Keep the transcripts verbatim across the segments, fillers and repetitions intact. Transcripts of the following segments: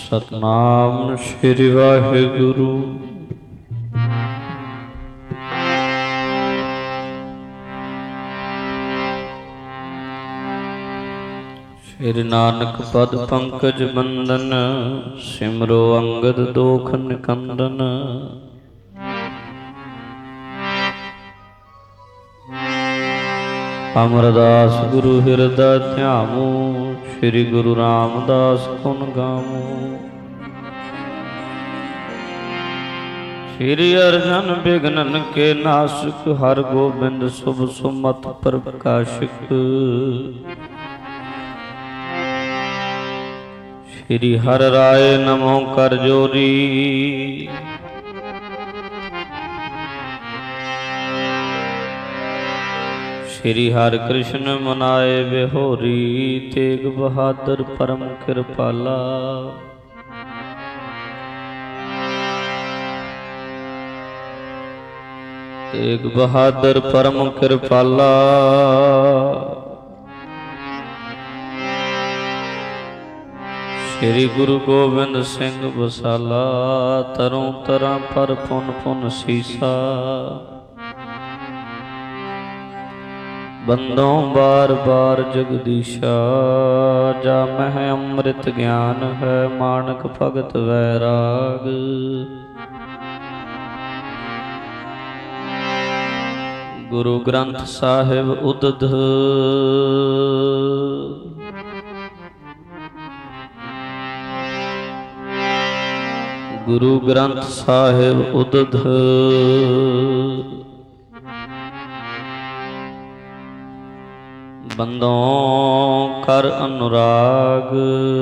ਸਤਨਾਮ ਸ੍ਰੀ ਵਾਹਿਗੁਰੂ। ਸ੍ਰੀ ਨਾਨਕ ਪਦ ਪੰਕਜ ਬੰਦਨ, ਸਿਮਰੋ ਅੰਗਦ ਦੋਖ ਨਿਕੰਦਨ। ਅਮਰਦਾਸ ਗੁਰੂ ਹਿਰਦੈ ਧਿਆਮੂ, ਸ੍ਰੀ ਗੁਰੂ ਰਾਮਦਾਸ ਗੁਣ ਗਾਵੂੰ। ਸ੍ਰੀ ਅਰਜਨ ਬਿਘਨਨ ਕੇ ਨਾਸਕ, ਹਰਿ ਗੋਬਿੰਦ ਸੁਭ ਸੁਮਤ ਪ੍ਰਕਾਸ਼ਕ। ਸ੍ਰੀ ਹਰਿ ਰਾਏ ਨਮੋ ਕਰ ਜੋਰੀ, ਸ੍ਰੀ ਹਰਿ ਕ੍ਰਿਸ਼ਨ ਮਨਾਏ ਬਿਹੋਰੀ। ਤੇਗ ਬਹਾਦਰ ਪਰਮ ਕਿਰਪਾਲਾ, ਤੇਗ ਬਹਾਦਰ ਪਰਮ ਕਿਰਪਾਲਾ। ਸ੍ਰੀ ਗੁਰੂ ਗੋਬਿੰਦ ਸਿੰਘ ਬਸਾਲਾ, ਤਰੋਂ ਤਰਾਂ ਪਰ ਪੁਨ ਪੁਨ ਸੀਸਾ। ਬੰਦੋਂ ਬਾਰ ਬਾਰ ਜਗਦੀਸ਼ਾ, ਜਾ ਮਹਿ ਅੰਮ੍ਰਿਤ ਗਿਆਨ ਹੈ, ਮਾਨਕ ਭਗਤ ਵੈਰਾਗ। ਗੁਰੂ ਗ੍ਰੰਥ ਸਾਹਿਬ ਉਦਧ, ਗੁਰੂ ਗ੍ਰੰਥ ਸਾਹਿਬ ਉਦਧ। ਬੰਦੋਂ ਕਰ ਅਨੁਰਾਗ,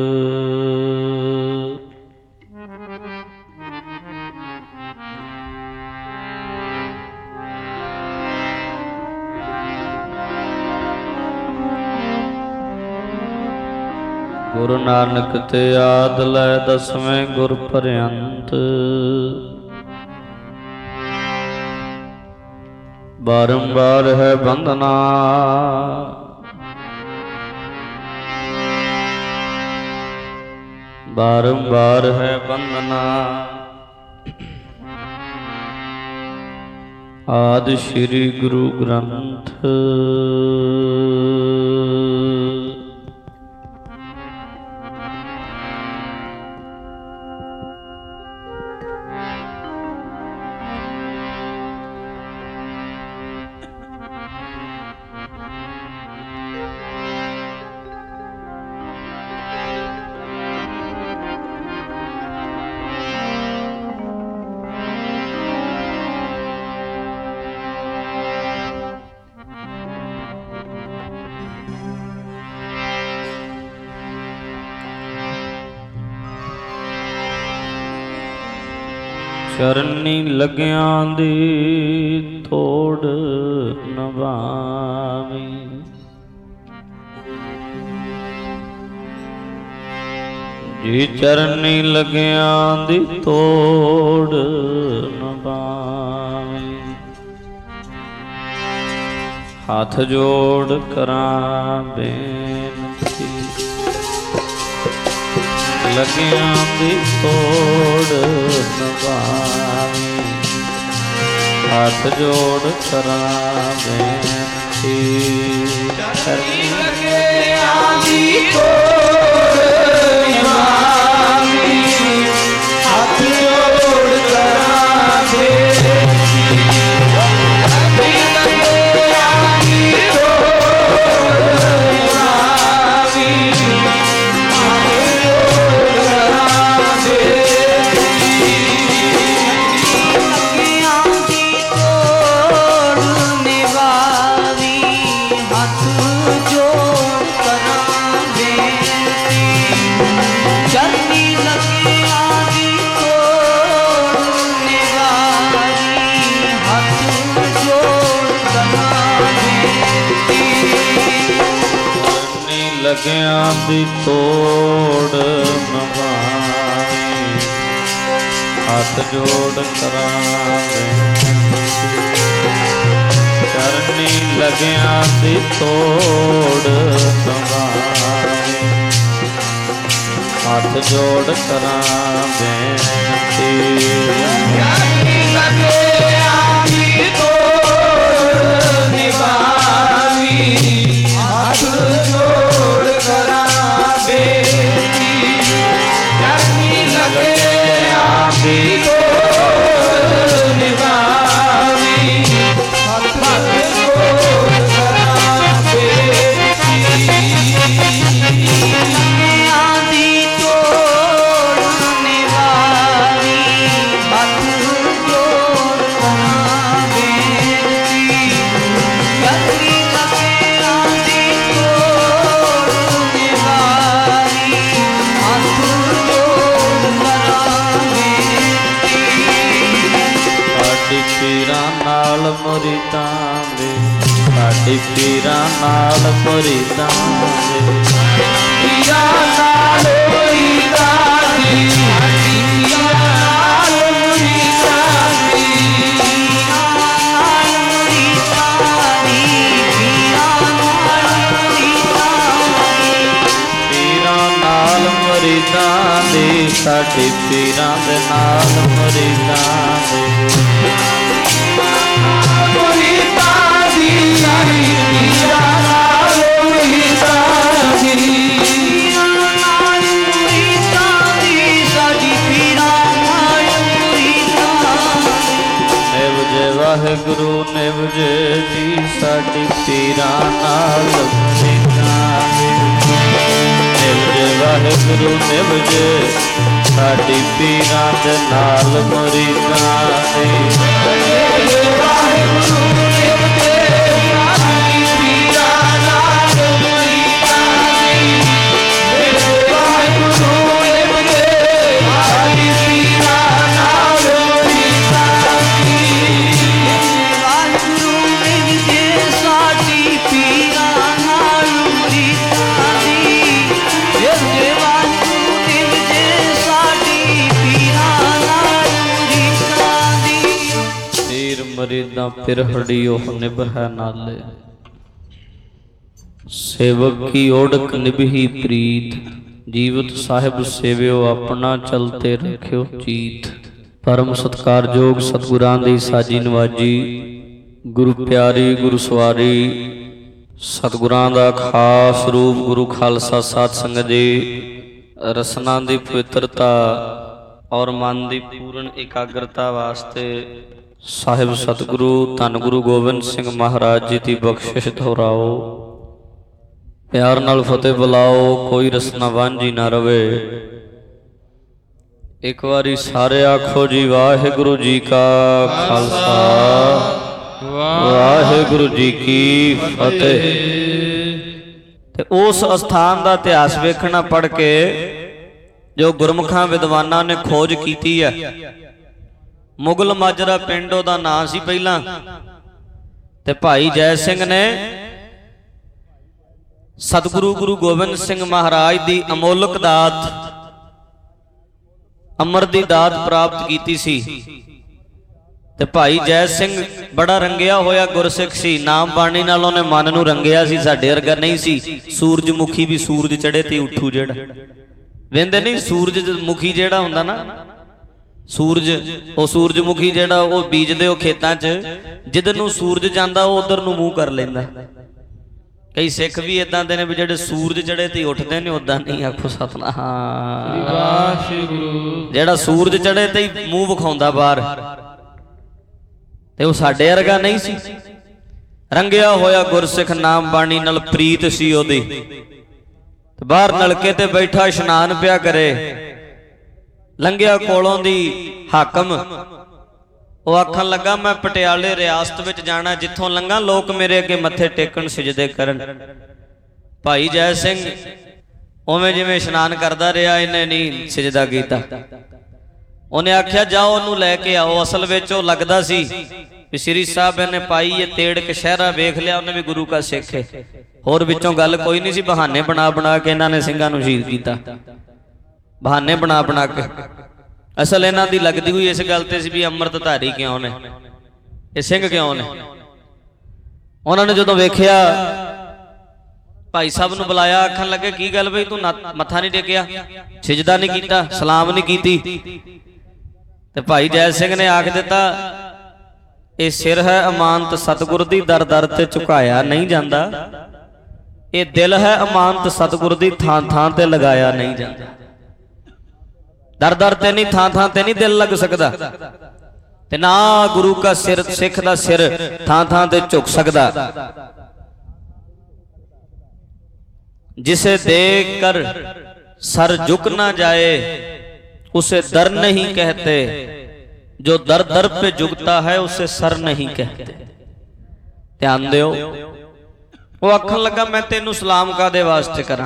ਗੁਰੂ ਨਾਨਕ ਤੇ ਆਦ ਲੈ ਦਸਵੇਂ ਗੁਰ ਪਰਯੰਤ। ਬਾਰੰਬਾਰ ਹੈ ਬੰਦਨਾ, ਬਾਰੰਬਾਰ ਹੈ ਬੰਦਨਾ। ਆਦਿ ਸ੍ਰੀ ਗੁਰੂ ਗ੍ਰੰਥ, ਚਰਨੀ ਲੱਗਿਆਂ ਦੀ ਤੋੜ ਨਿਭਾਵੀਂ। ਜੀ ਚਰਨੀ ਲੱਗਿਆਂ ਦੀ ਤੋੜ ਨਿਭਾਵੀਂ। ਹੱਥ ਜੋੜ ਕਰਾਂ ਬੇਨਤੀ, ਲੱਗਿਆਂ ਦੀ ਤੋੜ ਨਿਭਾਵੀਂ। ਹੱਥ ਜੋੜ ਕਰਾਂ ਬੇਨਤੀ, ਚਰਨੀ ਲੱਗਿਆਂ ਦੀ ਤੋੜ ਨਿਭਾਵੀਂ। ਹੱਥ ਜੋੜ ਕਰਾਂ ਬੇਨਤੀ, ਚਰਨੀ ਲੱਗਿਆਂ ਦੀ ਤੋੜ ਨਿਭਾਵੀਂ। ਲੱਗਿਆਂ ਦੀ ਤੋੜ ਨਿਭਾਵੀਂ। ਹੱਥ ਜੋੜ ਕਰਾਂ ਚਰਨੀ ਲੱਗਿਆਂ ਦੀ ਤੋੜ ਨਿਭਾਵੀਂ। ਹੱਥ ਜੋੜ ਕਰਾਂ ਬੇਨਤੀ। ਮੁਰੀਦਾਂ ਦੇ ਸਾਡੇ ਪੀਰਾਂ ਨਾਲ ਮੁਰੀਦਾਂ ਦੇ ਪੀਰਾਂ ਨਾਲ ਮੁਰੀਦਾਂ ਦੀ ਸਾਡੀ ਪੀਰਾਂ ਨਾਲ ਮੁਰੀਦਾਂ ਦੀ ਪੀਰਾਂ ਨਾਲ ਮੁਰੀਦਾਂ ਦੀ ਪੀਰਾਂ ਨਾਲ ਮੁਰੀਦਾਂ ਦੀ ਸਾਡੇ ਪੀਰਾਂ ਦੇ ਨਾਲ ਮੁਰੀਦਾਂ ਦੇ ਵਾਹਿਗੁਰੂ ਨਿਭ ਜੇ ਜੀ ਸਾਡੀ ਪੀਰਾਂ ਨਾਲ ਮੁਰੀਦਾਂ ਦੇ। ਨਿਭ ਜੇ ਵਾਹਿਗੁਰੂ ਨਿਭ ਜੇ ਸਾਡੀ ਪੀਰਾਂ ਦੇ ਨਾਲ ਮੁਰੀਦਾਂ ਦੇ। ਵਾਹਿਗੁਰੂ ਨਿਭ ਜੇ ਸਾਡੀ ਪੀਰਾਂ ਨਾਲ ਮੁਰੀਦਾਂ ਦੇ। ਵਾਹਿਗੁਰੂ ਨਿਭ ਜੇ ਸਾਡੀ ਪੀਰਾਂ ਨਾਲ ਮੁਰੀਦਾਂ ਦੀ। ਮਰੀਦਾਂ ਫਿਰ ਹੜਿਓ ਨਿਭੈ ਨਾਲੇ ਸੇਵਕ ਕੀ ਓੜਕ ਨਿਭੀ ਪ੍ਰੀਤ। ਜੀਵਤ ਸਾਹਿਬ ਸੇਵਿਓ ਆਪਣਾ ਚਲਤੇ ਰੱਖਿਓ ਚੀਤ। ਪਰਮ ਸਤਿਕਾਰਯੋਗ ਸਤਿਗੁਰਾਂ ਦੀ ਸਾਜੀ ਨਵਾਜੀ ਗੁਰੂ ਪਿਆਰੀ ਗੁਰੂ ਸਵਾਰੀ ਸਤਿਗੁਰਾਂ ਦਾ ਖਾਸ ਰੂਪ ਗੁਰੂ ਖਾਲਸਾ ਸਾਧ ਸੰਗਤ ਜੀ। ਰਸਨਾ ਦੀ ਪਵਿੱਤਰਤਾ ਔਰ ਮਨ ਦੀ ਪੂਰਨ ਇਕਾਗਰਤਾ ਵਾਸਤੇ ਸਾਹਿਬ ਸਤਿਗੁਰੂ ਧੰਨ ਗੁਰੂ ਗੋਬਿੰਦ ਸਿੰਘ ਮਹਾਰਾਜ ਜੀ ਦੀ ਬਖਸ਼ਿਸ਼ ਦੁਹਰਾਓ। ਪਿਆਰ ਨਾਲ ਫਤਿਹ ਬੁਲਾਓ, ਕੋਈ ਰਸਨਾ ਵਾਂਝੀ ਨਾ ਰਵੇ। ਇੱਕ ਵਾਰੀ ਸਾਰੇ ਆਖੋ ਜੀ ਵਾਹਿਗੁਰੂ ਜੀ ਕਾ ਖਾਲਸਾ ਵਾਹਿਗੁਰੂ ਜੀ ਕੀ ਫਤਿਹ। ਤੇ ਉਸ ਅਸਥਾਨ ਦਾ ਇਤਿਹਾਸ ਵੇਖਣਾ ਪੜ ਕੇ ਜੋ ਗੁਰਮੁਖਾਂ ਵਿਦਵਾਨਾਂ ਨੇ ਖੋਜ ਕੀਤੀ ਹੈ। ਮੁਗਲ ਮਾਜਰਾ ਪਿੰਡ ਉਹਦਾ ਨਾਂ ਸੀ ਪਹਿਲਾਂ, ਤੇ ਭਾਈ ਜੈ ਸਿੰਘ ਨੇ ਸਤਿਗੁਰੂ ਗੁਰੂ ਗੋਬਿੰਦ ਸਿੰਘ ਮਹਾਰਾਜ ਦੀ ਅਮੋਲਕ ਦਾਤ ਅਮਰ ਦੀ ਦਾਤ ਪ੍ਰਾਪਤ ਕੀਤੀ ਸੀ। ਤੇ ਭਾਈ ਜੈ ਸਿੰਘ ਬੜਾ ਰੰਗਿਆ ਹੋਇਆ ਗੁਰਸਿੱਖ ਸੀ। ਨਾਮ ਬਾਣੀ ਨਾਲ ਉਹਨੇ ਮਨ ਨੂੰ ਰੰਗਿਆ ਸੀ, ਸਾਡੇ ਵਰਗਾ ਨਹੀਂ ਸੀ। ਸੂਰਜਮੁਖੀ ਵੀ ਸੂਰਜ ਚੜੇ ਤੇ ਉੱਠੂ ਜਿਹੜਾ ਵੇਂਦੇ ਨਹੀਂ। ਸੂਰਜ ਮੁਖੀ ਜਿਹੜਾ ਹੁੰਦਾ ਨਾ ਸੂਰਜ, ਉਹ ਸੂਰਜਮੁਖੀ ਜਿਹੜਾ ਉਹ ਬੀਜਦੇ ਉਹ ਖੇਤਾਂ 'ਚ, ਜਿੱਧਰ ਨੂੰ ਸੂਰਜ ਜਾਂਦਾ ਉਹ ਉਧਰ ਨੂੰ ਮੂੰਹ ਕਰ ਲੈਂਦਾ। ਕਈ ਸਿੱਖ ਵੀ ਇਦਾਂ ਦੇ ਨੇ ਵੀ ਜਿਹੜੇ ਸੂਰਜ ਚੜੇ ਤੇ ਉੱਠਦੇ ਨੇ, ਉਦਾਂ ਨਹੀਂ। ਆਖੋ ਸਤਿਨਾਮ ਵਾਹਿਗੁਰੂ। ਜਿਹੜਾ ਸੂਰਜ ਚੜੇ ਤੇ ਹੀ ਮੂੰਹ ਵਿਖਾਉਂਦਾ ਬਾਹਰ, ਤੇ ਉਹ ਸਾਡੇ ਵਰਗਾ ਨਹੀਂ ਸੀ। ਰੰਗਿਆ ਹੋਇਆ ਗੁਰਸਿੱਖ ਨਾਮ ਬਾਣੀ ਨਾਲ ਪ੍ਰੀਤ ਸੀ ਉਹਦੀ। ਤੇ ਬਾਹਰ ਨਲਕੇ ਤੇ ਬੈਠਾ ਇਸ਼ਨਾਨ ਪਿਆ ਕਰੇ। ਲੰਘਿਆ ਕੋਲੋਂ ਦੀ ਹਾਕਮ, ਉਹ ਆਖਣ ਲੱਗਾ ਮੈਂ ਪਟਿਆਲੇ ਰਿਆਸਤ ਵਿੱਚ ਜਾਣਾ, ਜਿੱਥੋਂ ਲੰਘਾਂ ਲੋਕ ਮੇਰੇ ਅੱਗੇ ਮੱਥੇ ਟੇਕਣ ਸਜਦੇ ਕਰਨ। ਭਾਈ ਜੈ ਸਿੰਘ ਉਵੇਂ ਜਿਵੇਂ ਇਸ਼ਨਾਨ ਕਰਦਾ ਰਿਹਾ, ਇਹਨੇ ਨਹੀਂ ਸਜਦਾ ਕੀਤਾ। ਉਹਨੇ ਆਖਿਆ ਜਾਓ ਉਹਨੂੰ ਲੈ ਕੇ ਆਓ। ਅਸਲ ਵਿੱਚ ਉਹ ਲੱਗਦਾ ਸੀ ਵੀ ਸ੍ਰੀ ਸਾਹਿਬ ਇਹਨੇ ਪਾਈ ਇਹ ਤੇੜ ਕਸ਼ਹਿਰਾ ਵੇਖ ਲਿਆ, ਉਹਨੇ ਵੀ ਗੁਰੂ ਕਾ ਸਿੱਖ ਹੈ। ਹੋਰ ਵਿੱਚੋਂ ਗੱਲ ਕੋਈ ਨਹੀਂ ਸੀ। ਬਹਾਨੇ ਬਣਾ ਬਣਾ ਕੇ ਇਹਨਾਂ ਨੇ ਸਿੰਘਾਂ ਨੂੰ ਸ਼ਹੀਦ ਕੀਤਾ, ਬਹਾਨੇ ਬਣਾ ਬਣਾ ਕੇ। ਅਸਲ ਇਹਨਾਂ ਦੀ ਲੱਗਦੀ ਹੋਈ ਇਸ ਗੱਲ ਤੇ ਸੀ ਵੀ ਅੰਮ੍ਰਿਤਧਾਰੀ ਕਿਉਂ ਨੇ, ਇਹ ਸਿੰਘ ਕਿਉਂ ਨੇ। ਉਹਨਾਂ ਨੇ ਜਦੋਂ ਵੇਖਿਆ भाई साहब नूं बुलाया, आखन लगे की गल बई तू मत्था नहीं टेकिया, सिजदा नहीं कीता, सलाम नहीं कीती। ते भाई जै सिंह ने आख दिता ये सिर है अमानत सतगुर दी, दर दर ते झुकाया नहीं जाता। ये दिल है अमानत सतगुर दी, थां थां ते लगाया नहीं जाता। दर दर ते नहीं, थां थां ते नहीं दिल लग सकता, ते ना गुरु का सिर, सिख दा सिर थां थां ते झुक सकदा। जिसे देख कर सर झुक ना जाए उसे दर नहीं कहते, जो दर दर पे झुकता है उसे सर नहीं कहते। ध्यान दियो। वो आखन लगा मैं तेनू सलाम कादे वास्ते करा,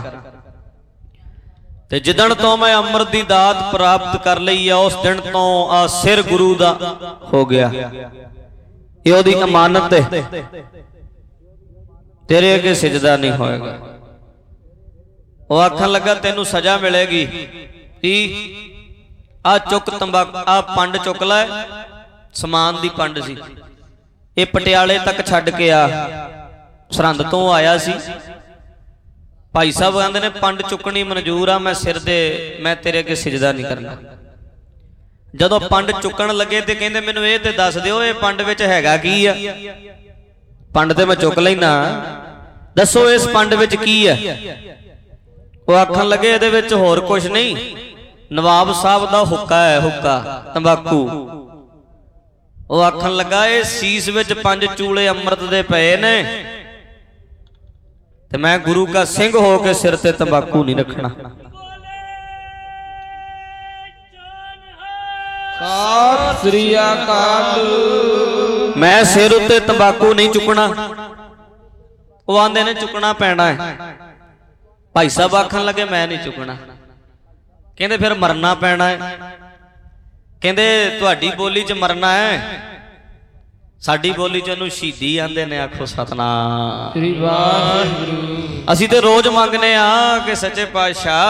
ते जिदन तो मैं अमृत दी दात प्राप्त कर लई है उस दिन तो आ सिर गुरु दा हो गया, ये ओदी अमानत है, तेरे अगे सिजदा नहीं होएगा। वो आखन लगा तेनू सजा मिलेगी कि आ चुक तंबाकू, आ पंड चुक लै, समान दी पंड सी, ये पटियाले तक छड्ड के आ, सरहंद तो आया सी। भाई साहब कहते ने पंड चुकनी मंजूर आ, मैं सिर दे, मैं तेरे अगे सिजदा नहीं करना। जदों पंड चुकन लगे ते कहंदे मैनूं ये ते दस दिओ ये पंड विच हैगा की आ। पंड ते मैं चुक लैना, दसो इस पंड विच की है। वो आखन लगे इहदे विच होर कुछ नहीं, नवाब साहब दा हुक्का है, हुक्का तंबाकू। वो आखन लगा ये सीस विच पंज चूले अमृत दे पए ने, ते मैं गुरु का सिंह हो के सिर ते तंबाकू नहीं रखना। सत श्री अकाल। मैं सिर उत्ते तंबाकू नहीं चुकना। वो आंदे ने चुकना पैना है। भाई साहब आखन लगे मैं नहीं चुकना। कहते फिर मरना पैना है। कहते तुहाडी बोली च मरना है, साडी बोली च ओनू शहीदी आंदे ने। आखो सतनाम। असीं ते रोज मंगने आ कि सच्चे पातशाह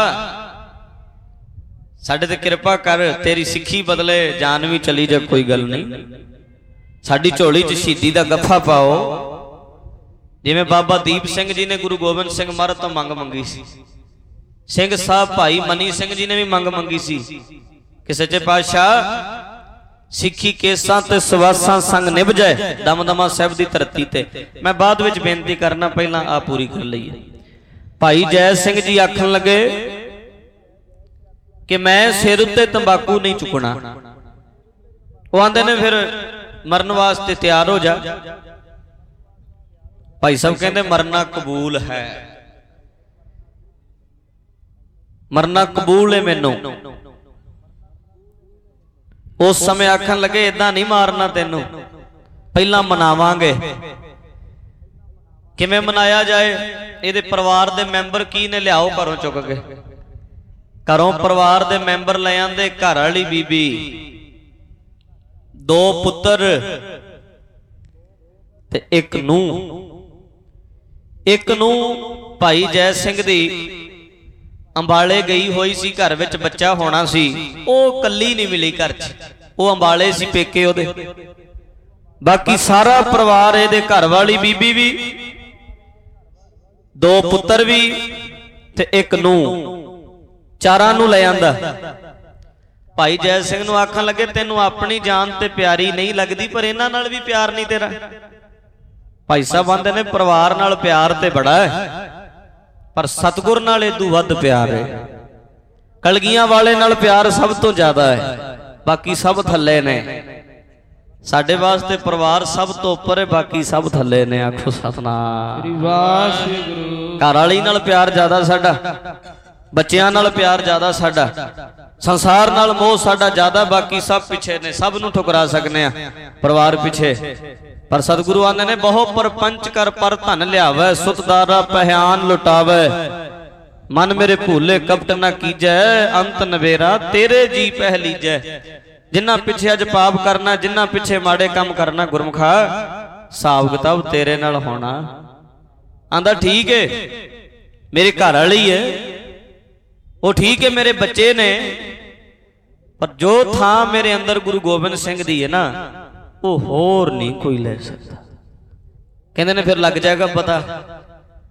साडे ते कृपा कर, तेरी सिੱਖੀ बदले जान भी चली जाए कोई गल नहीं, साडी झोली च शहीदी दा गफ्फा पाओ। जिवें बाबा दीप सिंह जी ने गुरु गोबिंद सिंह महाराज तो मंग मंगी सी, सिंह साहब भाई मनी सिंह जी ने भी मंग मंगी सी कि सच्चे पातशाह सिੱਖੀ केसां ते सवासां संग निभ जाए दमदमा साहिब दी धरती ते। मैं बाद विच बेनती करना, पहला आ पूरी कर लईए। भाई जय सिंह जी आखन लगे कि मैं सिर उत्ते तंबाकू नहीं चुकना। वो आंदे ने फिर मरन वास्ते तैयार हो जा। भाई साहब कहते मरना कबूल है, मरना कबूल है मैनू। उस समय आखन लगे इदां नहीं मारना तेनू, पहला मनावांगे। किवें मनाया जाए? इहदे परिवार दे मैंबर की ने, लियाओ घरों चुक के। घरों परिवार दे मैंबर ले आंदे, घर वाली बीबी, दो पुत्र ते एक नूह। एक नूह भाई जय सिंह दी अंबाले गई हुई सी, घर विच बच्चा होना सी, वो कल्ली नहीं मिली घर च, वो अंबाले सी पेके ओदे। बाकी सारा परिवार इहदे, घर वाली बीबी भी, दो पुत्र भी ते एक नूह, चारां नूं ले आंदा। भाई जय सिंह नूं आखन लगे तेनू अपनी जान ते प्यारी नहीं लगदी, पर इन्हां नाल भी प्यार नहीं तेरा। भाई साहब आंदे ने परिवार नाल प्यार ते बड़ा है, पर सतगुर नाल इदू वध प्यार है। कलगियां वाले नाल प्यार सब तो ज्यादा है, बाकी सब थल्ले ने। साडे वास्ते परिवार सब तो उपर है, बाकी सब थल्ले ने। आखो सतनाम। घर वाली नाल प्यार ज्यादा साडा, बच्चियां नाल प्यार ज्यादा साडा, संसार नाल मोह साडा ज्यादा, बाकी सब पिछे ने। सब नूं ठुकरा सकने आ, परिवार पिछे। पर सतगुरु आंदे ने बहु परपंच कर पर धन लियावै, सुतदारा पहयान लुटावै। मन मेरे भूले कपट ना कीजै, अंत नवेरा तेरे जी पह लीजै। जिन्ना पिछे अज पाप करना, जिन्ना पिछे माड़े काम करना, गुरमुखा हिसाब किताब तेरे नाल होना। आंदा ठीक है, मेरी घर वाली है, वो ठीक है, मेरे बच्चे ने, पर जो था मेरे अंदर गुरु गोबिंद सिंह दी है ना, वो होर नहीं कोई ले सकता। कहते ने फिर लग जाएगा पता,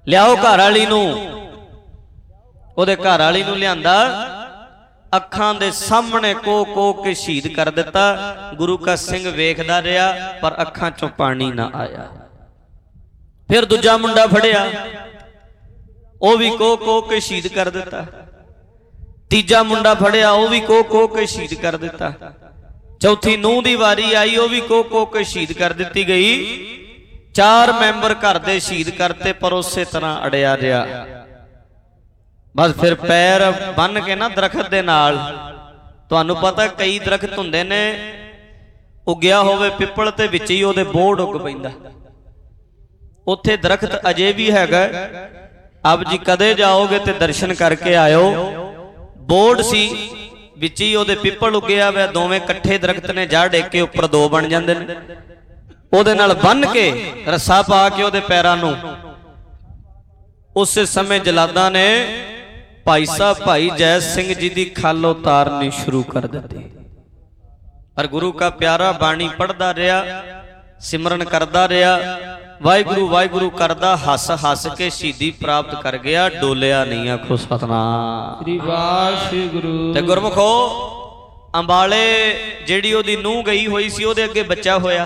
ਲਿਆਓ ਘਰ ਵਾਲੀ ਨੂੰ। ਉਹਦੇ ਘਰ ਵਾਲੀ ਨੂੰ ਲਿਆਂਦਾ, ਅੱਖਾਂ ਦੇ ਸਾਹਮਣੇ ਕੋ ਕੋ ਕੇ ਸ਼ਹੀਦ ਕਰ ਦਿੱਤਾ। ਗੁਰੂ ਕਾ ਸਿੰਘ ਵੇਖਦਾ ਰਿਹਾ ਪਰ ਅੱਖਾਂ ਚੋਂ ਪਾਣੀ ਨਾ ਆਇਆ। ਫਿਰ ਦੂਜਾ ਮੁੰਡਾ ਫੜਿਆ, ਉਹ ਵੀ ਕੋ ਕੋ ਕੇ ਸ਼ਹੀਦ ਕਰ ਦਿੱਤਾ। ਤੀਜਾ ਮੁੰਡਾ ਫੜਿਆ, ਉਹ ਵੀ ਕੋ ਕੋ ਕੇ ਸ਼ਹੀਦ ਕਰ ਦਿੱਤਾ। ਚੌਥੀ ਨੂੰਹ ਦੀ ਵਾਰੀ ਆਈ, ਉਹ ਵੀ ਕੋ ਕੋ ਕੇ ਸ਼ਹੀਦ ਕਰ ਦਿੱਤੀ ਗਈ। ਚਾਰ ਮੈਂਬਰ ਘਰ ਦੇ ਸ਼ਹੀਦ ਕਰਤੇ, ਪਰ ਉਸੇ ਤਰ੍ਹਾਂ ਅੜਿਆ ਰਿਹਾ। ਬਸ ਫਿਰ ਪੈਰ ਬੰਨ ਕੇ ਨਾ ਦਰਖਤ ਦੇ ਨਾਲ, ਤੁਹਾਨੂੰ ਪਤਾ ਕਈ ਦਰਖਤ ਹੁੰਦੇ ਨੇ ਉੱਗਿਆ ਹੋਵੇ ਪਿੱਪਲ ਤੇ ਵਿੱਚ ਹੀ ਉਹਦੇ ਬੋੜ ਉੱਗ ਪੈਂਦਾ। ਉੱਥੇ ਦਰਖਤ ਅਜੇ ਵੀ ਹੈਗਾ। ਆਪ ਜੀ ਕਦੇ ਜਾਓਗੇ ਤੇ ਦਰਸ਼ਨ ਕਰਕੇ ਆਇਓ। ਬੋੜ ਸੀ, ਵਿੱਚ ਹੀ ਉਹਦੇ ਪਿੱਪਲ ਉੱਗਿਆ ਹੋਇਆ। ਦੋਵੇਂ ਇਕੱਠੇ ਦਰਖਤ ਨੇ, ਜੜ ਏਕ ਕੇ ਉੱਪਰ ਦੋ ਬਣ ਜਾਂਦੇ ਨੇ। ਉਹਦੇ ਨਾਲ ਬੰਨ ਕੇ ਰੱਸਾ ਪਾ ਕੇ ਉਹਦੇ ਪੈਰਾਂ ਨੂੰ, ਉਸੇ ਸਮੇਂ ਜਲਾਦਾਂ ਨੇ ਭਾਈ ਸਾਹਿਬ ਭਾਈ ਜੈ ਸਿੰਘ ਜੀ ਦੀ ਖੱਲ ਉਤਾਰਨੀ ਸ਼ੁਰੂ ਕਰ ਦਿੱਤੀ। ਪਰ ਗੁਰੂ ਕਾ ਪਿਆਰਾ ਬਾਣੀ ਪੜ੍ਹਦਾ ਰਿਹਾ, ਸਿਮਰਨ ਕਰਦਾ ਰਿਹਾ, ਵਾਹਿਗੁਰੂ ਵਾਹਿਗੁਰੂ ਕਰਦਾ, ਹੱਸ ਹੱਸ ਕੇ ਸ਼ਹੀਦੀ ਪ੍ਰਾਪਤ ਕਰ ਗਿਆ। ਡੋਲਿਆ ਨਹੀਂ। ਆਖੋ ਸਤਨਾਮ ਸ੍ਰੀ ਵਾਹਿਗੁਰੂ। ਤੇ ਗੁਰਮੁਖੋ, ਅੰਬਾਲੇ ਜਿਹੜੀ ਉਹਦੀ ਨੂੰਹ ਗਈ ਹੋਈ ਸੀ, ਉਹਦੇ ਅੱਗੇ ਬੱਚਾ ਹੋਇਆ।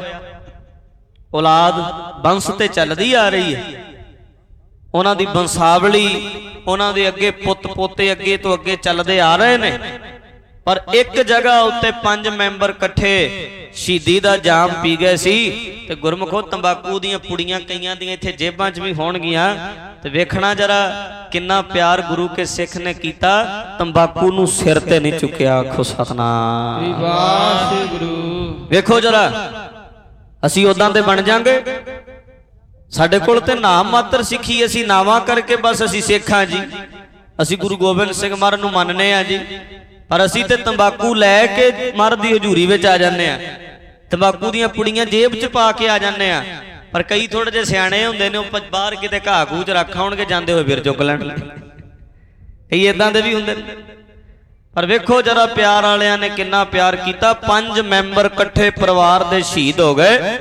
ਔਲਾਦ ਬੰਸ ਤੇ ਚੱਲਦੀ ਆ ਰਹੀ ਹੈ। ਉਹਨਾਂ ਦੀ ਬੰਸਾਵਲੀ, ਉਹਨਾਂ ਦੇ ਅੱਗੇ ਪੁੱਤ ਪੋਤੇ ਅੱਗੇ ਤੋਂ ਅੱਗੇ ਚੱਲਦੇ ਆ ਰਹੇ ਨੇ। ਪਰ ਇੱਕ ਜਗ੍ਹਾ ਉੱਤੇ ਪੰਜ ਮੈਂਬਰ ਇਕੱਠੇ ਸ਼ਹੀਦੀ ਦਾ ਜਾਮ ਪੀ ਗਏ ਸੀ। ਤੇ ਗੁਰਮੁਖੋ, ਤੰਬਾਕੂ ਦੀਆਂ ਪੁੜੀਆਂ ਕਈਆਂ ਦੀਆਂ ਇੱਥੇ ਜੇਬਾਂ 'ਚ ਵੀ ਹੋਣਗੀਆਂ। ਤੇ ਵੇਖਣਾ ਜਰਾ ਕਿੰਨਾ ਪਿਆਰ ਗੁਰੂ ਕੇ ਸਿੱਖ ਨੇ ਕੀਤਾ। ਤੰਬਾਕੂ ਨੂੰ ਸਿਰ ਤੇ ਨਹੀਂ ਚੁੱਕਿਆ। ਆਖੋ ਸਤਨਾਮ ਸ੍ਰੀ ਵਾਹਿਗੁਰੂ। ਵੇਖੋ ਜਰਾ, ਅਸੀਂ ਉਦਾਂ ਦੇ ਬਣ ਜਾਾਂਗੇ। ਸਾਡੇ ਕੋਲ ਤੇ ਨਾਮ ਮਾਤਰ ਸਿੱਖੀ, ਅਸੀਂ ਨਾਵਾਂ ਕਰਕੇ ਬਸ ਅਸੀਂ ਸਿੱਖ ਹਾਂ ਜੀ, ਅਸੀਂ ਗੁਰੂ ਗੋਬਿੰਦ ਸਿੰਘ ਮਹਾਰਾਜ ਨੂੰ ਮੰਨਨੇ ਆ ਜੀ। ਪਰ ਅਸੀਂ ਤੇ ਤੰਬਾਕੂ ਲੈ ਕੇ ਮਹਾਰਾਜ ਦੀ ਹਜ਼ੂਰੀ ਵਿੱਚ ਆ ਜਾਂਦੇ ਆ, ਤੰਬਾਕੂ ਦੀਆਂ ਪੁੜੀਆਂ ਜੇਬ 'ਚ ਪਾ ਕੇ ਆ ਜਾਂਦੇ ਆ। ਪਰ ਕਈ ਥੋੜੇ ਜਿਹੇ ਸਿਆਣੇ ਹੁੰਦੇ ਨੇ, ਉਹ ਬਾਹਰ ਕਿਤੇ ਘਾਹ ਘੂਹ 'ਚ ਰੱਖ ਆਉਣਗੇ, ਜਾਂਦੇ ਹੋਏ ਫਿਰ ਚੁੱਕ ਲੈਣ। ਕਈ ਏਦਾਂ ਦੇ ਵੀ ਹੁੰਦੇ ਨੇ। ਪਰ ਵੇਖੋ ਜਰਾ, ਪਿਆਰ ਵਾਲਿਆਂ ਨੇ ਕਿੰਨਾ ਪਿਆਰ ਕੀਤਾ। ਪੰਜ ਮੈਂਬਰ ਇਕੱਠੇ ਪਰਿਵਾਰ ਦੇ ਸ਼ਹੀਦ ਹੋ ਗਏ।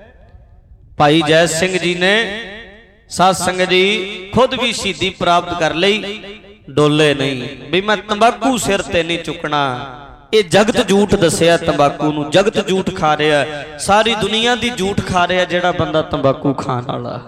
ਭਾਈ ਜੈ ਸਿੰਘ ਜੀ ਨੇ, ਸਾਧ ਸੰਗਤ ਜੀ, ਖੁਦ ਵੀ ਸ਼ਹੀਦੀ ਪ੍ਰਾਪਤ ਕਰ ਲਈ। ਡੋਲੇ ਨਹੀਂ ਵੀ ਮੈਂ ਤੰਬਾਕੂ ਸਿਰ ਤੇ ਨਹੀਂ ਚੁੱਕਣਾ। ਇਹ ਜਗਤ ਝੂਠ ਦੱਸਿਆ ਤੰਬਾਕੂ ਨੂੰ, ਜਗਤ ਝੂਠ ਖਾ ਰਿਹਾ, ਸਾਰੀ ਦੁਨੀਆ ਦੀ ਝੂਠ ਖਾ ਰਿਹਾ ਜਿਹੜਾ ਬੰਦਾ ਤੰਬਾਕੂ ਖਾਣ ਵਾਲਾ।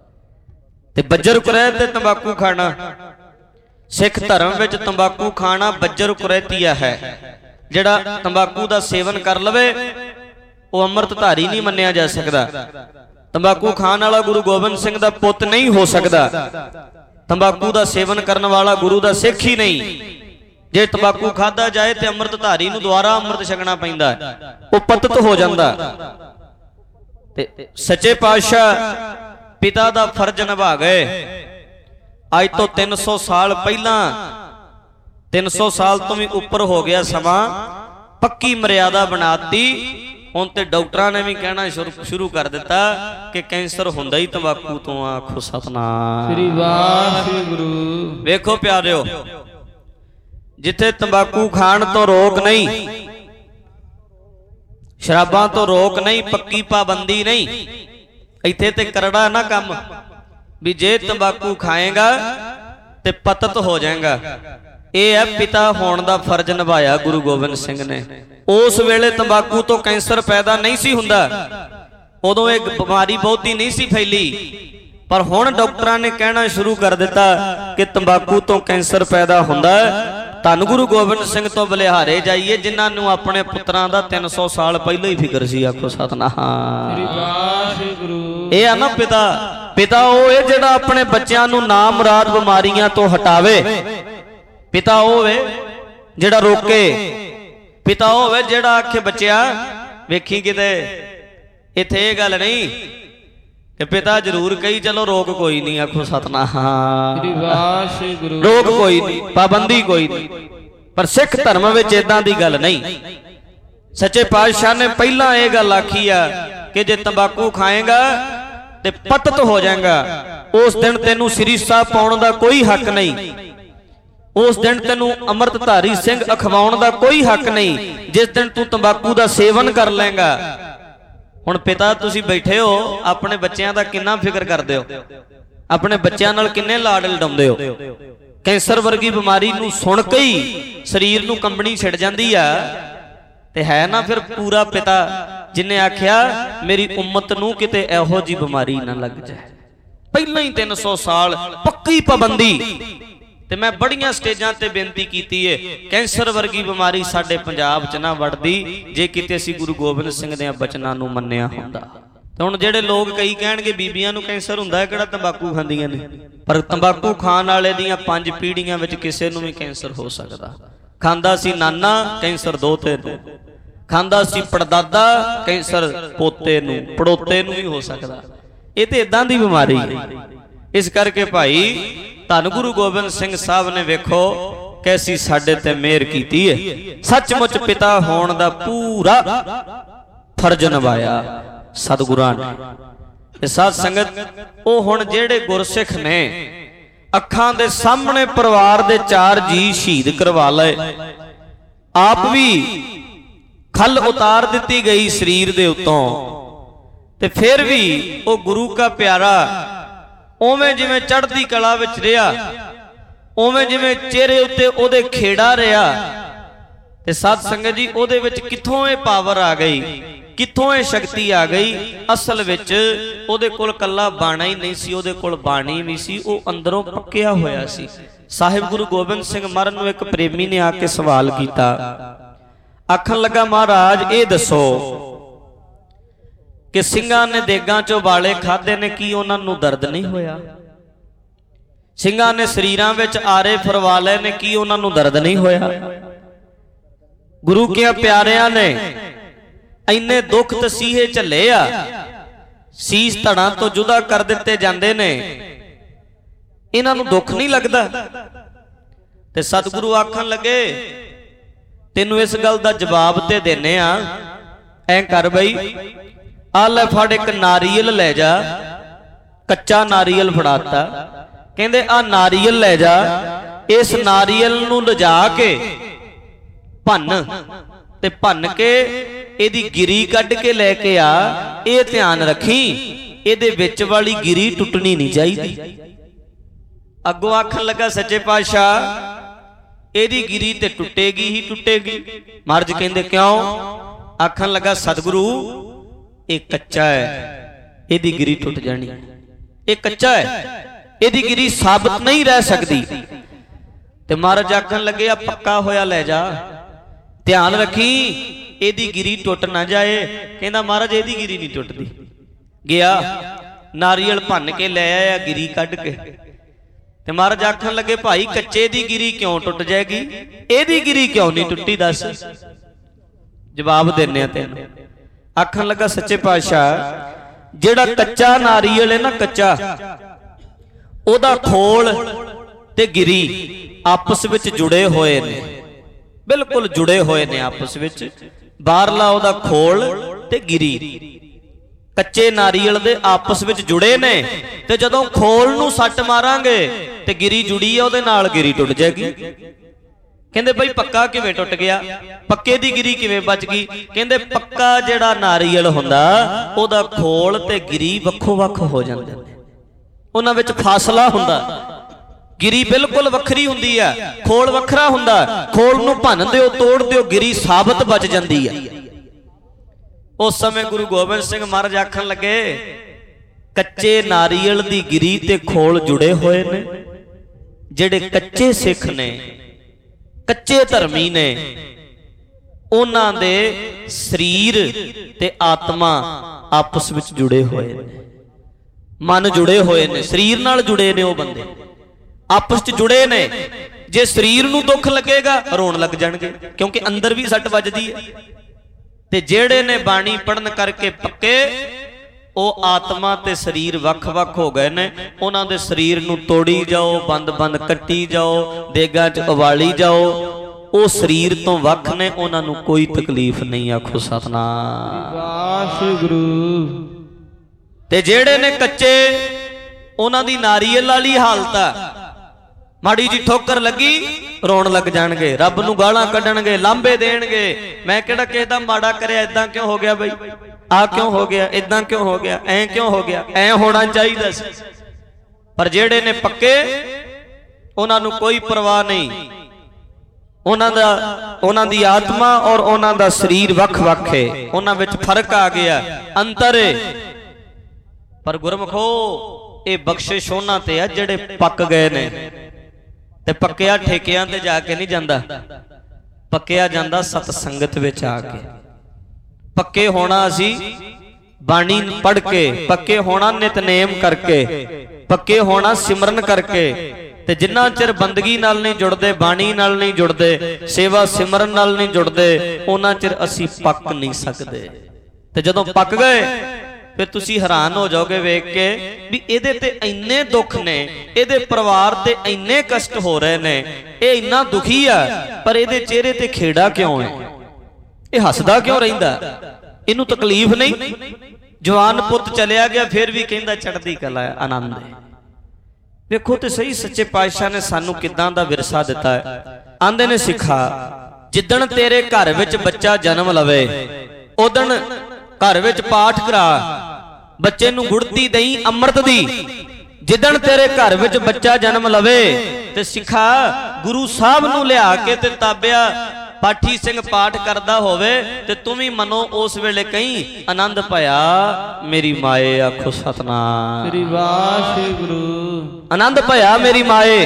ਤੇ ਬੱਜਰ ਕੁਰੈਤ ਤੇ ਤੰਬਾਕੂ ਖਾਣਾ, ਸਿੱਖ ਧਰਮ ਵਿੱਚ ਤੰਬਾਕੂ ਖਾਣਾ ਬੱਜਰ ਕੁਰੈਤੀਆ ਹੈ। ਜਿਹੜਾ ਤੰਬਾਕੂ ਦਾ ਸੇਵਨ ਕਰ ਲਵੇ ਉਹ ਅੰਮ੍ਰਿਤਧਾਰੀ ਨਹੀਂ ਮੰਨਿਆ ਜਾ ਸਕਦਾ। ਤੰਬਾਕੂ ਖਾਣ ਵਾਲਾ ਗੁਰੂ ਗੋਬਿੰਦ ਸਿੰਘ ਦਾ ਪੁੱਤ ਨਹੀਂ ਹੋ ਸਕਦਾ। ਤੰਬਾਕੂ ਦਾ ਸੇਵਨ ਕਰਨ ਵਾਲਾ ਗੁਰੂ ਦਾ ਸਿੱਖ ਹੀ ਨਹੀਂ। ਜੇ ਤੰਬਾਕੂ ਖਾਦਾ ਜਾਏ ਤੇ ਅੰਮ੍ਰਿਤਧਾਰੀ ਨੂੰ ਦੁਬਾਰਾ ਅੰਮ੍ਰਿਤ ਛਕਣਾ ਪੈਂਦਾ, ਉਹ ਪਤਿਤ ਹੋ ਜਾਂਦਾ। ਤੇ ਸੱਚੇ ਪਾਤਸ਼ਾਹ ਪਿਤਾ ਦਾ ਫਰਜ਼ ਨਿਭਾ ਗਏ। ਅੱਜ ਤੋਂ ਤਿੰਨ ਸੌ ਸਾਲ ਪਹਿਲਾਂ, ਤਿੰਨ ਸੌ ਸਾਲ ਤੋਂ ਵੀ ਉੱਪਰ ਹੋ ਗਿਆ ਸਮਾਂ, ਪੱਕੀ ਮਰਿਆਦਾ ਬਣਾਤੀ। ਹੁਣ ਤੇ ਡਾਕਟਰਾਂ ਨੇ ਵੀ ਕਹਿਣਾ ਸ਼ੁਰੂ ਕਰ ਦਿੱਤਾ ਕਿ ਕੈਂਸਰ ਹੁੰਦਾ ਹੀ ਤੰਬਾਕੂ ਤੋਂ। ਆਖੋ ਸਤਨਾਮ ਸ੍ਰੀ ਵਾਹਿਗੁਰੂ। ਵੇਖੋ ਪਿਆਰਿਓ, ਜਿੱਥੇ ਤੰਬਾਕੂ ਖਾਣ ਤੋਂ ਰੋਕ ਨਹੀਂ, ਸ਼ਰਾਬਾਂ ਤੋਂ ਰੋਕ ਨਹੀਂ, ਪੱਕੀ ਪਾਬੰਦੀ ਨਹੀਂ, ਇੱਥੇ ਤੇ ਕਰੜਾ ਨਾ ਕੰਮ ਵੀ ਜੇ ਤੰਬਾਕੂ ਖਾਏਗਾ ਤੇ ਪਤਿਤ ਹੋ ਜਾਏਗਾ। ਇਹ ਹੈ ਪਿਤਾ ਹੋਣ ਦਾ ਫਰਜ਼ ਨਿਭਾਇਆ ਗੁਰੂ ਗੋਬਿੰਦ ਸਿੰਘ ਨੇ। ਉਸ ਵੇਲੇ ਤੰਬਾਕੂ ਤੋਂ ਕੈਂਸਰ ਪੈਦਾ ਨਹੀਂ ਸੀ ਹੁੰਦਾ, ਉਦੋਂ ਇਹ ਬਿਮਾਰੀ ਬਹੁਤੀ ਨਹੀਂ ਸੀ ਫੈਲੀ। ਪਰ ਹੁਣ ਡਾਕਟਰਾਂ ਨੇ ਕਹਿਣਾ ਸ਼ੁਰੂ ਕਰ ਦਿੱਤਾ ਕਿ ਤੰਬਾਕੂ ਤੋਂ ਕੈਂਸਰ ਪੈਦਾ ਹੁੰਦਾ ਹੈ। ਧੰਨ ਗੁਰੂ ਗੋਬਿੰਦ ਸਿੰਘ ਤੋਂ ਬਲਿਹਾਰੇ ਜਾਈਏ, ਜਿਨ੍ਹਾਂ ਨੂੰ ਆਪਣੇ ਪੁੱਤਰਾਂ ਦਾ ਤਿੰਨ ਸੌ ਸਾਲ ਪਹਿਲਾਂ ਹੀ ਫਿਕਰ ਸੀ। ਆਖੋ ਸਤਨਾਮ ਸ੍ਰੀ ਵਾਹਿਗੁਰੂ। ਇਹ ਆ ਨਾ ਪਿਤਾ। ਪਿਤਾ ਉਹ ਹੈ ਜਿਹੜਾ ਆਪਣੇ ਬੱਚਿਆਂ ਨੂੰ ਨਾ ਮੁਰਾਦ ਬਿਮਾਰੀਆਂ ਤੋਂ ਹਟਾਵੇ। ਪਿਤਾ ਉਹ ਹੈ ਜਿਹੜਾ ਰੋਕੇ। ਪਿਤਾ ਉਹ ਹੋਵੇ ਜਿਹੜਾ ਆਖੇ ਬੱਚਿਆ ਵੇਖੀ ਕਿਤੇ ਇੱਥੇ ਇਹ ਗੱਲ ਨਹੀਂ ਕਿ ਪਿਤਾ ਜ਼ਰੂਰ ਕਹੀ ਚਲੋ ਰੋਕ ਕੋਈ ਨਹੀਂ। ਆਖੋ ਸਤਨਾਮ ਸ੍ਰੀ ਵਾਹਿਗੁਰੂ। ਰੋਕ ਕੋਈ ਨਹੀਂ, ਪਾਬੰਦੀ ਕੋਈ ਨਹੀਂ। ਪਰ ਸਿੱਖ ਧਰਮ ਵਿੱਚ ਇਦਾਂ ਦੀ ਗੱਲ ਨਹੀਂ। ਸੱਚੇ ਪਾਤਸ਼ਾਹ ਨੇ ਪਹਿਲਾਂ ਇਹ ਗੱਲ ਆਖੀ ਆ ਕਿ ਜੇ ਤੰਬਾਕੂ ਖਾਏਗਾ ਤੇ ਪਤਿਤ ਹੋ ਜਾਏਗਾ। ਉਸ ਦਿਨ ਤੈਨੂੰ ਸ੍ਰੀ ਸਾਹਿਬ ਪਾਉਣ ਦਾ ਕੋਈ ਹੱਕ ਨਹੀਂ। ਉਸ ਦਿਨ ਤੈਨੂੰ ਅੰਮ੍ਰਿਤਧਾਰੀ ਸਿੰਘ ਅਖਵਾਉਣ ਦਾ ਕੋਈ ਹੱਕ ਨਹੀਂ, ਜਿਸ ਦਿਨ ਤੂੰ ਤੰਬਾਕੂ ਦਾ ਸੇਵਨ ਕਰ ਲਏਗਾ। ਹੁਣ ਪਿਤਾ ਤੁਸੀਂ ਬੈਠੇ ਹੋ, ਆਪਣੇ ਬੱਚਿਆਂ ਦਾ ਕਿੰਨਾ ਫਿਕਰ ਕਰਦੇ ਹੋ। ਆਪਣੇ ਬੱਚਿਆਂ ਨਾਲ ਕਿੰਨੇ ਲਾਡ ਲਡਾਉਂਦੇ ਹੋ। ਕੈਂਸਰ ਵਰਗੀ ਬਿਮਾਰੀ ਨੂੰ ਸੁਣ ਕੇ ਹੀ ਸਰੀਰ ਨੂੰ ਕੰਬਣੀ ਛਿੜ ਜਾਂਦੀ ਆ। ਤੇ ਹੈ ਨਾ ਫਿਰ ਪੂਰਾ ਪਿਤਾ ਜਿਨੇ ਆਖਿਆ ਮੇਰੀ ਉਮਤ ਨੂੰ ਕਿਤੇ ਇਹੋ ਜੀ ਬਿਮਾਰੀ ਨਾ ਲੱਗ ਜਾਏ। ਪਹਿਲਾਂ ਹੀ ਤਿੰਨ ਸੌ ਸਾਲ ਪੱਕੀ ਪਾਬੰਦੀ। ਤੇ ਮੈਂ ਬੜੀਆਂ ਸਟੇਜਾਂ ਤੇ ਬੇਨਤੀ ਕੀਤੀ ਏ ਕੈਂਸਰ ਵਰਗੀ ਬਿਮਾਰੀ ਸਾਡੇ ਪੰਜਾਬ 'ਚ ਨਾ ਵੜਦੀ ਜੇ ਕਿਤੇ ਅਸੀਂ ਗੁਰੂ ਗੋਬਿੰਦ ਸਿੰਘ ਦੇ ਬਚਨਾਂ ਨੂੰ ਮੰਨਿਆ ਹੁੰਦਾ। ਤੇ ਹੁਣ ਜਿਹੜੇ ਲੋਕ ਕਈ ਕਹਿਣਗੇ ਬੀਬੀਆਂ ਨੂੰ ਕੈਂਸਰ ਹੁੰਦਾ ਹੈ, ਕਿਹੜਾ ਤੰਬਾਕੂ ਖਾਂਦੀਆਂ ਨੇ। ਪਰ ਤੰਬਾਕੂ ਖਾਣ ਵਾਲੇ ਦੀਆਂ ਪੰਜ ਪੀੜ੍ਹੀਆਂ ਵਿੱਚ ਕਿਸੇ ਨੂੰ ਵੀ ਕੈਂਸਰ ਹੋ ਸਕਦਾ। ਖਾਂਦਾ ਸੀ ਨਾਨਾ, ਕੈਂਸਰ ਦੋਤੇ ਨੂੰ। ਖਾਂਦਾ ਸੀ ਪੜਦਾਦਾ, ਕੈਂਸਰ ਪੋਤੇ ਨੂੰ ਪੜੋਤੇ ਨੂੰ ਵੀ ਹੋ ਸਕਦਾ। ਇਹ ਤੇ ਇਦਾਂ ਦੀ ਬਿਮਾਰੀ ਹੈ। ਇਸ ਕਰਕੇ ਭਾਈ ਧੰਨ ਗੁਰੂ ਗੋਬਿੰਦ ਸਿੰਘ ਸਾਹਿਬ ਨੇ ਵੇਖੋ ਕੈਸੀ ਸਾਡੇ ਤੇ ਮਿਹਰ ਕੀਤੀ ਹੈ। ਸੱਚਮੁੱਚ ਪਿਤਾ ਹੋਣ ਦਾ ਪੂਰਾ ਫਰਜ਼ ਨਿਭਾਇਆ ਸਤਿਗੁਰਾਂ ਨੇ। ਇਹ ਸਾਧ ਸੰਗਤ ਉਹ ਹੁਣ ਜਿਹੜੇ ਗੁਰਸਿੱਖ ਨੇ ਅੱਖਾਂ ਦੇ ਸਾਹਮਣੇ ਪਰਿਵਾਰ ਦੇ ਚਾਰ ਜੀ ਸ਼ਹੀਦ ਕਰਵਾ ਲਏ, ਆਪ ਵੀ ਖੱਲ ਉਤਾਰ ਦਿੱਤੀ ਗਈ ਸਰੀਰ ਦੇ ਉੱਤੋਂ, ਤੇ ਫਿਰ ਵੀ ਉਹ ਗੁਰੂ ਕਾ ਪਿਆਰਾ ਉਵੇਂ ਜਿਵੇਂ ਚੜ੍ਹਦੀ ਕਲਾ ਵਿੱਚ ਰਿਹਾ, ਉਵੇਂ ਜਿਵੇਂ ਚਿਹਰੇ ਉੱਤੇ ਉਹਦੇ ਖੇੜਾ ਰਿਹਾ। ਤੇ ਸਾਧ ਸੰਗਤ ਜੀ ਉਹਦੇ ਵਿੱਚ ਕਿੱਥੋਂ ਇਹ ਪਾਵਰ ਆ ਗਈ, ਕਿੱਥੋਂ ਇਹ ਸ਼ਕਤੀ ਆ ਗਈ। ਅਸਲ ਵਿੱਚ ਉਹਦੇ ਕੋਲ ਕੱਲਾ ਬਾਣਾ ਹੀ ਨਹੀਂ ਸੀ, ਉਹਦੇ ਕੋਲ ਬਾਣੀ ਵੀ ਸੀ। ਉਹ ਅੰਦਰੋਂ ਪੱਕਿਆ ਹੋਇਆ ਸੀ। ਸਾਹਿਬ ਗੁਰੂ ਗੋਬਿੰਦ ਸਿੰਘ ਮਹਾਰਾਜ ਨੂੰ ਇੱਕ ਪ੍ਰੇਮੀ ਨੇ ਆ ਕੇ ਸਵਾਲ ਕੀਤਾ, ਆਖਣ ਲੱਗਾ ਮਹਾਰਾਜ ਇਹ ਦੱਸੋ ਕਿ ਸਿੰਘਾਂ ਨੇ ਦੇਗਾਂ ਚੋਂ ਵਾਲੇ ਖਾਦੇ ਨੇ, ਕੀ ਉਹਨਾਂ ਨੂੰ ਦਰਦ ਨਹੀਂ ਹੋਇਆ? ਸਿੰਘਾਂ ਨੇ ਸਰੀਰਾਂ ਵਿੱਚ ਆਰੇ ਫਰਵਾ ਲਏ ਨੇ, ਕੀ ਉਹਨਾਂ ਨੂੰ ਦਰਦ ਨਹੀਂ ਹੋਇਆ? ਗੁਰੂ ਕੇ ਪਿਆਰਿਆਂ ਨੇ ਇੰਨੇ ਦੁੱਖ ਤਸੀਹੇ ਝੱਲੇ ਆ, ਸੀਸ ਧੜਾਂ ਤੋਂ ਜੁਦਾ ਕਰ ਦਿੱਤੇ ਜਾਂਦੇ ਨੇ, ਇਹਨਾਂ ਨੂੰ ਦੁੱਖ ਨਹੀਂ ਲੱਗਦਾ? ਤੇ ਸਤਿਗੁਰੂ ਆਖਣ ਲੱਗੇ ਤੈਨੂੰ ਇਸ ਗੱਲ ਦਾ ਜਵਾਬ ਤੇ ਦੇਨੇ ਆ। ਐਂ ਕਰ ਬਈ ਆ ਲੈ ਫੜ ਇੱਕ ਨਾਰੀਅਲ ਲੈ ਜਾ। ਕੱਚਾ ਨਾਰੀਅਲ ਫੜਾਤਾ, ਕਹਿੰਦੇ ਆ ਨਾਰੀਅਲ ਲੈ ਜਾ, ਇਸ ਨਾਰੀਅਲ ਨੂੰ ਲਿਜਾ ਕੇ ਭੰਨ, ਤੇ ਭੰਨ ਕੇ ਇਹਦੀ ਗਿਰੀ ਕੱਢ ਕੇ ਲੈ ਕੇ ਆ। ਇਹ ਧਿਆਨ ਰੱਖੀ ਇਹਦੇ ਵਿੱਚ ਵਾਲੀ ਗਿਰੀ ਟੁੱਟਣੀ ਨਹੀਂ ਚਾਹੀਦੀ। ਅੱਗੋਂ ਆਖਣ ਲੱਗਾ ਸੱਚੇ ਪਾਤਸ਼ਾਹ ਇਹਦੀ ਗਿਰੀ ਤੇ ਟੁੱਟੇਗੀ ਹੀ ਟੁੱਟੇਗੀ। ਮਹਾਰਾਜ ਕਹਿੰਦੇ ਕਿਉਂ? ਆਖਣ ਲੱਗਾ ਸਤਿਗੁਰੂ ਇਹ ਕੱਚਾ ਹੈ, ਇਹਦੀ ਗਿਰੀ ਟੁੱਟ ਜਾਣੀ। ਇਹ ਕੱਚਾ ਹੈ, ਇਹਦੀ ਗਿਰੀ ਸਾਬਤ ਨਹੀਂ ਰਹਿ ਸਕਦੀ। ਤੇ ਮਹਾਰਾਜ ਆਖਣ ਲੱਗੇ ਆ ਪੱਕਾ ਹੋਇਆ ਲੈ ਜਾ, ਧਿਆਨ ਰੱਖੀ ਇਹਦੀ ਗਿਰੀ ਟੁੱਟ ਨਾ ਜਾਏ। ਕਹਿੰਦਾ ਮਹਾਰਾਜ ਇਹਦੀ ਗਿਰੀ ਨਹੀਂ ਟੁੱਟਦੀ। ਗਿਆ ਨਾਰੀਅਲ ਭੰਨ ਕੇ ਲੈ ਆਇਆ, ਗਿਰੀ ਕੱਢ ਕੇ। ਤੇ ਮਹਾਰਾਜ ਆਖਣ ਲੱਗੇ ਭਾਈ ਕੱਚੇ ਦੀ ਗਿਰੀ ਕਿਉਂ ਟੁੱਟ ਜਾਏਗੀ, ਇਹਦੀ ਗਿਰੀ ਕਿਉਂ ਨਹੀਂ ਟੁੱਟੀ? ਦੱਸ, ਜਵਾਬ ਦਿੰਨੇ ਆ ਤੈਨੂੰ। ਆਖਣ ਲੱਗਾ ਸੱਚੇ ਪਾਤਸ਼ਾਹ ਜਿਹੜਾ ਕੱਚਾ ਨਾਰੀਅਲ ਹੈ ਨਾ, ਕੱਚਾ, ਉਹਦਾ ਖੋਲ ਤੇ ਗਿਰੀ ਆਪਸ ਵਿੱਚ ਜੁੜੇ ਹੋਏ ਨੇ, ਬਿਲਕੁਲ ਜੁੜੇ ਹੋਏ ਨੇ ਆਪਸ ਵਿੱਚ। ਬਾਹਰਲਾ ਉਹਦਾ ਖੋਲ ਤੇ ਗਿਰੀ ਕੱਚੇ ਨਾਰੀਅਲ ਦੇ ਆਪਸ ਵਿੱਚ ਜੁੜੇ ਨੇ। ਤੇ ਜਦੋਂ ਖੋਲ ਨੂੰ ਸੱਟ ਮਾਰਾਂਗੇ ਤੇ ਗਿਰੀ ਜੁੜੀ ਆ ਉਹਦੇ ਨਾਲ, ਗਿਰੀ ਟੁੱਟ ਜਾਏਗੀ। ਕਹਿੰਦੇ ਬਈ ਪੱਕਾ ਕਿਵੇਂ ਟੁੱਟ ਗਿਆ, ਪੱਕੇ ਦੀ ਗਿਰੀ ਕਿਵੇਂ ਬਚ ਗਈ? ਕਹਿੰਦੇ ਪੱਕਾ ਜਿਹੜਾ ਨਾਰੀਅਲ ਹੁੰਦਾ ਉਹਦਾ ਖੋਲ ਤੇ ਗਿਰੀ ਵੱਖੋ ਵੱਖ ਹੋ ਜਾਂਦੇ ਨੇ, ਉਹਨਾਂ ਵਿੱਚ ਫਾਸਲਾ ਹੁੰਦਾ। ਗਿਰੀ ਬਿਲਕੁਲ ਵੱਖਰੀ ਹੁੰਦੀ ਆ, ਖੋਲ ਵੱਖਰਾ ਹੁੰਦਾ। ਖੋਲ ਨੂੰ ਭੰਨ ਦਿਓ, ਤੋੜ ਦਿਓ, ਗਿਰੀ ਸਾਬਤ ਬਚ ਜਾਂਦੀ ਆ। ਉਸ ਸਮੇਂ ਗੁਰੂ ਗੋਬਿੰਦ ਸਿੰਘ ਮਹਾਰਾਜ ਆਖਣ ਲੱਗੇ ਕੱਚੇ ਨਾਰੀਅਲ ਦੀ ਗਿਰੀ ਤੇ ਖੋਲ ਜੁੜੇ ਹੋਏ ਨੇ। ਜਿਹੜੇ ਕੱਚੇ ਸਿੱਖ ਨੇ, ਕੱਚੇ ਧਰਮੀ ਨੇ, ਉਹਨਾਂ ਦੇ ਸਰੀਰ ਤੇ ਆਤਮਾ ਆਪਸ ਵਿੱਚ ਜੁੜੇ ਹੋਏ ਨੇ, ਮਨ ਜੁੜੇ ਹੋਏ ਨੇ, ਸਰੀਰ ਨਾਲ ਜੁੜੇ ਨੇ। ਉਹ ਬੰਦੇ ਆਪਸ ਵਿੱਚ ਜੁੜੇ ਨੇ। ਜੇ ਸਰੀਰ ਨੂੰ ਦੁੱਖ ਲੱਗੇਗਾ ਰੋਣ ਲੱਗ ਜਾਣਗੇ, ਕਿਉਂਕਿ ਅੰਦਰ ਵੀ ਸੱਟ ਵੱਜਦੀ ਹੈ। ਤੇ ਜਿਹੜੇ ਨੇ ਬਾਣੀ ਪੜਨ ਕਰਕੇ ਪੱਕੇ, ਉਹ ਆਤਮਾ ਤੇ ਸਰੀਰ ਵੱਖ-ਵੱਖ ਹੋ ਗਏ ਨੇ। ਉਹਨਾਂ ਦੇ ਸਰੀਰ ਨੂੰ ਤੋੜੀ ਜਾਓ, ਬੰਦ-ਬੰਦ ਕੱਟੀ ਜਾਓ, ਦੇਗਾਂ 'ਚ ਉਬਾਲੀ ਜਾਓ, ਉਹ ਸਰੀਰ ਤੋਂ ਵੱਖ ਨੇ, ਉਹਨਾਂ ਨੂੰ ਕੋਈ ਤਕਲੀਫ ਨਹੀਂ। ਆਖੋ ਸਤਿਨਾਮ ਵਾਹਿਗੁਰੂ। ਤੇ ਜਿਹੜੇ ਨੇ ਕੱਚੇ, ਉਹਨਾਂ ਦੀ ਨਾਰੀਅਲ ਵਾਲੀ ਹਾਲਤ ਆ। ਮਾੜੀ ਜੀ ਠੋਕਰ ਲੱਗੀ ਰੋਣ ਲੱਗ ਜਾਣਗੇ, ਰੱਬ ਨੂੰ ਗਾਲਾਂ ਕੱਢਣਗੇ, ਲਾਂਬੇ ਦੇਣਗੇ। ਮੈਂ ਕਿਹੜਾ ਕਿਸੇ ਦਾ ਮਾੜਾ ਕਰਿਆ, ਇਦਾਂ ਕਿਉਂ ਹੋ ਗਿਆ ਬਈ, ਆ ਕਿਉਂ ਹੋ ਗਿਆ, ਇਦਾਂ ਕਿਉਂ ਹੋ ਗਿਆ, ਐ ਕਿਉਂ ਹੋ ਗਿਆ, ਐ ਹੋਣਾ ਚਾਹੀਦਾ ਸੀ। ਪਰ ਜਿਹੜੇ ਨੇ ਪੱਕੇ ਉਹਨਾਂ ਨੂੰ ਕੋਈ ਪਰਵਾਹ ਨਹੀਂ। ਉਹਨਾਂ ਦਾ ਉਹਨਾਂ ਦੀ ਆਤਮਾ ਔਰ ਉਹਨਾਂ ਦਾ ਸਰੀਰ ਵੱਖ-ਵੱਖ ਹੈ, ਉਹਨਾਂ ਵਿੱਚ ਫਰਕ ਆ ਗਿਆ, ਅੰਤਰ ਹੈ। ਪਰ ਗੁਰਮਖੋ ਇਹ ਬਖਸ਼ਿਸ਼ ਉਹਨਾਂ ਤੇ ਆ ਜਿਹੜੇ ਪੱਕ ਗਏ ਨੇ। ਤੇ ਪੱਕਿਆ ਠੇਕਿਆਂ ਤੇ ਜਾ ਕੇ ਨਹੀਂ ਜਾਂਦਾ, ਪੱਕਿਆ ਜਾਂਦਾ ਸਤ ਸੰਗਤ ਵਿੱਚ ਆ ਕੇ। ਪੱਕੇ ਹੋਣਾ ਅਸੀਂ ਬਾਣੀ ਪੜ੍ਹ ਕੇ, ਪੱਕੇ ਹੋਣਾ ਨਿਤਨੇਮ ਕਰਕੇ, ਪੱਕੇ ਹੋਣਾ ਸਿਮਰਨ ਕਰਕੇ। ਤੇ ਜਿੰਨਾ ਚਿਰ ਬੰਦਗੀ ਨਾਲ ਨਹੀਂ ਜੁੜਦੇ, ਬਾਣੀ ਨਾਲ ਨਹੀਂ ਜੁੜਦੇ, ਸੇਵਾ ਸਿਮਰਨ ਨਾਲ ਨਹੀਂ ਜੁੜਦੇ, ਉਹਨਾਂ ਚਿਰ ਅਸੀਂ ਪੱਕ ਨਹੀਂ ਸਕਦੇ। ਤੇ ਜਦੋਂ ਪੱਕ ਗਏ ਫਿਰ ਤੁਸੀਂ ਹੈਰਾਨ ਹੋ ਜਾਓਗੇ ਵੇਖ ਕੇ ਵੀ ਇਹਦੇ ਤੇ ਇੰਨੇ ਦੁੱਖ ਨੇ, ਇਹਦੇ ਪਰਿਵਾਰ ਤੇ ਇੰਨੇ ਕਸ਼ਟ ਹੋ ਰਹੇ ਨੇ, ਇਹ ਇੰਨਾ ਦੁਖੀ ਆ, ਪਰ ਇਹਦੇ ਚਿਹਰੇ ਤੇ ਖੇੜਾ ਕਿਉਂ ਹੈ? ਇਹ ਹੱਸਦਾ ਕਿਉਂ ਰਹਿੰਦਾ? ਇਹਨੂੰ ਤਕਲੀਫ ਨਹੀਂ? ਜਵਾਨ ਪੁੱਤ ਚਲਿਆ ਗਿਆ ਫਿਰ ਵੀ ਕਹਿੰਦਾ ਚੜ੍ਹਦੀ ਕਲਾ ਹੈ, ਆਨੰਦ ਹੈ। ਵੇਖੋ ਤੇ ਸਹੀ ਸੱਚੇ ਪਾਤਸ਼ਾਹ ਨੇ ਸਾਨੂੰ ਕਿੱਦਾਂ ਦਾ ਵਿਰਸਾ ਦਿੱਤਾ ਹੈ। ਆਂਦੇ ਨੇ ਸਿੱਖਾ, ਜਿੱਦਣ ਤੇਰੇ ਘਰ ਵਿੱਚ ਬੱਚਾ ਜਨਮ ਲਵੇ ਉਦਣ ਘਰ ਵਿੱਚ ਪਾਠ ਕਰਾ, ਬੱਚੇ ਨੂੰ ਗੁੜਤੀ ਦਈ ਅੰਮ੍ਰਿਤ ਦੀ। ਜਿੱਦਣ ਤੇਰੇ ਘਰ ਵਿੱਚ ਬੱਚਾ ਜਨਮ ਲਵੇ ਤੇ ਸਿੱਖਾ ਗੁਰੂ ਸਾਹਿਬ ਨੂੰ ਲਿਆ ਕੇ ਤੇ ਤਾਬਿਆ ਪਾਠੀ ਸਿੰਘ ਪਾਠ ਕਰਦਾ ਹੋਵੇ ਤੇ ਤੂੰ ਵੀ ਮਨੋ ਉਸ ਵੇਲੇ ਕਹੀਂ ਆਨੰਦ ਭਇਆ ਮੇਰੀ ਮਾਏ, ਆਖੋ ਸਤਨਾਮ ਸ੍ਰੀ ਵਾਹਿਗੁਰੂ। ਆਨੰਦ ਭਇਆ ਮੇਰੀ ਮਾਏ।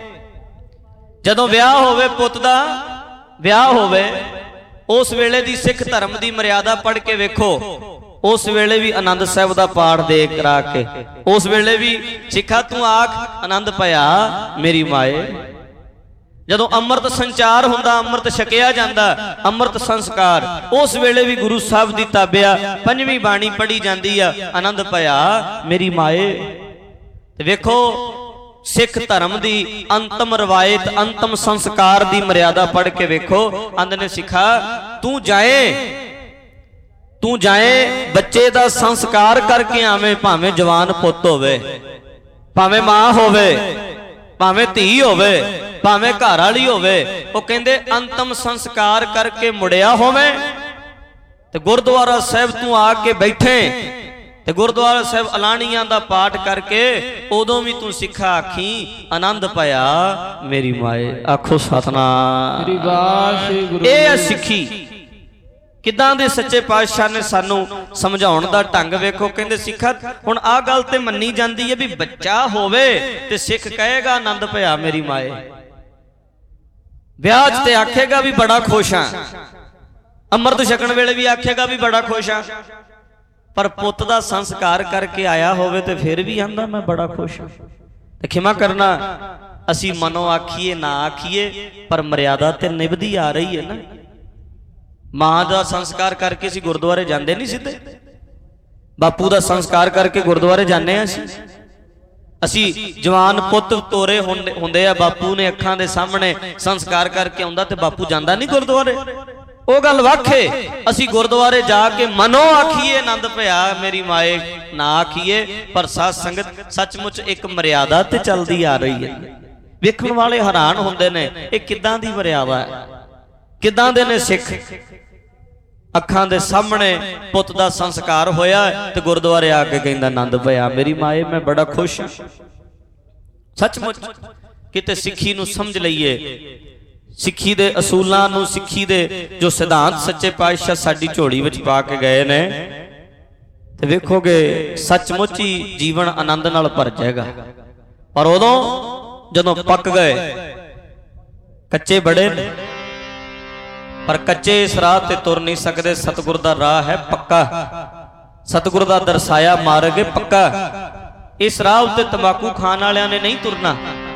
ਜਦੋਂ ਵਿਆਹ ਹੋਵੇ ਪੁੱਤ ਦਾ, ਵਿਆਹ ਹੋਵੇ, ਉਸ ਵੇਲੇ ਦੀ ਸਿੱਖ ਧਰਮ ਦੀ ਮਰਿਆਦਾ ਪੜ੍ਹ ਕੇ ਵੇਖੋ। ਉਸ ਵੇਲੇ ਵੀ ਆਨੰਦ ਸਾਹਿਬ ਦਾ ਪਾਠ ਦੇ ਕਰਾ ਕੇ, ਉਸ ਵੇਲੇ ਵੀ ਸਿੱਖਾ ਤੂੰ ਆਖ ਆਨੰਦ ਭਇਆ ਮੇਰੀ ਮਾਏ। ਜਦੋਂ ਅੰਮ੍ਰਿਤ ਸੰਚਾਰ ਹੁੰਦਾ, ਅੰਮ੍ਰਿਤ ਛਕਿਆ ਜਾਂਦਾ, ਅੰਮ੍ਰਿਤ ਸੰਸਕਾਰ, ਉਸ ਵੇਲੇ ਵੀ ਗੁਰੂ ਸਾਹਿਬ ਦੀ ਤਾਬਿਆ ਪੰਜਵੀਂ ਬਾਣੀ ਪੜ੍ਹੀ ਜਾਂਦੀ ਆ, ਆਨੰਦ ਭਇਆ ਮੇਰੀ ਮਾਏ। ਤੇ ਵੇਖੋ ਸਿੱਖ ਧਰਮ ਦੀ ਅੰਤਮ ਰਵਾਇਤ, ਅੰਤਮ ਸੰਸਕਾਰ ਦੀ ਮਰਿਆਦਾ ਪੜ੍ਹ ਕੇ ਵੇਖੋ। ਆਂਦੇ ਨੇ ਸਿੱਖਾ ਤੂੰ ਜਾਏ, ਤੂੰ ਜਾਏ ਬੱਚੇ ਦਾ ਸੰਸਕਾਰ ਕਰਕੇ ਆਵੇਂ, ਭਾਵੇਂ ਜਵਾਨ ਪੁੱਤ ਹੋਵੇ, ਭਾਵੇਂ ਮਾਂ ਹੋਵੇ, ਭਾਵੇਂ ਧੀ ਹੋਵੇ, ਭਾਵੇਂ ਘਰ ਵਾਲੀ ਹੋਵੇ। ਉਹ ਕਹਿੰਦੇ ਅੰਤਮ ਸੰਸਕਾਰ ਕਰਕੇ ਮੁੜਿਆ ਹੋਵੇ ਤੇ ਗੁਰਦੁਆਰਾ ਸਾਹਿਬ ਤੂੰ ਆ ਕੇ ਬੈਠੇ ਤੇ ਗੁਰਦੁਆਰਾ ਸਾਹਿਬ ਅਲਾਣੀਆਂ ਦਾ ਪਾਠ ਕਰਕੇ ਉਦੋਂ ਵੀ ਤੂੰ ਸਿੱਖਾ ਆਖੀ ਆਨੰਦ ਭਇਆ ਮੇਰੀ ਮਾਏ, ਆਖੋ ਸਤਨਾਮ ਸ੍ਰੀ ਵਾਹਿਗੁਰੂ। ਇਹ ਹੈ ਸਿੱਖੀ। ਕਿੱਦਾਂ ਦੇ ਸੱਚੇ ਪਾਤਸ਼ਾਹ ਨੇ ਸਾਨੂੰ ਸਮਝਾਉਣ ਦਾ ਢੰਗ ਵੇਖੋ। ਕਹਿੰਦੇ ਸਿੱਖਾ ਹੁਣ ਆਹ ਗੱਲ ਤੇ ਮੰਨੀ ਜਾਂਦੀ ਹੈ ਵੀ ਬੱਚਾ ਹੋਵੇ ਤੇ ਸਿੱਖ ਕਹੇਗਾ ਆਨੰਦ ਭਇਆ ਮੇਰੀ ਮਾਏ। ਵਿਆਹ 'ਚ ਤੇ ਆਖੇਗਾ ਵੀ ਬੜਾ ਖੁਸ਼ ਹਾਂ, ਅੰਮ੍ਰਿਤ ਛਕਣ ਵੇਲੇ ਵੀ ਆਖੇਗਾ ਵੀ ਬੜਾ ਖੁਸ਼ ਹਾਂ, ਪਰ ਪੁੱਤ ਦਾ ਸੰਸਕਾਰ ਕਰਕੇ ਆਇਆ ਹੋਵੇ ਤੇ ਫਿਰ ਵੀ ਆਂਦਾ ਮੈਂ ਬੜਾ ਖੁਸ਼ ਹਾਂ। ਤੇ ਖਿਮਾ ਕਰਨਾ, ਅਸੀਂ ਮਨੋਂ ਆਖੀਏ ਨਾ ਆਖੀਏ ਪਰ ਮਰਿਆਦਾ ਤੇ ਨਿਭਦੀ ਆ ਰਹੀ ਹੈ ਨਾ। ਮਾਂ ਦਾ ਸੰਸਕਾਰ ਕਰਕੇ ਅਸੀਂ ਗੁਰਦੁਆਰੇ ਜਾਂਦੇ ਨਹੀਂ ਸਿੱਧੇ, ਬਾਪੂ ਦਾ ਸੰਸਕਾਰ ਕਰਕੇ ਗੁਰਦੁਆਰੇ ਜਾਂਦੇ ਆ। ਅਸੀਂ ਅਸੀਂ ਜਵਾਨ ਪੁੱਤ ਤੋਰੇ ਹੁੰਦੇ ਆ, ਬਾਪੂ ਨੇ ਅੱਖਾਂ ਦੇ ਸਾਹਮਣੇ ਸੰਸਕਾਰ ਕਰਕੇ ਆਉਂਦਾ ਤੇ ਬਾਪੂ ਜਾਂਦਾ ਨਹੀਂ ਗੁਰਦੁਆਰੇ। ਉਹ ਗੱਲ ਵੱਖੇ। ਅਸੀਂ ਗੁਰਦੁਆਰੇ ਜਾ ਕੇ ਮਨੋਂ ਆਖੀਏ ਆਨੰਦ ਭਇਆ ਮੇਰੀ ਮਾਏ, ਨਾ ਆਖੀਏ, ਪਰ ਸਾਧ ਸੰਗਤ ਸੱਚਮੁੱਚ ਇੱਕ ਮਰਿਆਦਾ ਤੇ ਚੱਲਦੀ ਆ ਰਹੀ ਹੈ। ਵੇਖਣ ਵਾਲੇ ਹੈਰਾਨ ਹੁੰਦੇ ਨੇ ਇਹ ਕਿੱਦਾਂ ਦੀ ਮਰਿਆਦਾ ਹੈ, ਕਿੱਦਾਂ ਦੇ ਨੇ ਸਿੱਖ। ਅੱਖਾਂ ਦੇ ਸਾਹਮਣੇ ਪੁੱਤ ਦਾ ਸੰਸਕਾਰ ਹੋਇਆ ਤੇ ਗੁਰਦੁਆਰੇ ਆ ਕੇ ਕਹਿੰਦਾ ਆਨੰਦ ਭਇਆ ਮੇਰੀ ਮਾਏ, ਮੈਂ ਬੜਾ ਖੁਸ਼ ਹਾਂ। ਸੱਚਮੁੱਚ ਕਿਤੇ ਸਿੱਖੀ ਨੂੰ ਸਮਝ ਲਈਏ, ਸਿੱਖੀ ਦੇ ਅਸੂਲਾਂ ਨੂੰ, ਸਿੱਖੀ ਦੇ ਜੋ ਸਿਧਾਂਤ ਸੱਚੇ ਪਾਤਸ਼ਾਹ ਸਾਡੀ ਝੋਲੀ ਵਿੱਚ ਪਾ ਕੇ ਗਏ ਨੇ, ਤੇ ਵੇਖੋਗੇ ਸੱਚਮੁੱਚ ਹੀ ਜੀਵਨ ਆਨੰਦ ਨਾਲ ਭਰ ਜਾਏਗਾ। ਪਰ ਉਦੋਂ ਜਦੋਂ ਪੱਕ ਗਏ, ਕੱਚੇ ਬੜੇ ਨੇ, ਪਰ ਕੱਚੇ ਇਸ ਰਾਹ ਤੇ ਤੁਰ ਨਹੀਂ ਸਕਦੇ। ਸਤਿਗੁਰ ਦਾ ਰਾਹ ਹੈ ਪੱਕਾ, ਸਤਿਗੁਰ ਦਾ ਦਰਸਾਇਆ ਮਾਰਗ ਹੈ ਪੱਕਾ। ਇਸ ਰਾਹ ਉੱਤੇ ਤੰਬਾਕੂ ਖਾਣ ਵਾਲਿਆਂ ਨੇ ਨਹੀਂ ਤੁਰਨਾ।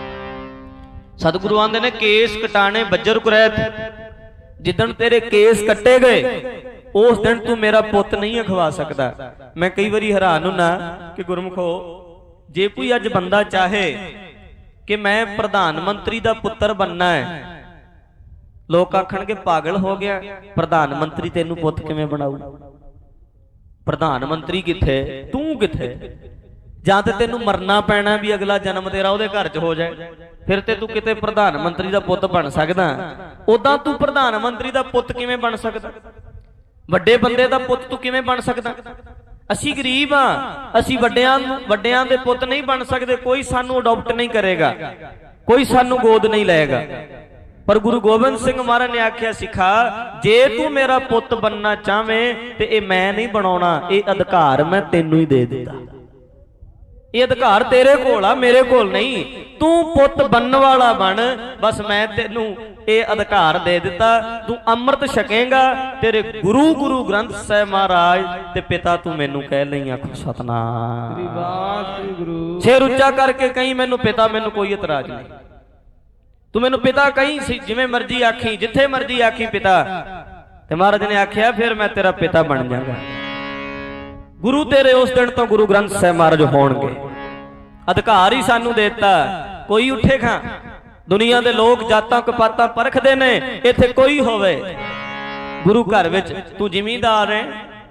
ਸਤਿਗੁਰੂ ਆਂਦੇ ਨੇ ਕੇਸ ਕਟਾਣੇ ਬੱਜਰ ਕੁਰੈਤ, ਜਿੱਦਣ ਤੇਰੇ ਕੇਸ ਕੱਟੇ ਗਏ ਉਸ ਦਿਨ ਤੂੰ ਮੇਰਾ ਪੁੱਤ ਨਹੀਂ ਅਖਵਾ ਸਕਦਾ। ਮੈਂ ਕਈ ਵਾਰੀ ਹੈਰਾਨ ਹੁੰਨਾ ਕਿ ਗੁਰਮੁਖੋ, ਜੇ ਕੋਈ ਅੱਜ ਬੰਦਾ ਚਾਹੇ ਕਿ ਮੈਂ ਪ੍ਰਧਾਨ ਮੰਤਰੀ ਦਾ ਪੁੱਤਰ ਬਣਨਾ ਹੈ, ਲੋਕ ਆਖਣਗੇ ਪਾਗਲ ਹੋ ਗਿਆ, ਪ੍ਰਧਾਨ ਮੰਤਰੀ ਤੈਨੂੰ ਪੁੱਤ ਕਿਵੇਂ ਬਣਾਊ? ਪ੍ਰਧਾਨ ਮੰਤਰੀ ਕਿੱਥੇ, ਤੂੰ ਕਿੱਥੇ? ਜਾਂ ਤੇ ਤੈਨੂੰ ਮਰਨਾ ਪੈਣਾ ਵੀ ਅਗਲਾ ਜਨਮ ਤੇਰਾ ਉਹਦੇ ਘਰ 'ਚ ਹੋ ਜਾਏ, ਫਿਰ ਤੇ ਤੂੰ ਕਿਤੇ ਪ੍ਰਧਾਨ ਮੰਤਰੀ ਦਾ ਪੁੱਤ ਬਣ ਸਕਦਾ। ਉਦਾਂ ਤੂੰ ਪ੍ਰਧਾਨ ਮੰਤਰੀ ਦਾ ਪੁੱਤ ਕਿਵੇਂ ਬਣ ਸਕਦਾ? ਵੱਡੇ ਬੰਦੇ ਦਾ ਪੁੱਤ ਤੂੰ ਕਿਵੇਂ ਬਣ ਸਕਦਾ? ਅਸੀਂ ਗਰੀਬ ਆ, ਅਸੀਂ ਵੱਡਿਆਂ ਵੱਡਿਆਂ ਦੇ ਪੁੱਤ ਨਹੀਂ ਬਣ ਸਕਦੇ, ਕੋਈ ਸਾਨੂੰ ਅਡਾਪਟ ਨਹੀਂ ਕਰੇਗਾ, ਕੋਈ ਸਾਨੂੰ ਗੋਦ ਨਹੀਂ ਲਏਗਾ। ਪਰ ਗੁਰੂ ਗੋਬਿੰਦ ਸਿੰਘ ਮਹਾਰਾਜ ਨੇ ਆਖਿਆ ਸਿੱਖਾ, ਜੇ ਤੂੰ ਮੇਰਾ ਪੁੱਤ ਬਣਨਾ ਚਾਹਵੇਂ ਤੇ ਇਹ ਮੈਂ ਨਹੀਂ ਬਣਾਉਣਾ, ਇਹ ਅਧਿਕਾਰ ਮੈਂ ਤੈਨੂੰ ਹੀ ਦੇ ਦਿੱਤਾ। ਇਹ ਅਧਿਕਾਰ ਤੇਰੇ ਕੋਲ ਆ, ਮੇਰੇ ਕੋਲ ਨਹੀਂ। ਤੂੰ ਪੁੱਤ ਬਣਨ ਵਾਲਾ ਬਣ, ਬਸ ਮੈਂ ਤੈਨੂੰ ਇਹ ਅਧਿਕਾਰ ਦੇ ਦਿੱਤਾ। ਤੂੰ ਅੰਮ੍ਰਿਤ ਛਕੇਗਾ, ਤੇਰੇ ਗੁਰੂ ਗੁਰੂ ਗ੍ਰੰਥ ਸਾਹਿਬ ਮਹਾਰਾਜ ਤੇ ਪਿਤਾ ਤੂੰ ਮੈਨੂੰ ਕਹਿ ਲਈ। ਆਖੋ ਸਤਨਾਮ ਸ੍ਰੀ ਵਾਹਿਗੁਰੂ। ਛੇਰ ਉੱਚਾ ਕਰਕੇ ਕਹੀਂ ਮੈਨੂੰ ਪਿਤਾ, ਮੈਨੂੰ ਕੋਈ ਇਤਰਾਜ਼ ਨਹੀਂ। ਤੂੰ ਮੈਨੂੰ ਪਿਤਾ ਕਹੀਂ, ਜਿਵੇਂ ਮਰਜ਼ੀ ਆਖੀ, ਜਿੱਥੇ ਮਰਜ਼ੀ ਆਖੀ ਪਿਤਾ। ਤੇ ਮਹਾਰਾਜ ਨੇ ਆਖਿਆ ਫਿਰ ਮੈਂ ਤੇਰਾ ਪਿਤਾ ਬਣ ਜਾਵਾਂਗਾ। ਗੁਰੂ ਤੇਰੇ ਉਸ ਦਿਨ ਤੋਂ ਗੁਰੂ ਗ੍ਰੰਥ ਸਾਹਿਬ ਮਹਾਰਾਜ ਹੋਣਗੇ। ਅਧਿਕਾਰ ਹੀ ਸਾਨੂੰ ਦੇ ਦਿੱਤਾ। ਕੋਈ ਉੱਠੇ ਖਾਂ, ਦੁਨੀਆ ਦੇ ਲੋਕ ਜਾਤਾਂ ਕਪਾਤਾਂ ਪਰਖਦੇ ਨੇ, ਇੱਥੇ ਕੋਈ ਹੋਵੇ ਗੁਰੂ ਘਰ ਵਿੱਚ ਤੂੰ ਜ਼ਿਮੀਂਦਾਰ ਹੈ,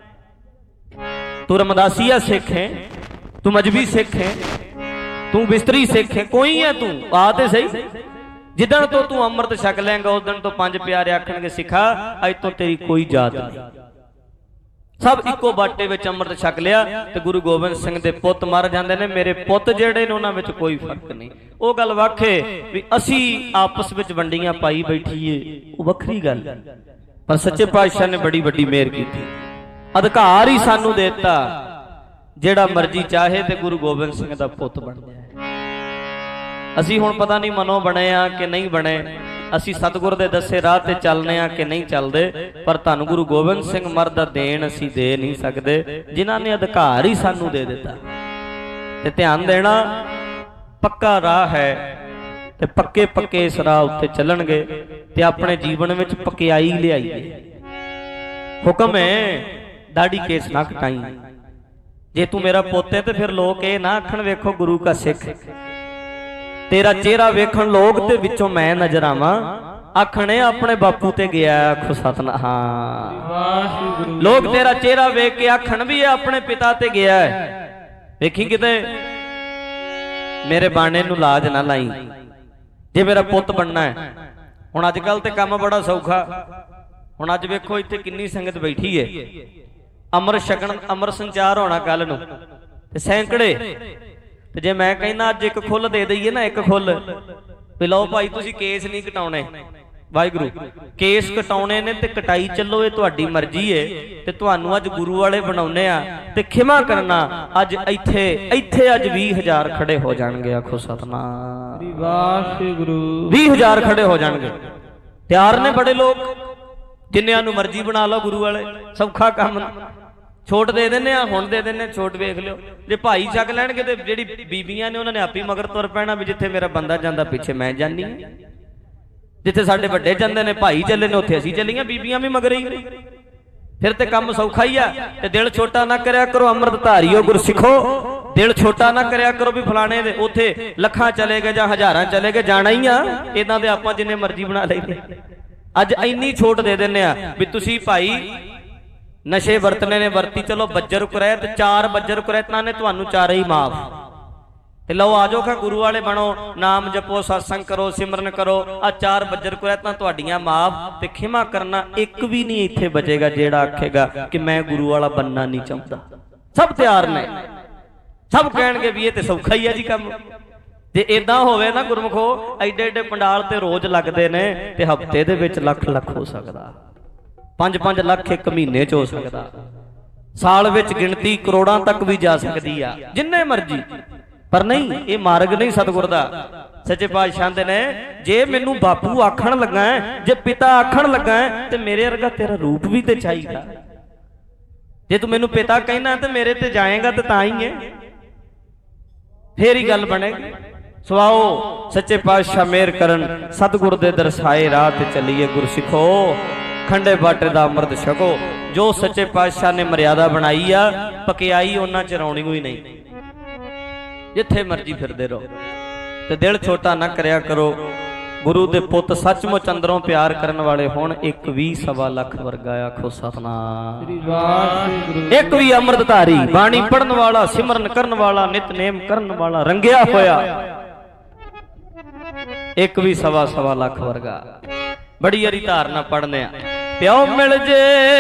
ਤੂੰ ਰਮਦਾਸੀਆ ਸਿੱਖ ਹੈ, ਤੂੰ ਮਜਬੀ ਸਿੱਖ ਹੈ, ਤੂੰ ਬਿਸਤਰੀ ਸਿੱਖ ਹੈ, ਕੋਈ ਹੈ ਤੂੰ, ਆ ਤੇ ਸਹੀ। ਜਿੱਦਣ ਤੋਂ ਤੂੰ ਅੰਮ੍ਰਿਤ ਛਕ ਲੈਂਗਾ ਉਸ ਦਿਨ ਤੋਂ ਪੰਜ ਪਿਆਰੇ ਆਖਣਗੇ ਸਿੱਖਾ ਅੱਜ ਤੋਂ ਤੇਰੀ ਕੋਈ ਜਾਤ ਨਹੀਂ। ਸਭ ਇੱਕੋ ਬਾਟੇ ਵਿੱਚ ਅੰਮ੍ਰਿਤ ਛਕ ਲਿਆ। ਤੇ ਗੁਰੂ ਗੋਬਿੰਦ ਸਿੰਘ ਦੇ ਪੁੱਤ ਮਰ ਜਾਂਦੇ ਨੇ, ਮੇਰੇ ਪੁੱਤ ਜਿਹੜੇ ਨੇ ਉਹਨਾਂ ਵਿੱਚ ਕੋਈ ਫਰਕ ਨਹੀਂ। ਉਹ ਗੱਲ ਵਾਖੇ ਵੀ ਅਸੀਂ ਆਪਸ ਵਿੱਚ ਵੰਡੀਆਂ ਪਾਈ ਬੈਠੀਏ, ਉਹ ਵੱਖਰੀ ਗੱਲ, ਪਰ ਸੱਚੇ ਪਾਤਸ਼ਾਹ ਨੇ ਬੜੀ ਵੱਡੀ ਮਿਹਰ ਕੀਤੀ। ਅਧਿਕਾਰ ਹੀ ਸਾਨੂੰ ਦੇ ਦਿੱਤਾ, ਜਿਹੜਾ ਮਰਜ਼ੀ ਚਾਹੇ ਤੇ ਗੁਰੂ ਗੋਬਿੰਦ ਸਿੰਘ ਦਾ ਪੁੱਤ ਬਣ ਜਾਏ। ਅਸੀਂ ਹੁਣ ਪਤਾ ਨਹੀਂ ਮਨੋਂ ਬਣੇ ਆ ਕਿ ਨਹੀਂ ਬਣੇ, ਅਸੀਂ ਸਤਿਗੁਰ ਦੇ ਦੱਸੇ ਰਾਹ ਤੇ ਚੱਲਨੇ ਆ ਕਿ ਨਹੀਂ ਚੱਲਦੇ, ਪਰ ਧੰਨ ਗੁਰੂ ਗੋਬਿੰਦ ਸਿੰਘ ਮਹਾਰਾਜ ਦਾ ਦੇਣ ਅਸੀਂ ਦੇ ਨਹੀਂ ਸਕਦੇ, ਜਿਨ੍ਹਾਂ ਨੇ ਅਧਿਕਾਰ ਹੀ ਸਾਨੂੰ ਦੇ ਦਿੱਤਾ। ਤੇ ਧਿਆਨ ਦੇਣਾ, ਪੱਕਾ ਰਾਹ ਹੈ ਤੇ ਪੱਕੇ ਪੱਕੇ ਇਸ ਰਾਹ ਉੱਤੇ ਚੱਲਣਗੇ ਤੇ ਆਪਣੇ ਜੀਵਨ ਵਿੱਚ ਪਕਿਆਈ ਲਿਆਈਏ। ਹੁਕਮ ਹੈ ਦਾੜੀ ਕੇਸ ਨਾ ਕਟਾਈ। ਜੇ ਤੂੰ ਮੇਰਾ ਪੁੱਤ ਹੈ ਤੇ ਫਿਰ ਲੋਕ ਇਹ ਨਾ ਆਖਣ ਵੇਖੋ ਗੁਰੂ ਕਾ ਸਿੱਖ, ਤੇਰਾ ਚਿਹਰਾ ਵੇਖਣ ਲੋਕ ਤੇ ਵਿੱਚੋਂ ਮੈਂ ਨਜ਼ਰ ਆਵਾਂ, ਆਖਣੇ ਆਪਣੇ ਬਾਪੂ ਤੇ ਗਿਆ। ਆਖੋ ਸਤਨਾਮ ਹਾਂ। ਲੋਕ ਤੇਰਾ ਚਿਹਰਾ ਵੇਖ ਕੇ ਆਖਣ ਵੀ ਇਹ ਆਪਣੇ ਪਿਤਾ ਤੇ ਗਿਆ ਹੈ। ਵੇਖੀ ਕਿਤੇ ਮੇਰੇ ਬਾਣੇ ਨੂੰ ਲਾਜ ਨਾ ਲਾਈ, ਜੇ ਮੇਰਾ ਪੁੱਤ ਬਣਨਾ ਹੈ। ਹੁਣ ਅੱਜ ਕੱਲ ਤੇ ਕੰਮ ਬੜਾ ਸੌਖਾ। ਹੁਣ ਅੱਜ ਵੇਖੋ ਇੱਥੇ ਕਿੰਨੀ ਸੰਗਤ ਬੈਠੀ ਹੈ, ਅੰਮ੍ਰਿਤ ਛਕਣ, ਅੰਮ੍ਰਿਤ ਸੰਚਾਰ ਹੋਣਾ ਕੱਲ ਨੂੰ ਤੇ ਸੈਂਕੜੇ। ਤੇ ਜੇ ਮੈਂ ਕਹਿੰਦਾ ਅੱਜ ਇੱਕ ਖੁੱਲ ਦੇ ਦਈਏ ਨਾ, ਇੱਕ ਖੁੱਲ ਵੀ ਲਓ ਭਾਈ ਤੁਸੀਂ ਕੇਸ ਨਹੀਂ ਕਟਾਉਣੇ, ਵਾਹਿਗੁਰੂ ਕੇਸ ਕਟਾਉਣੇ ਨੇ ਤੇ ਕਟਾਈ ਚੱਲੋ, ਇਹ ਤੁਹਾਡੀ ਮਰਜ਼ੀ ਏ। ਤੇ ਤੁਹਾਨੂੰ ਅੱਜ ਗੁਰੂ ਵਾਲੇ ਬਣਾਉਨੇ ਆ ਤੇ ਖਿਮਾ ਕਰਨਾ, ਅੱਜ ਇੱਥੇ ਇੱਥੇ ਅੱਜ ਵੀਹ ਹਜ਼ਾਰ ਖੜੇ ਹੋ ਜਾਣਗੇ। ਆਖੋ ਸਤਨਾਮ ਸ੍ਰੀ ਵਾਹਿਗੁਰੂ। ਵੀਹ ਹਜ਼ਾਰ ਖੜੇ ਹੋ ਜਾਣਗੇ, ਤਿਆਰ ਨੇ ਬੜੇ ਲੋਕ। ਜਿੰਨਿਆਂ ਨੂੰ ਮਰਜ਼ੀ ਬਣਾ ਲਓ ਗੁਰੂ ਵਾਲੇ, ਸੌਖਾ ਕੰਮ। ਛੋਟ ਦੇ ਦਿੰਦੇ ਆ, ਹੁਣ ਦੇ ਦਿੰਦੇ, ਛੋਟ ਵੇਖ ਲਿਓ। ਜੇ ਭਾਈ ਛਕ ਲੈਣਗੇ ਤੇ ਜਿਹੜੀ ਬੀਬੀਆਂ ਨੇ ਉਹਨਾਂ ਨੇ ਆਪੀ ਮਗਰ ਤੁਰ ਪੈਣਾ ਵੀ ਜਿੱਥੇ ਮੇਰਾ ਬੰਦਾ ਜਾਂਦਾ ਪਿੱਛੇ ਮੈਂ ਜਾਨੀ ਆ। ਜਿੱਥੇ ਸਾਡੇ ਵੱਡੇ ਜਾਂਦੇ ਨੇ ਭਾਈ ਚੱਲੇ ਨੇ ਉੱਥੇ ਅਸੀਂ ਚੱਲੀਆਂ, ਬੀਬੀਆਂ ਵੀ ਮਗਰ ਹੀ। ਫਿਰ ਤੇ ਕੰਮ ਸੌਖਾ ਹੀ ਆ। ਤੇ ਦਿਲ ਛੋਟਾ ਨਾ ਕਰਿਆ ਕਰੋ, ਅੰਮ੍ਰਿਤ ਧਾਰੀਓ ਗੁਰਸਿੱਖੋ। ਦਿਲ ਛੋਟਾ ਨਾ ਕਰਿਆ ਕਰੋ ਵੀ ਫਲਾਣੇ ਦੇ ਉੱਥੇ ਲੱਖਾਂ ਚਲੇ ਗਏ ਜਾਂ ਹਜ਼ਾਰਾਂ ਚਲੇ ਗਏ, ਜਾਣਾ ਹੀ ਆ। ਇਦਾਂ ਦੇ ਆਪਾਂ ਜਿੰਨੇ ਮਰਜ਼ੀ ਬਣਾ ਲਈਏ। ਅੱਜ ਇੰਨੀ ਛੋਟ ਦੇ ਦਿੰਦੇ ਆ ਵੀ ਤੁਸੀਂ ਭਾਈ ਨਸ਼ੇ ਵਰਤਨੇ ਨੇ ਵਰਤੀ ਚਲੋ, ਬੱਜਰ ਕੁਰੈਤ ਚਾਰ ਬੱਜਰ ਕੁਰੈਤਾਂ ਨੇ ਤੁਹਾਨੂੰ ਚਾਰੇ ਹੀ ਮਾਫ। ਤੇ ਲਓ ਆਜੋ ਖਾ ਗੁਰੂ ਵਾਲੇ ਬਣੋ, ਨਾਮ ਜਪੋ, ਸਤਸੰਗ ਕਰੋ, ਸਿਮਰਨ ਕਰੋ। ਆ ਚਾਰ ਬੱਜਰ ਕੁਰੈਤਾਂ ਤੁਹਾਡੀਆਂ ਮਾਫ। ਤੇ ਖਿਮਾ ਕਰਨਾ ਇੱਕ ਵੀ ਨਹੀਂ ਇੱਥੇ ਬਚੇਗਾ ਜਿਹੜਾ ਆਖੇਗਾ ਕਿ ਮੈਂ ਗੁਰੂ ਵਾਲਾ ਬੰਨਾ ਨਹੀਂ ਚਾਹੁੰਦਾ। ਸਭ ਤਿਆਰ ਨੇ, ਸਭ ਕਹਿਣਗੇ ਵੀ ਇਹ ਤੇ ਸੌਖਾ ਹੀ ਆ ਜੀ ਕੰਮ। ਜੇ ਇਦਾਂ ਹੋਵੇ ਨਾ ਗੁਰਮੁਖੋ, ਐਡੇ ਐਡੇ ਪੰਡਾਲ ਤੇ ਰੋਜ਼ ਲੱਗਦੇ ਨੇ ਤੇ ਹਫ਼ਤੇ ਦੇ ਵਿੱਚ ਲੱਖ ਲੱਖ ਹੋ ਸਕਦਾ, ਪੰਜ ਪੰਜ ਲੱਖ ਇੱਕ ਮਹੀਨੇ ਚ ਹੋ ਸਕਦਾ, ਸਾਲ ਵਿੱਚ ਗਿਣਤੀ ਕਰੋੜਾਂ ਤੱਕ ਵੀ ਜਾ ਸਕਦੀ ਆ, ਜਿੰਨੇ ਮਰਜੀ। ਪਰ ਨਹੀਂ, ਇਹ ਮਾਰਗ ਨਹੀਂ ਸਤਿਗੁਰ ਦਾ। ਸੱਚੇ ਪਾਤਸ਼ਾਹ ਦੇ ਨੇ ਜੇ ਮੈਨੂੰ ਬਾਪੂ ਆਖਣ ਲੱਗਾ, ਜੇ ਪਿਤਾ ਆਖਣ ਲੱਗਾ ਤੇ ਮੇਰੇ ਵਰਗਾ ਤੇਰਾ ਰੂਪ ਵੀ ਤੇ ਚਾਹੀਦਾ। ਜੇ ਤੂੰ ਮੈਨੂੰ ਪਿਤਾ ਕਹਿਣਾ ਤੇ ਮੇਰੇ ਤੇ ਜਾਏਗਾ ਤੇ ਤਾਂ ਹੀ ਹੈ, ਫੇਰ ਹੀ ਗੱਲ ਬਣੇਗੀ। ਸਵਾਓ ਸੱਚੇ ਪਾਤਸ਼ਾਹ ਮਿਹਰ ਕਰਨ, ਸਤਿਗੁਰ ਦੇ ਦਰਸਾਏ ਰਾਹ ਤੇ ਚੱਲੀਏ ਗੁਰਸਿੱਖੋ। ਖੰਡੇ ਬਾਟੇ ਦਾ ਅੰਮ੍ਰਿਤ ਛਕੋ। ਜੋ ਸੱਚੇ ਪਾਤਸ਼ਾਹ ਨੇ ਮਰਿਆਦਾ ਬਣਾਈ ਆ, ਪਕਿਆਈ ਉਹਨਾਂ ਚ ਰੌਣੀ ਹੋਈ ਨਹੀਂ। ਜਿੱਥੇ ਮਰਜੀ ਫਿਰਦੇ ਰਹੋ ਤੇ ਦਿਲ ਛੋਟਾ ਨਾ ਕਰਿਆ ਕਰੋ। ਗੁਰੂ ਦੇ ਪੁੱਤ ਸੱਚਮੁੱਚ ਅੰਦਰੋਂ ਪਿਆਰ ਕਰਨ ਵਾਲੇ ਹੁਣ ਇੱਕ ਵੀ ਸਵਾ ਲੱਖ ਵਰਗਾ। ਆਖੋ ਸਤਨਾਮ ਸ੍ਰੀ ਵਾਹਿਗੁਰੂ। ਇੱਕ ਵੀ ਅੰਮ੍ਰਿਤ ਧਾਰੀ, ਬਾਣੀ ਪੜਨ ਵਾਲਾ, ਸਿਮਰਨ ਕਰਨ ਵਾਲਾ, ਨਿਤਨੇਮ ਕਰਨ ਵਾਲਾ, ਰੰਗਿਆ ਹੋਇਆ, ਇੱਕ ਵੀ ਸਵਾ ਸਵਾ ਲੱਖ ਵਰਗਾ। ਬੜੀ ਯਾਰੀ ਧਾਰਨਾ ਪੜਨੇ ਆ। ਪਿਓ ਮਿਲ ਜੇ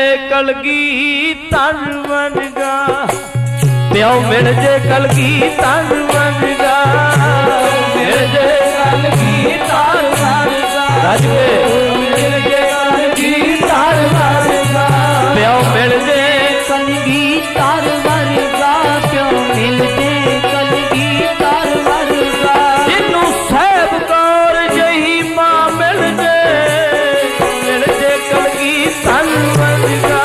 ਕਲਗੀ ਧਨ ਵਰਗਾ, ਪਿਓ ਮਿਲ ਜੇ ਕਲਗੀ ਧਨ ਵਰਗਾ, ਮਿਲ ਜੇ ਕਲਗੀ ਧਨ ਵਰਗਾ, ਰੱਜ ਕੇ ਮਿਲ ਜੇ ਕਲਗੀ ਧਨ ਵਰਗਾ, ਪਿਓ ਮਿਲ ਜੇ ਕਲਗੀ ਧਰ ਵਰਗਾ, ਪਿਓ ਮਿਲ ਜੇ ਕਲਗੀ ਧਰ ਵਰਗਾ, ਜਿਹਨੂੰ ਸਾਹਿਬ ਕੌਰ ਜਹੀ ਮਾਂ ਮਿਲ ਜੇ, ਮਿਲ ਜੇ ਕਲਗੀ ਧਨ ਵਰਗਾ,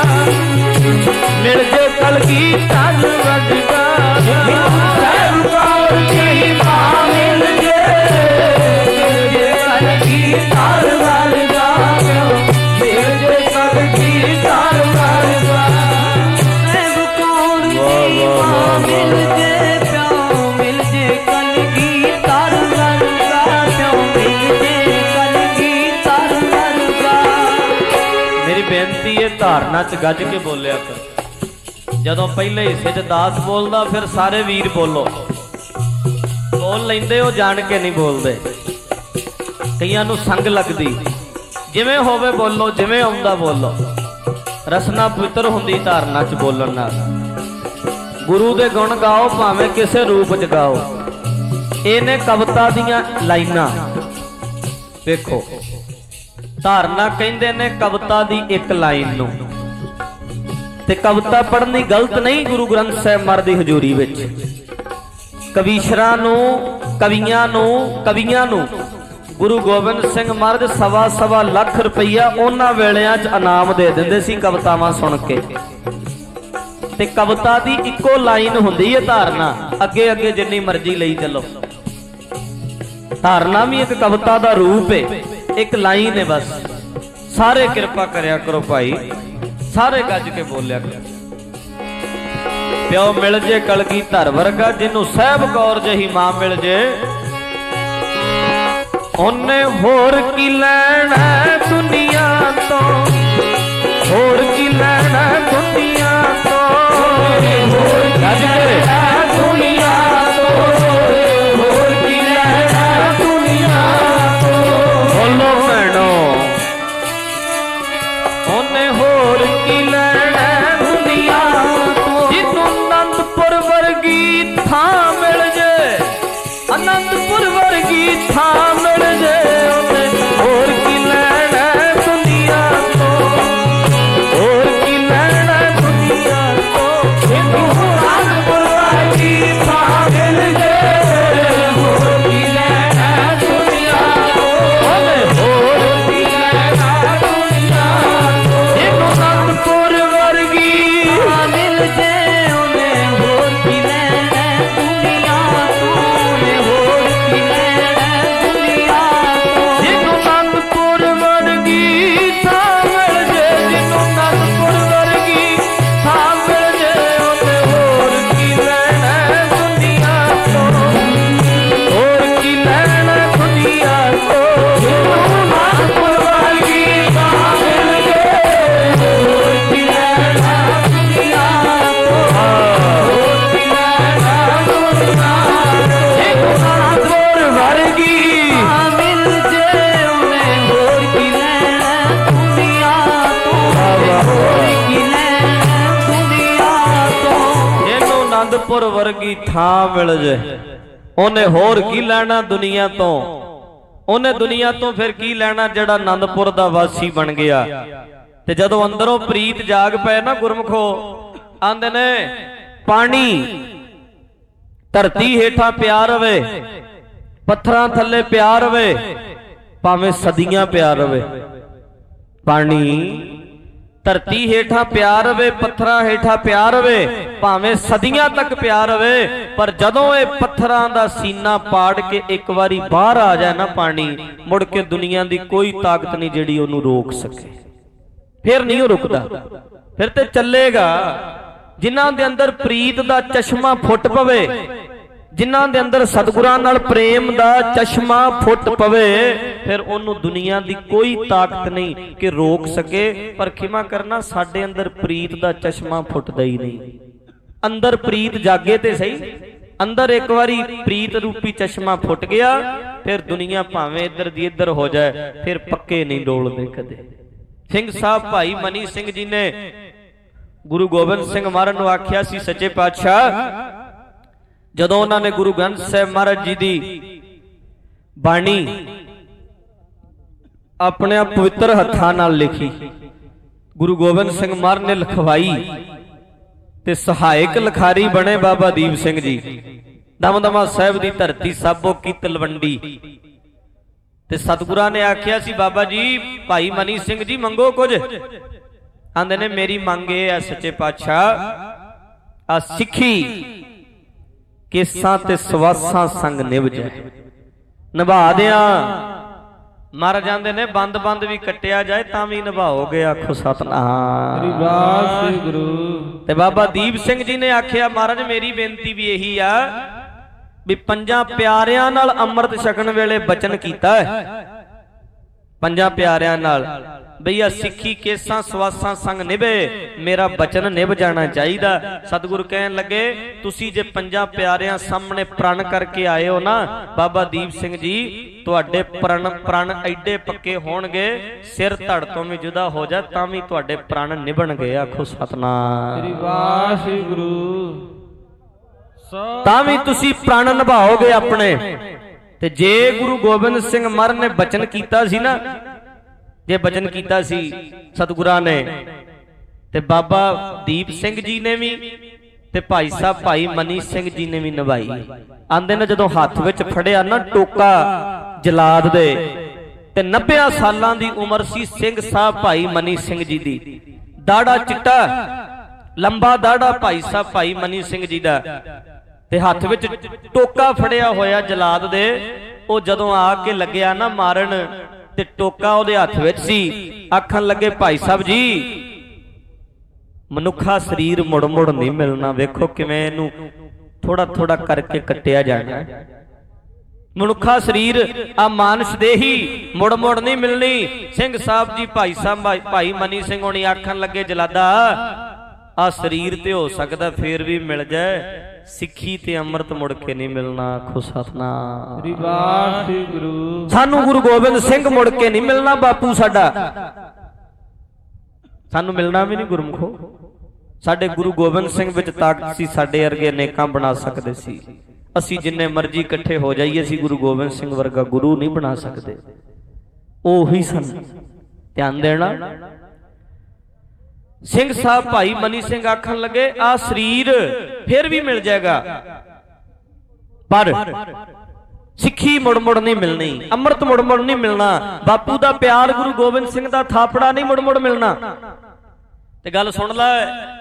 ਮਿਲ ਜੇ ਕਲਗੀ ਧਨ ਵਰਗਾ, ਜਿਹਨੂੰ ਸਾਹਿਬ ਕੌਰ ਜਹੀ ਮਾਂ ਮਿਲ ਜੇ, ਮਿਲ ਜੇ ਕਲਗੀ ਧਨ ਵਰਗਾ, ਮਿਲ ਜੇ ਕਲਗੀ ਧਨ ਵਰਗਾ। ਸਾਹਿਬ ਕੌਰ ਦੀ ਮਾਂ ਮਿਲ ਜੇ, ਪਿਓ ਮਿਲ ਜੇ ਕਲਗੀ ਧਰ ਵਰਗਾ, ਪਿਓ ਮਿਲ ਜੇ ਕਲਗੀ ਧਰ ਵਰਗਾ। ਮੇਰੀ ਬੇਨਤੀ ਹੈ ਧਾਰਨਾ ਚ ਗੱਜ ਕੇ ਬੋਲਿਆ ਕਰ। ਜਦੋਂ ਪਹਿਲੇ ਹਿੱਸੇ ਚ ਦਾਸ ਬੋਲਦਾ ਫਿਰ ਸਾਰੇ ਵੀਰ ਬੋਲੋ, ਬੋਲ ਲੈਂਦੇ ਹੋ ਜਾਣ ਕੇ ਨਹੀਂ ਬੋਲਦੇ, ਕਈਆਂ ਨੂੰ ਸੰਗ ਲੱਗਦੀ, ਜਿਵੇਂ ਹੋਵੇ ਬੋਲੋ, ਜਿਵੇਂ ਆਉਂਦਾ ਬੋਲੋ। ਰਸਨਾ ਪਵਿੱਤਰ ਹੁੰਦੀ ਧਾਰਨਾ ਚ ਬੋਲਣ ਨਾਲ। ਗੁਰੂ ਦੇ ਗੁਣ ਗਾਓ ਭਾਵੇਂ ਕਿਸੇ ਰੂਪ ਚ ਗਾਓ। ਇਹ ਨੇ ਕਵਿਤਾ ਦੀਆਂ ਲਾਈਨਾਂ। ਵੇਖੋ ਧਾਰਨਾ ਕਹਿੰਦੇ ਨੇ ਕਵਿਤਾ ਦੀ ਇੱਕ ਲਾਈਨ ਨੂੰ, ਤੇ ਕਵਿਤਾ ਪੜ੍ਹਨੀ ਗਲਤ ਨਹੀਂ। ਗੁਰੂ ਗ੍ਰੰਥ ਸਾਹਿਬ ਮਹਾਰਾਜ ਦੀ ਹਜ਼ੂਰੀ ਵਿੱਚ ਕਵੀਸ਼ਰਾਂ ਨੂੰ, ਕਵੀਆਂ ਨੂੰ, ਕਵੀਆਂ ਨੂੰ ਗੁਰੂ ਗੋਬਿੰਦ ਸਿੰਘ ਮਹਾਰਾਜ ਸਵਾ ਸਵਾ ਲੱਖ ਰੁਪਈਆ ਉਹਨਾਂ ਵੇਲਿਆਂ 'ਚ ਇਨਾਮ ਦੇ ਦਿੰਦੇ ਸੀ ਕਵਿਤਾਵਾਂ ਸੁਣ ਕੇ। ਤੇ ਕਵਿਤਾ ਦੀ ਇੱਕੋ ਲਾਈਨ ਹੁੰਦੀ ਹੈ ਧਾਰਨਾ, ਅੱਗੇ ਅੱਗੇ ਜਿੰਨੀ ਮਰਜ਼ੀ ਲਈ ਚੱਲੋ। ਧਾਰਨਾ ਵੀ ਇੱਕ ਕਵਿਤਾ ਦਾ ਰੂਪ ਹੈ, ਇੱਕ ਲਾਈਨ ਹੈ ਬਸ। ਸਾਰੇ ਕਿਰਪਾ ਕਰਿਆ ਕਰੋ ਭਾਈ, ਸਾਰੇ ਗੱਜ ਕੇ ਬੋਲਿਆ ਕਰੋ। ਪਿਓ ਮਿਲ ਜੇ ਕਲਗੀ ਧਰ ਵਰਗਾ, ਜਿਹਨੂੰ ਸਾਹਿਬ ਕੌਰ ਜਹੀ ਮਾਂ ਮਿਲ ਜੇ, ਉਹਨੇ ਹੋਰ ਕੀ ਲੈਣਾ ਦੁਨੀਆ ਤੋਂ, ਹੋਰ ਕੀ ਲੈਣਾ ਦੁਨੀਆ ਤੋਂ, ਹੋਰ ਕੀ ਲੈਣਾ ਦੁਨੀਆ ਤੋਂ, ਹੋਰ ਕੀ ਲੈਣਾ ਦੁਨੀਆ ਤੋਂ। ਬੋਲੋ ਭੈਣੋ, ਉਹਨੇ ਹੋਰ ਕੀ ਲੈਣਾ ਦੁਨੀਆ ਤੋਂ, ਜਿਹਨੂੰ ਅਨੰਦਪੁਰ ਵਰਗੀ ਥਾਂ ਮਿਲ ਜੇ, ਅਨੰਦਪੁਰ ਵਰਗੀ ਥਾਂ ਮਿਲ ਜੇ, ਉਹਨੇ ਹੋਰ ਕੀ ਲੈਣਾ ਦੁਨੀਆ ਤੋਂ, ਹੋਰ ਕੀ ਲੈਣਾ ਦੁਨੀਆ ਤੋਂ, ਜਿਹਨੂੰ ਅਨੰਦਪੁਰ ਵਰਗੀ ਥਾਂ ਮਿਲ ਜੇ, ਹੋਰ ਕੀ ਲੈਣਾ ਦੁਨੀਆ ਤੋਂ, ਉਹਨੇ ਹੋਰ ਕੀ ਲੈਣਾ ਦੁਨੀਆ ਤੋਂ, ਜਿਹਨੂੰ ਅਨੰਦਪੁਰ ਵਰਗੀ ਥਾਂ ਮਿਲ ਜੇ, ਉਹਨੇ ਹੋਰ ਕੀ ਲੈਣਾ ਦੁਨੀਆ ਤੋਂ, ਉਹਨੇ ਹੋਰ ਕੀ ਲੈਣਾ ਦੁਨੀਆ ਤੋਂ। ਜਿਹਨੂੰ ਅਨੰਦਪੁਰ ਵਰਗੀ ਥਾਂ ਮਿਲ ਜੇ, ਜਿਹਨੂੰ ਅਨੰਦਪੁਰ ਵਰਗੀ ਥਾਂ ਮਿਲ ਜੇ, ਉਹਨੇ ਹੋਰ ਕੀ ਲੈਣਾ ਦੁਨੀਆ ਤੋਂ, ਹੋਰ ਕੀ ਲੈਣਾ ਦੁਨੀਆ ਤੋਂ। ਜਿਹਨੂੰ ਅਨੰਦਪੁਰ ਵਰਗੀ ਥਾਂ ਮਿਲ ਜੇ, ਹੋਰ ਕੀ ਲੈਣਾ ਦੁਨੀਆ ਤੋਂ, ਹੋਰ ਕੀ ਲੈਣਾ ਦੁਨੀਆ ਤੋਂ। ਜਿਹਨੂੰ ਅਨੰਦਪੁਰ ਵਰਗੀ ਥਾਂ ਮਿਲ ਜੇ, ਉਹਨੇ ਹੋਰ ਕੀ ਲੈਣਾ ਦੁਨੀਆ ਤੋਂ, ਹੋਰ ਕੀ ਲੈਣਾ ਦੁਨੀਆ ਤੋਂ। ਜਿਹਨੂੰ ਆਨੰਦਪੁਰ ਵਰਗੀ ਥਾਂ ਮਿਲ ਜੇ, ਉਹਨੇ ਹੋਰ ਕੀ ਲੈਣਾ ਦੁਨੀਆ ਤੋਂ। ਉਹਨੇ ਦੁਨੀਆ ਤੋਂ ਫਿਰ ਕੀ ਲੈਣਾ ਜਿਹੜਾ ਆਨੰਦਪੁਰ ਦਾ ਵਾਸੀ ਬਣ ਗਿਆ। ਤੇ ਜਦੋਂ ਅੰਦਰੋਂ ਪ੍ਰੀਤ ਜਾਗ ਪਏ ਨਾ ਗੁਰਮਖੋ, ਆਂਦੇ ਨੇ ਪਾਣੀ ਧਰਤੀ ਹੇਠਾਂ ਪਿਆ ਰਵੇ, ਪੱਥਰਾਂ ਥੱਲੇ ਪਿਆ ਰਵੇ, ਭਾਵੇਂ ਸਦੀਆਂ ਪਿਆ ਰਵੇ। ਪਾਣੀ ਧਰਤੀ ਹੇਠਾਂ ਪਿਆ ਰਵੇ, ਪੱਥਰਾਂ ਹੇਠਾਂ ਪਿਆ ਰਵੇ, ਭਾਵੇਂ ਸਦੀਆਂ ਤੱਕ ਪਿਆ ਰਵੇ, ਪਰ ਜਦੋਂ ਇਹ ਪੱਥਰਾਂ ਦਾ ਸੀਨਾ ਪਾੜ ਕੇ ਇੱਕ ਵਾਰੀ ਬਾਹਰ ਆ ਜਾਏ ਨਾ ਪਾਣੀ, ਮੁੜ ਕੇ ਦੁਨੀਆ ਦੀ ਕੋਈ ਤਾਕਤ ਨਹੀਂ ਜਿਹੜੀ ਉਹਨੂੰ ਰੋਕ ਸਕੇ। ਫਿਰ ਨਹੀਂ ਉਹ ਰੁਕਦਾ, ਫਿਰ ਤੇ ਚੱਲੇਗਾ। ਜਿਨ੍ਹਾਂ ਦੇ ਅੰਦਰ ਪ੍ਰੀਤ ਦਾ ਚਸ਼ਮਾ ਫੁੱਟ ਪਵੇ, ਜਿਨ੍ਹਾਂ ਦੇ ਅੰਦਰ ਸਤਿਗੁਰਾਂ ਨਾਲ ਪ੍ਰੇਮ ਦਾ ਚਸ਼ਮਾ ਫੁੱਟ ਪਵੇ, ਫਿਰ ਉਹਨੂੰ ਦੁਨੀਆ ਦੀ ਕੋਈ ਤਾਕਤ ਨਹੀਂ ਕਿ ਰੋਕ ਸਕੇ। ਪਰ ਖਿਮਾ ਕਰਨਾ, ਸਾਡੇ ਅੰਦਰ ਪ੍ਰੀਤ ਦਾ ਚਸ਼ਮਾ ਫੁੱਟਦਾ ਹੀ ਨਹੀਂ। ਅੰਦਰ ਪ੍ਰੀਤ ਜਾਗੇ ਤੇ ਸਹੀ, ਅੰਦਰ ਇੱਕ ਵਾਰੀ ਪ੍ਰੀਤ ਰੂਪੀ ਚਸ਼ਮਾ ਫੁੱਟ ਗਿਆ, ਫਿਰ ਦੁਨੀਆ ਭਾਵੇਂ ਇੱਧਰ ਦੀ ਇੱਧਰ ਹੋ ਜਾਏ, ਫਿਰ ਪੱਕੇ ਨਹੀਂ ਡੋਲਦੇ ਕਦੇ। ਸਿੰਘ ਸਾਹਿਬ ਭਾਈ ਮਨੀ ਸਿੰਘ ਜੀ ਨੇ ਗੁਰੂ ਗੋਬਿੰਦ ਸਿੰਘ ਮਹਾਰਾਜ ਨੂੰ ਆਖਿਆ ਸੀ, ਸੱਚੇ ਪਾਤਸ਼ਾਹ, ਜਦੋਂ ਉਹਨਾਂ ਨੇ ਗੁਰੂ ਗ੍ਰੰਥ ਸਾਹਿਬ ਮਹਾਰਾਜ ਜੀ ਦੀ ਬਾਣੀ ਆਪਣੇ ਪਵਿੱਤਰ ਹੱਥਾਂ ਨਾਲ ਲਿਖੀ, ਗੁਰੂ ਗੋਬਿੰਦ ਸਿੰਘ ਮਹਾਰਾਜ ਨੇ ਲਿਖਵਾਈ ਤੇ ਸਹਾਇਕ ਲਿਖਾਰੀ ਬਣੇ ਬਾਬਾ ਦੀਪ ਸਿੰਘ ਜੀ। ਦਮਦਮਾ ਸਾਹਿਬ ਦੀ ਧਰਤੀ ਸਾਬੋ ਕੀ ਤਲਵੰਡੀ। ਤੇ ਸਤਿਗੁਰਾਂ ਨੇ ਆਖਿਆ ਸੀ, ਬਾਬਾ ਜੀ ਭਾਈ ਮਨੀ ਸਿੰਘ ਜੀ ਮੰਗੋ ਕੁਝ। ਆਂਦੇ ਨੇ ਮੇਰੀ ਮੰਗ ਇਹ ਹੈ ਸੱਚੇ ਪਾਤਸ਼ਾਹ, ਆ ਸਿੱਖੀ ਕੇਸਾਂ ਤੇ ਸਵਾਸਾਂ ਸੰਗ ਨਿਭ ਜਾਏ, ਨਿਭਾ ਦਿਆਂ। ਮਰ ਜਾਂਦੇ ਨੇ ਬੰਦ ਬੰਦ ਵੀ ਕੱਟਿਆ ਜਾਏ ਤਾਂ ਵੀ ਨਿਭਾਓਗੇ, ਆਖੋ ਸਤਨਾਮ ਸ੍ਰੀ ਵਾਹਿਗੁਰੂ। ਤੇ ਬਾਬਾ ਦੀਪ ਸਿੰਘ ਜੀ ਨੇ ਆਖਿਆ, ਮਹਾਰਾਜ ਮੇਰੀ ਬੇਨਤੀ ਵੀ ਇਹੀ ਆ ਵੀ ਪੰਜਾਂ ਪਿਆਰਿਆਂ ਨਾਲ ਅੰਮ੍ਰਿਤ ਛਕਣ ਵੇਲੇ ਬਚਨ ਕੀਤਾ ਹੈ, ਪੰਜਾਂ ਪਿਆਰਿਆਂ ਨਾਲ ਬਈ ਆ ਸਿੱਖੀ ਕੇਸਾਂ ਸਵਾਸਾਂ ਸੰਗ ਨਿਭੇ, ਮੇਰਾ ਬਚਨ ਨਿਭ ਜਾਣਾ ਚਾਹੀਦਾ। ਸਤਿਗੁਰੂ ਕਹਿਣ ਲੱਗੇ, ਤੁਸੀਂ ਜੇ ਪੰਜਾਂ ਪਿਆਰਿਆਂ ਸਾਹਮਣੇ ਪ੍ਰਣ ਕਰਕੇ ਆਏ ਹੋ ਨਾ ਬਾਬਾ ਦੀਪ ਸਿੰਘ ਜੀ, ਤੁਹਾਡੇ ਪ੍ਰਣ ਪ੍ਰਣ ਐਡੇ ਪੱਕੇ ਹੋਣਗੇ, ਸਿਰ ਧੜ ਤੋਂ ਵੀ ਜੁਦਾ ਹੋ ਜਾ ਤਾਂ ਵੀ ਤੁਹਾਡੇ ਪ੍ਰਣ ਨਿਭਣਗੇ, ਆਖੋ ਸਤਨਾਮ ਸ੍ਰੀ ਵਾਹਿਗੁਰੂ। ਤਾਂ ਵੀ ਤੁਸੀਂ ਪ੍ਰਣ ਨਿਭਾਓਗੇ ਆਪਣੇ। ਤੇ ਜੇ ਗੁਰੂ ਗੋਬਿੰਦ ਸਿੰਘ ਮਹਾਰਾਜ ਨੇ ਬਚਨ ਕੀਤਾ ਸੀ ਨਾ, ਜੇ ਬਚਨ ਕੀਤਾ ਸੀ ਸਤਿਗੁਰਾਂ ਨੇ, ਤੇ ਬਾਬਾ ਦੀਪ ਸਿੰਘ ਜੀ ਨੇ ਵੀ ਤੇ ਭਾਈ ਸਾਹਿਬ ਭਾਈ ਮਨੀ ਸਿੰਘ ਜੀ ਨੇ ਵੀ ਨਿਭਾਈ। ਆਂਦੇ ਨੇ ਜਦੋਂ ਹੱਥ ਵਿੱਚ ਫੜਿਆ ਨਾ ਟੋਕਾ ਜਲਾਦ ਦੇ, ਤੇ ਨੱਬੇ ਸਾਲਾਂ ਦੀ ਉਮਰ ਸੀ ਸਿੰਘ ਸਾਹਿਬ ਭਾਈ ਮਨੀ ਸਿੰਘ ਜੀ ਦੀ। ਦਾੜਾ ਚਿੱਟਾ ਲੰਬਾ ਦਾੜਾ ਭਾਈ ਸਾਹਿਬ ਭਾਈ ਮਨੀ ਸਿੰਘ ਜੀ ਦਾ, ਤੇ ਹੱਥ ਵਿੱਚ ਟੋਕਾ ਫੜਿਆ ਹੋਇਆ ਜਲਾਦ ਦੇ। ਉਹ ਜਦੋਂ ਆ ਕੇ ਲੱਗਿਆ ਨਾ ਮਾਰਨ, ਤੇ ਟੋਕਾ ਉਹਦੇ ਹੱਥ ਵਿੱਚ ਸੀ, ਆਖਣ ਲੱਗੇ, ਭਾਈ ਸਾਹਿਬ ਜੀ ਮਨੁੱਖਾ ਸਰੀਰ ਮੁੜ ਮੁੜ ਨਹੀਂ ਮਿਲਣਾ, ਵੇਖੋ ਕਿਵੇਂ ਇਹਨੂੰ ਥੋੜਾ ਥੋੜਾ ਕਰਕੇ ਕੱਟਿਆ ਜਾਣਾ। ਮਨੁੱਖਾ ਸਰੀਰ ਆ ਮਾਨਸ ਦੇਹੀ ਮੁੜ ਮੁੜ ਨਹੀਂ ਮਿਲਣੀ। ਸਿੰਘ ਸਾਹਿਬ ਜੀ ਭਾਈ ਸਾਹਿਬ ਭਾਈ ਮਨੀ ਸਿੰਘ ਹੋਣੀ ਆਖਣ ਲੱਗੇ, ਜਲਾਦਾ ਆ ਸਰੀਰ ਤੇ ਹੋ ਸਕਦਾ ਫੇਰ ਵੀ ਮਿਲ ਜਾਏ, ਸਿੱਖੀ ਤੇ ਅੰਮ੍ਰਿਤ ਮੁੜ ਕੇ ਨਹੀਂ ਮਿਲਣਾ, ਆਖੋ ਸਤਨਾਮ ਸ੍ਰੀ ਵਾਹਿਗੁਰੂ। ਸਾਨੂੰ ਗੁਰੂ ਗੋਬਿੰਦ ਸਿੰਘ ਮੁੜ ਕੇ ਨਹੀਂ ਮਿਲਣਾ, ਬਾਪੂ ਸਾਡਾ ਸਾਨੂੰ ਮਿਲਣਾ ਵੀ ਨਹੀਂ ਗੁਰਮੁਖੋ। ਸਾਡੇ ਗੁਰੂ ਗੋਬਿੰਦ ਸਿੰਘ ਵਿੱਚ ਤਾਕਤ ਸੀ, ਸਾਡੇ ਵਰਗੇ ਅਨੇਕਾਂ ਬਣਾ ਸਕਦੇ ਸੀ। ਅਸੀਂ ਜਿੰਨੇ ਮਰਜ਼ੀ ਇਕੱਠੇ ਹੋ ਜਾਈਏ, ਅਸੀਂ ਗੁਰੂ ਗੋਬਿੰਦ ਸਿੰਘ ਵਰਗਾ ਗੁਰੂ ਨਹੀਂ ਬਣਾ ਸਕਦੇ। ਉਹੀ ਸਨ, ਧਿਆਨ ਦੇਣਾ। ਸਿੰਘ ਸਾਹਿਬ ਭਾਈ ਮਨੀ ਸਿੰਘ ਆਖਣ ਲੱਗੇ, ਆ ਸਰੀਰ ਫਿਰ ਵੀ ਮਿਲ ਜਾਏਗਾ, ਪਰ ਸਿੱਖੀ ਮੁੜ ਮੁੜ ਨਹੀਂ ਮਿਲਣੀ, ਅੰਮ੍ਰਿਤ ਮੁੜ ਮੁੜ ਨਹੀਂ ਮਿਲਣਾ, ਬਾਪੂ ਦਾ ਪਿਆਰ ਗੁਰੂ ਗੋਬਿੰਦ ਸਿੰਘ ਦਾ ਥਾਪੜਾ ਨਹੀਂ ਮੁੜ ਮੁੜ ਮਿਲਣਾ। ਤੇ ਗੱਲ ਸੁਣ ਲੈ,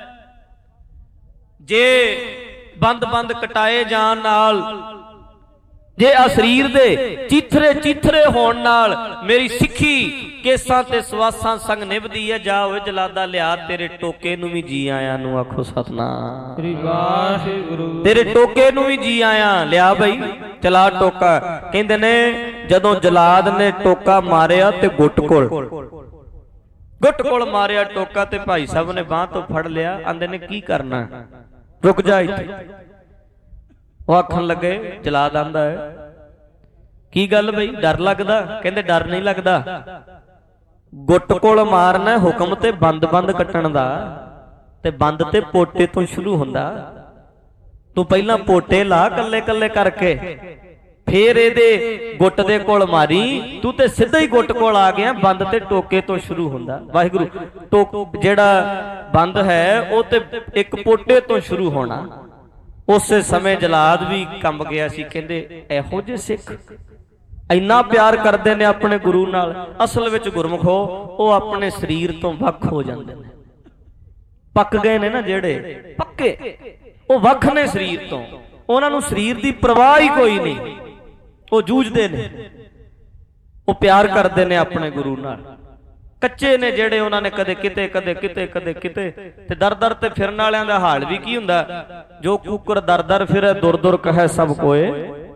ਜੇ ਬੰਦ ਬੰਦ ਕਟਾਏ ਜਾਣ ਨਾਲ, ਜੇ ਆ ਸਰੀਰ ਦੇ ਚੀਥਰੇ ਚੀਥਰੇ ਹੋਣ ਨਾਲ ਮੇਰੀ ਸਿੱਖੀ ਕੇਸਾਂ ਤੇ ਸਵਾਸਾਂ ਸੰਗ ਨਿਭਦੀ ਹੈ, ਜਾ ਓਏ ਜਲਾਦਾ ਲਿਆ ਤੇਰੇ ਟੋਕੇ ਨੂੰ ਵੀ ਜੀ ਆਇਆਂ ਨੂੰ, ਆਖੋ ਸਤਨਾਮ ਸ੍ਰੀ ਵਾਹਿਗੁਰੂ। ਤੇਰੇ ਟੋਕੇ ਨੂੰ ਵੀ ਜੀ ਆਇਆਂ, ਲਿਆ ਬਈ ਚਲਾ ਟੋਕਾ। ਕਹਿੰਦੇ ਨੇ ਜਦੋਂ ਜਲਾਦ ਨੇ ਟੋਕਾ ਮਾਰਿਆ ਤੇ ਗੁੱਟ ਕੋਲ ਗੁੱਟ ਕੋਲ ਮਾਰਿਆ ਟੋਕਾ, ਤੇ ਭਾਈ ਸਾਹਿਬ ਨੇ ਬਾਂਹ ਤੋਂ ਫੜ ਲਿਆ। ਆਂਦੇ ਨੇ ਕੀ ਕਰਨਾ, ਰੁਕ ਜਾ ਇੱਥੇ। ਉਹ ਆਖਣ ਲੱਗੇ, ਜਲਾਦ ਆਂਦਾ ਹੈ, ਕੀ ਗੱਲ ਬਈ ਡਰ ਲੱਗਦਾ? ਕਹਿੰਦੇ ਡਰ ਨਹੀਂ ਲੱਗਦਾ, ਗੁੱਟ ਕੋਲ ਮਾਰਨਾ ਹੁਕਮ ਤੇ ਬੰਦ ਬੰਦ ਕੱਟਣ ਦਾ, ਤੇ ਬੰਦ ਤੇ ਪੋਟੇ ਤੋਂ ਸ਼ੁਰੂ ਹੁੰਦਾ। ਤੂੰ ਪਹਿਲਾਂ ਪੋਟੇ ਲਾ ਕੱਲੇ ਕੱਲੇ ਕਰਕੇ, ਫੇਰ ਇਹਦੇ ਗੁੱਟ ਦੇ ਕੋਲ ਮਾਰੀ। ਤੂੰ ਤੇ ਸਿੱਧਾ ਹੀ ਗੁੱਟ ਕੋਲ ਆ ਗਿਆ, ਬੰਦ ਤੇ ਟੋਕੇ ਤੋਂ ਸ਼ੁਰੂ ਹੁੰਦਾ। ਵਾਹਿਗੁਰੂ, ਟੋਕ ਜਿਹੜਾ ਬੰਦ ਹੈ ਉਹ ਤੇ ਇੱਕ ਪੋਟੇ ਤੋਂ ਸ਼ੁਰੂ ਹੋਣਾ। ਉਸੇ ਸਮੇਂ ਜਲਾਦ ਵੀ ਕੰਬ ਗਿਆ ਸੀ। ਕਹਿੰਦੇ ਇਹੋ ਜਿਹੇ ਸਿੱਖ ਇੰਨਾ ਪਿਆਰ ਕਰਦੇ ਨੇ ਆਪਣੇ ਗੁਰੂ ਨਾਲ, ਅਸਲ ਵਿੱਚ ਗੁਰਮੁਖੋ ਉਹ ਆਪਣੇ ਸਰੀਰ ਤੋਂ ਵੱਖ ਹੋ ਜਾਂਦੇ ਨੇ। ਪੱਕ ਗਏ ਨੇ ਨਾ ਜਿਹੜੇ ਪੱਕੇ, ਉਹ ਵੱਖ ਨੇ ਸਰੀਰ ਤੋਂ, ਉਹਨਾਂ ਨੂੰ ਸਰੀਰ ਦੀ ਪਰਵਾਹ ਹੀ ਕੋਈ ਨਹੀਂ। ਉਹ ਜੂਝਦੇ ਨੇ, ਉਹ ਪਿਆਰ ਕਰਦੇ ਨੇ ਆਪਣੇ ਗੁਰੂ ਨਾਲ। ਕੱਚੇ ਨੇ ਜਿਹੜੇ, ਉਹਨਾਂ ਨੇ ਕਦੇ ਕਿਤੇ ਕਦੇ ਕਿਤੇ ਕਦੇ ਕਿਤੇ, ਤੇ ਦਰ ਦਰ ਤੇ ਫਿਰਨ ਵਾਲਿਆਂ ਦਾ ਹਾਲ ਵੀ ਕੀ ਹੁੰਦਾ, ਜੋ ਕੁੱਕਰ ਦਰ ਦਰ ਫਿਰੇ ਦੁਰ ਦੁਰ ਕਹੈ ਸਭ ਕੋਏ,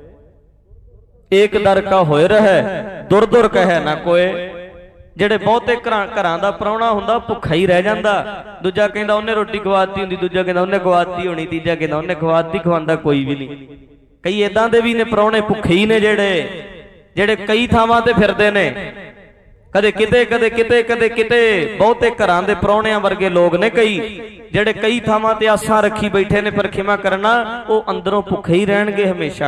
ਏਕ ਦਰ ਕਾ ਹੋਏ ਰਹਿ ਦੁਰ ਦੁਰ ਕਹੈ ਨਾ ਕੋਏ। ਜਿਹੜੇ ਬਹੁਤੇ ਘਰਾਂ ਘਰਾਂ ਦਾ ਪ੍ਰਾਹੁਣਾ ਹੁੰਦਾ ਭੁੱਖਾ ਹੀ ਰਹਿ ਜਾਂਦਾ। ਦੂਜਾ ਕਹਿੰਦਾ ਉਹਨੇ ਰੋਟੀ ਖਵਾਤੀ ਹੁੰਦੀ, ਦੂਜਾ ਕਹਿੰਦਾ ਉਹਨੇ ਖਵਾਤੀ ਹੋਣੀ, ਤੀਜਾ ਕਹਿੰਦਾ ਉਹਨੇ ਖਵਾਤੀ, ਖਵਾਉਂਦਾ ਕੋਈ ਵੀ ਨਹੀਂ। ਕਈ ਏਦਾਂ ਦੇ ਵੀ ਨੇ ਪ੍ਰਾਹੁਣੇ ਭੁੱਖੇ ਹੀ ਨੇ ਜਿਹੜੇ ਜਿਹੜੇ ਕਈ ਥਾਵਾਂ ਤੇ ਫਿਰਦੇ ਨੇ, कदे किते कदे किते कदे किते। बहुते घरां दे प्राहुणियां वर्गे लोग ने कई ਜਿਹੜੇ कई ਥਾਵਾਂ ਤੇ ਆਸਾਂ ਰੱਖੀ ਬੈਠੇ ਨੇ, ਪਰ ਖਿਮਾ ਕਰਨਾ ਉਹ ਅੰਦਰੋਂ ਭੁੱਖੇ ਹੀ ਰਹਿਣਗੇ ਹਮੇਸ਼ਾ।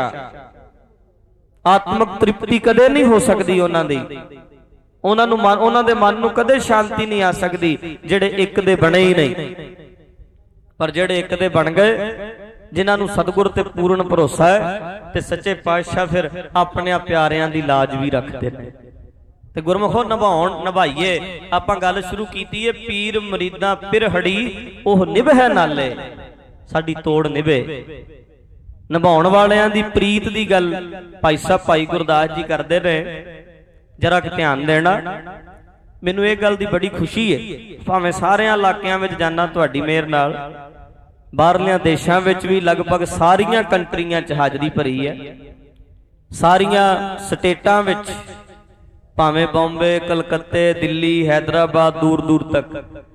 ਆਤਮਿਕ ਤ੍ਰਿਪਤੀ ਕਦੇ ਨਹੀਂ ਹੋ ਸਕਦੀ ਉਹਨਾਂ ਦੀ, ਉਹਨਾਂ ਨੂੰ ਉਹਨਾਂ ਦੇ ਮਨ ਨੂੰ ਕਦੇ ਸ਼ਾਂਤੀ ਨਹੀਂ ਆ ਸਕਦੀ ਜਿਹੜੇ ਇੱਕ ਦੇ ਬਣੇ ਹੀ ਨਹੀਂ। ਪਰ ਜਿਹੜੇ ਇੱਕ ਦੇ ਬਣ ਗਏ, ਜਿਨ੍ਹਾਂ ਨੂੰ ਸਤਿਗੁਰ ਤੇ ਪੂਰਨ ਭਰੋਸਾ ਹੈ, ਤੇ ਸੱਚੇ ਪਾਤਸ਼ਾਹ ਫਿਰ ਆਪਣੇ ਪਿਆਰਿਆਂ ਦੀ ਲਾਜ ਵੀ ਰੱਖਦੇ ਨੇ। ਤੇ ਗੁਰਮੁਖੋ ਨਿਭਾਉਣ ਨਿਭਾਈਏ। ਆਪਾਂ ਗੱਲ ਸ਼ੁਰੂ ਕੀਤੀ ਹੈ ਪੀਰ ਮਰੀਦਾਂ ਪਿਰਹੜੀ ਉਹ ਨਿਭੈ ਨਾਲੇ, ਸਾਡੀ ਤੋੜ ਨਿਭੇ। ਨਿਭਾਉਣ ਵਾਲਿਆਂ ਦੀ ਪ੍ਰੀਤ ਦੀ ਗੱਲ ਭਾਈ ਸਾਹਿਬ ਭਾਈ ਗੁਰਦਾਸ ਜੀ ਕਰਦੇ ਨੇ, ਜਰਾ ਕਿ ਧਿਆਨ ਦੇਣਾ। ਮੈਨੂੰ ਇਹ ਗੱਲ ਦੀ ਬੜੀ ਖੁਸ਼ੀ ਹੈ, ਭਾਵੇਂ ਸਾਰਿਆਂ ਇਲਾਕਿਆਂ ਵਿੱਚ ਜਾਣਾ ਤੁਹਾਡੀ ਮਿਹਰ ਨਾਲ, ਬਾਹਰਲਿਆਂ ਦੇਸ਼ਾਂ ਵਿੱਚ ਵੀ ਲਗਭਗ ਸਾਰੀਆਂ ਕੰਟਰੀਆਂ 'ਚ ਹਾਜ਼ਰੀ ਭਰੀ ਹੈ, ਸਾਰੀਆਂ ਸਟੇਟਾਂ ਵਿੱਚ, ਭਾਵੇਂ ਬੰਬੇ, ਕਲਕੱਤੇ, ਦਿੱਲੀ, ਹੈਦਰਾਬਾਦ, ਦੂਰ ਦੂਰ ਤੱਕ,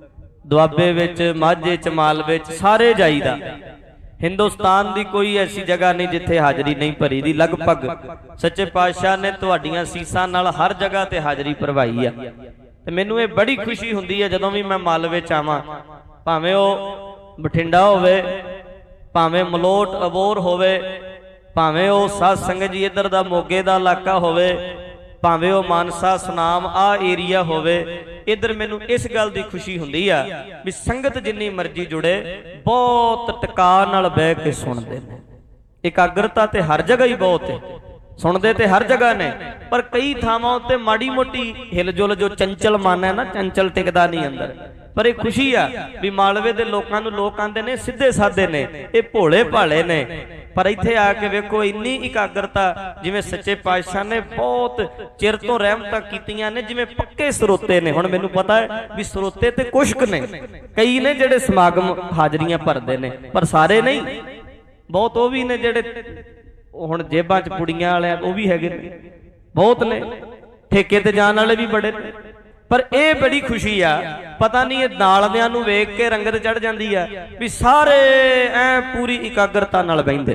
ਦੁਆਬੇ ਵਿੱਚ, ਮਾਝੇ ਚ, ਮਾਲਵੇ ਚ, ਸਾਰੇ ਜਾਈਦਾ। ਹਿੰਦੁਸਤਾਨ ਦੀ ਕੋਈ ਐਸੀ ਜਗ੍ਹਾ ਨਹੀਂ ਜਿੱਥੇ ਹਾਜ਼ਰੀ ਨਹੀਂ ਭਰੀ ਦੀ। ਲਗਭਗ ਸੱਚੇ ਪਾਤਸ਼ਾਹ ਨੇ ਤੁਹਾਡੀਆਂ ਸੀਸਾਂ ਨਾਲ ਹਰ ਜਗ੍ਹਾ ਤੇ ਹਾਜ਼ਰੀ ਭਰਵਾਈ ਆ। ਤੇ ਮੈਨੂੰ ਇਹ ਬੜੀ ਖੁਸ਼ੀ ਹੁੰਦੀ ਹੈ ਜਦੋਂ ਵੀ ਮੈਂ ਮਾਲਵੇ ਚ ਆਵਾਂ, ਭਾਵੇਂ ਉਹ ਬਠਿੰਡਾ ਹੋਵੇ, ਭਾਵੇਂ ਮਲੋਟ ਅਬੋਰ ਹੋਵੇ, ਭਾਵੇਂ ਉਹ ਸਾਧ ਸੰਗਤ ਜੀ ਇੱਧਰ ਦਾ ਮੋਗੇ ਦਾ ਇਲਾਕਾ ਹੋਵੇ, ਭਾਵੇਂ ਉਹ ਮਾਨਸਾ ਸੁਨਾਮ ਆ ਏਰੀਆ ਹੋਵੇ, ਇੱਧਰ ਮੈਨੂੰ ਇਸ ਗੱਲ ਦੀ ਖੁਸ਼ੀ ਹੁੰਦੀ ਆ ਵੀ ਸੰਗਤ ਜਿੰਨੀ ਮਰਜ਼ੀ ਜੁੜੇ, ਬਹੁਤ ਟਿਕਾ ਨਾਲ ਬਹਿ ਕੇ ਸੁਣਦੇ ਨੇ। ਇਕਾਗਰਤਾ ਤੇ ਹਰ ਜਗ੍ਹਾ ਹੀ ਬਹੁਤ ਹੈ, ਸੁਣਦੇ ਤੇ ਹਰ ਜਗ੍ਹਾ ਨੇ, ਪਰ ਕਈ ਥਾਵਾਂ ਉੱਤੇ ਮਾੜੀ ਮੋਟੀ ਹਿਲਜੁਲ, ਜੋ ਚੰਚਲ ਮਨ ਹੈ ਨਾ, ਚੰਚਲ ਟਿਕਦਾ ਨਹੀਂ ਅੰਦਰ। ਪਰ ਇਹ ਖੁਸ਼ੀ ਆ ਵੀ ਮਾਲਵੇ ਦੇ ਲੋਕਾਂ ਨੂੰ ਲੋਕ ਆਂਦੇ ਨੇ ਸਿੱਧੇ ਸਾਦੇ ਨੇ, ਇਹ ਭੋਲੇ ਭਾਲੇ ਨੇ, ਪਰ ਇੱਥੇ ਆ ਕੇ ਵੇਖੋ ਇੰਨੀ ਇਕਾਗਰਤਾ, ਜਿਵੇਂ ਸੱਚੇ ਪਾਤਸ਼ਾਹ ਨੇ ਬਹੁਤ ਚਿਰ ਤੋਂ ਰਹਿਮਤਾਂ ਕੀਤੀਆਂ ਨੇ, ਜਿਵੇਂ ਪੱਕੇ ਸਰੋਤੇ ਨੇ। ਹੁਣ ਮੈਨੂੰ ਪਤਾ ਹੈ ਵੀ ਸਰੋਤੇ ਤੇ ਕੁਛ ਕੁ ਨੇ, ਕਈ ਨੇ ਜਿਹੜੇ ਸਮਾਗਮ ਹਾਜ਼ਰੀਆਂ ਭਰਦੇ ਨੇ, ਪਰ ਸਾਰੇ ਨਹੀਂ। ਬਹੁਤ ਉਹ ਵੀ ਨੇ ਜਿਹੜੇ ਹੁਣ ਜੇਬਾਂ 'ਚ ਪੁੜੀਆਂ ਵਾਲਿਆਂ, ਉਹ ਵੀ ਹੈਗੇ ਨੇ, ਬਹੁਤ ਨੇ, ਠੇਕੇ ਤੇ ਜਾਣ ਵਾਲੇ ਵੀ ਬੜੇ ਨੇ। ਪਰ ਇਹ ਬੜੀ ਖੁਸ਼ੀ ਆ, ਪਤਾ ਨਹੀਂ ਇਹ ਨਾਲਦਿਆਂ ਨੂੰ ਵੇਖ ਕੇ ਰੰਗਤ ਚੜ ਜਾਂਦੀ ਆ ਵੀ ਸਾਰੇ ਐ ਪੂਰੀ ਇਕਾਗਰਤਾ ਨਾਲ ਬਹਿੰਦੇ,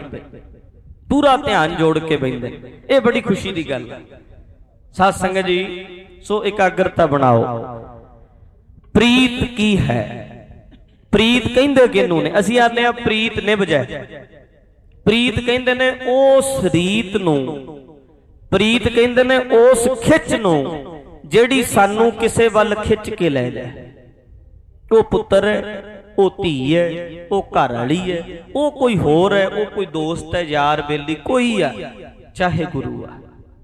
ਪੂਰਾ ਧਿਆਨ ਜੋੜ ਕੇ ਬਹਿੰਦੇ। ਇਹ ਬੜੀ ਖੁਸ਼ੀ ਦੀ ਗੱਲ ਹੈ ਸਾਧ ਸੰਗਤ ਜੀ। ਸੋ ਇਕਾਗਰਤਾ ਬਣਾਓ। ਪ੍ਰੀਤ ਕੀ ਹੈ? ਪ੍ਰੀਤ ਕਹਿੰਦੇ ਕਿਹਨੂੰ ਨੇ? ਅਸੀਂ ਆਨੇ ਆ ਪ੍ਰੀਤ ਨਿਭ ਜਾਏ। ਪ੍ਰੀਤ ਕਹਿੰਦੇ ਨੇ ਉਸ ਰੀਤ ਨੂੰ, ਪ੍ਰੀਤ ਕਹਿੰਦੇ ਨੇ ਉਸ ਖਿੱਚ ਨੂੰ ਜਿਹੜੀ ਸਾਨੂੰ ਕਿਸੇ ਵੱਲ ਖਿੱਚ ਕੇ ਲੈ ਜਾਏ। ਉਹ ਪੁੱਤਰ ਹੈ, ਉਹ ਧੀ ਹੈ, ਉਹ ਘਰ ਵਾਲੀ ਹੈ, ਉਹ ਕੋਈ ਹੋਰ ਹੈ, ਉਹ ਕੋਈ ਦੋਸਤ ਹੈ, ਯਾਰ ਬੇਲੀ, ਕੋਈ ਆ, ਚਾਹੇ ਗੁਰੂ ਆ।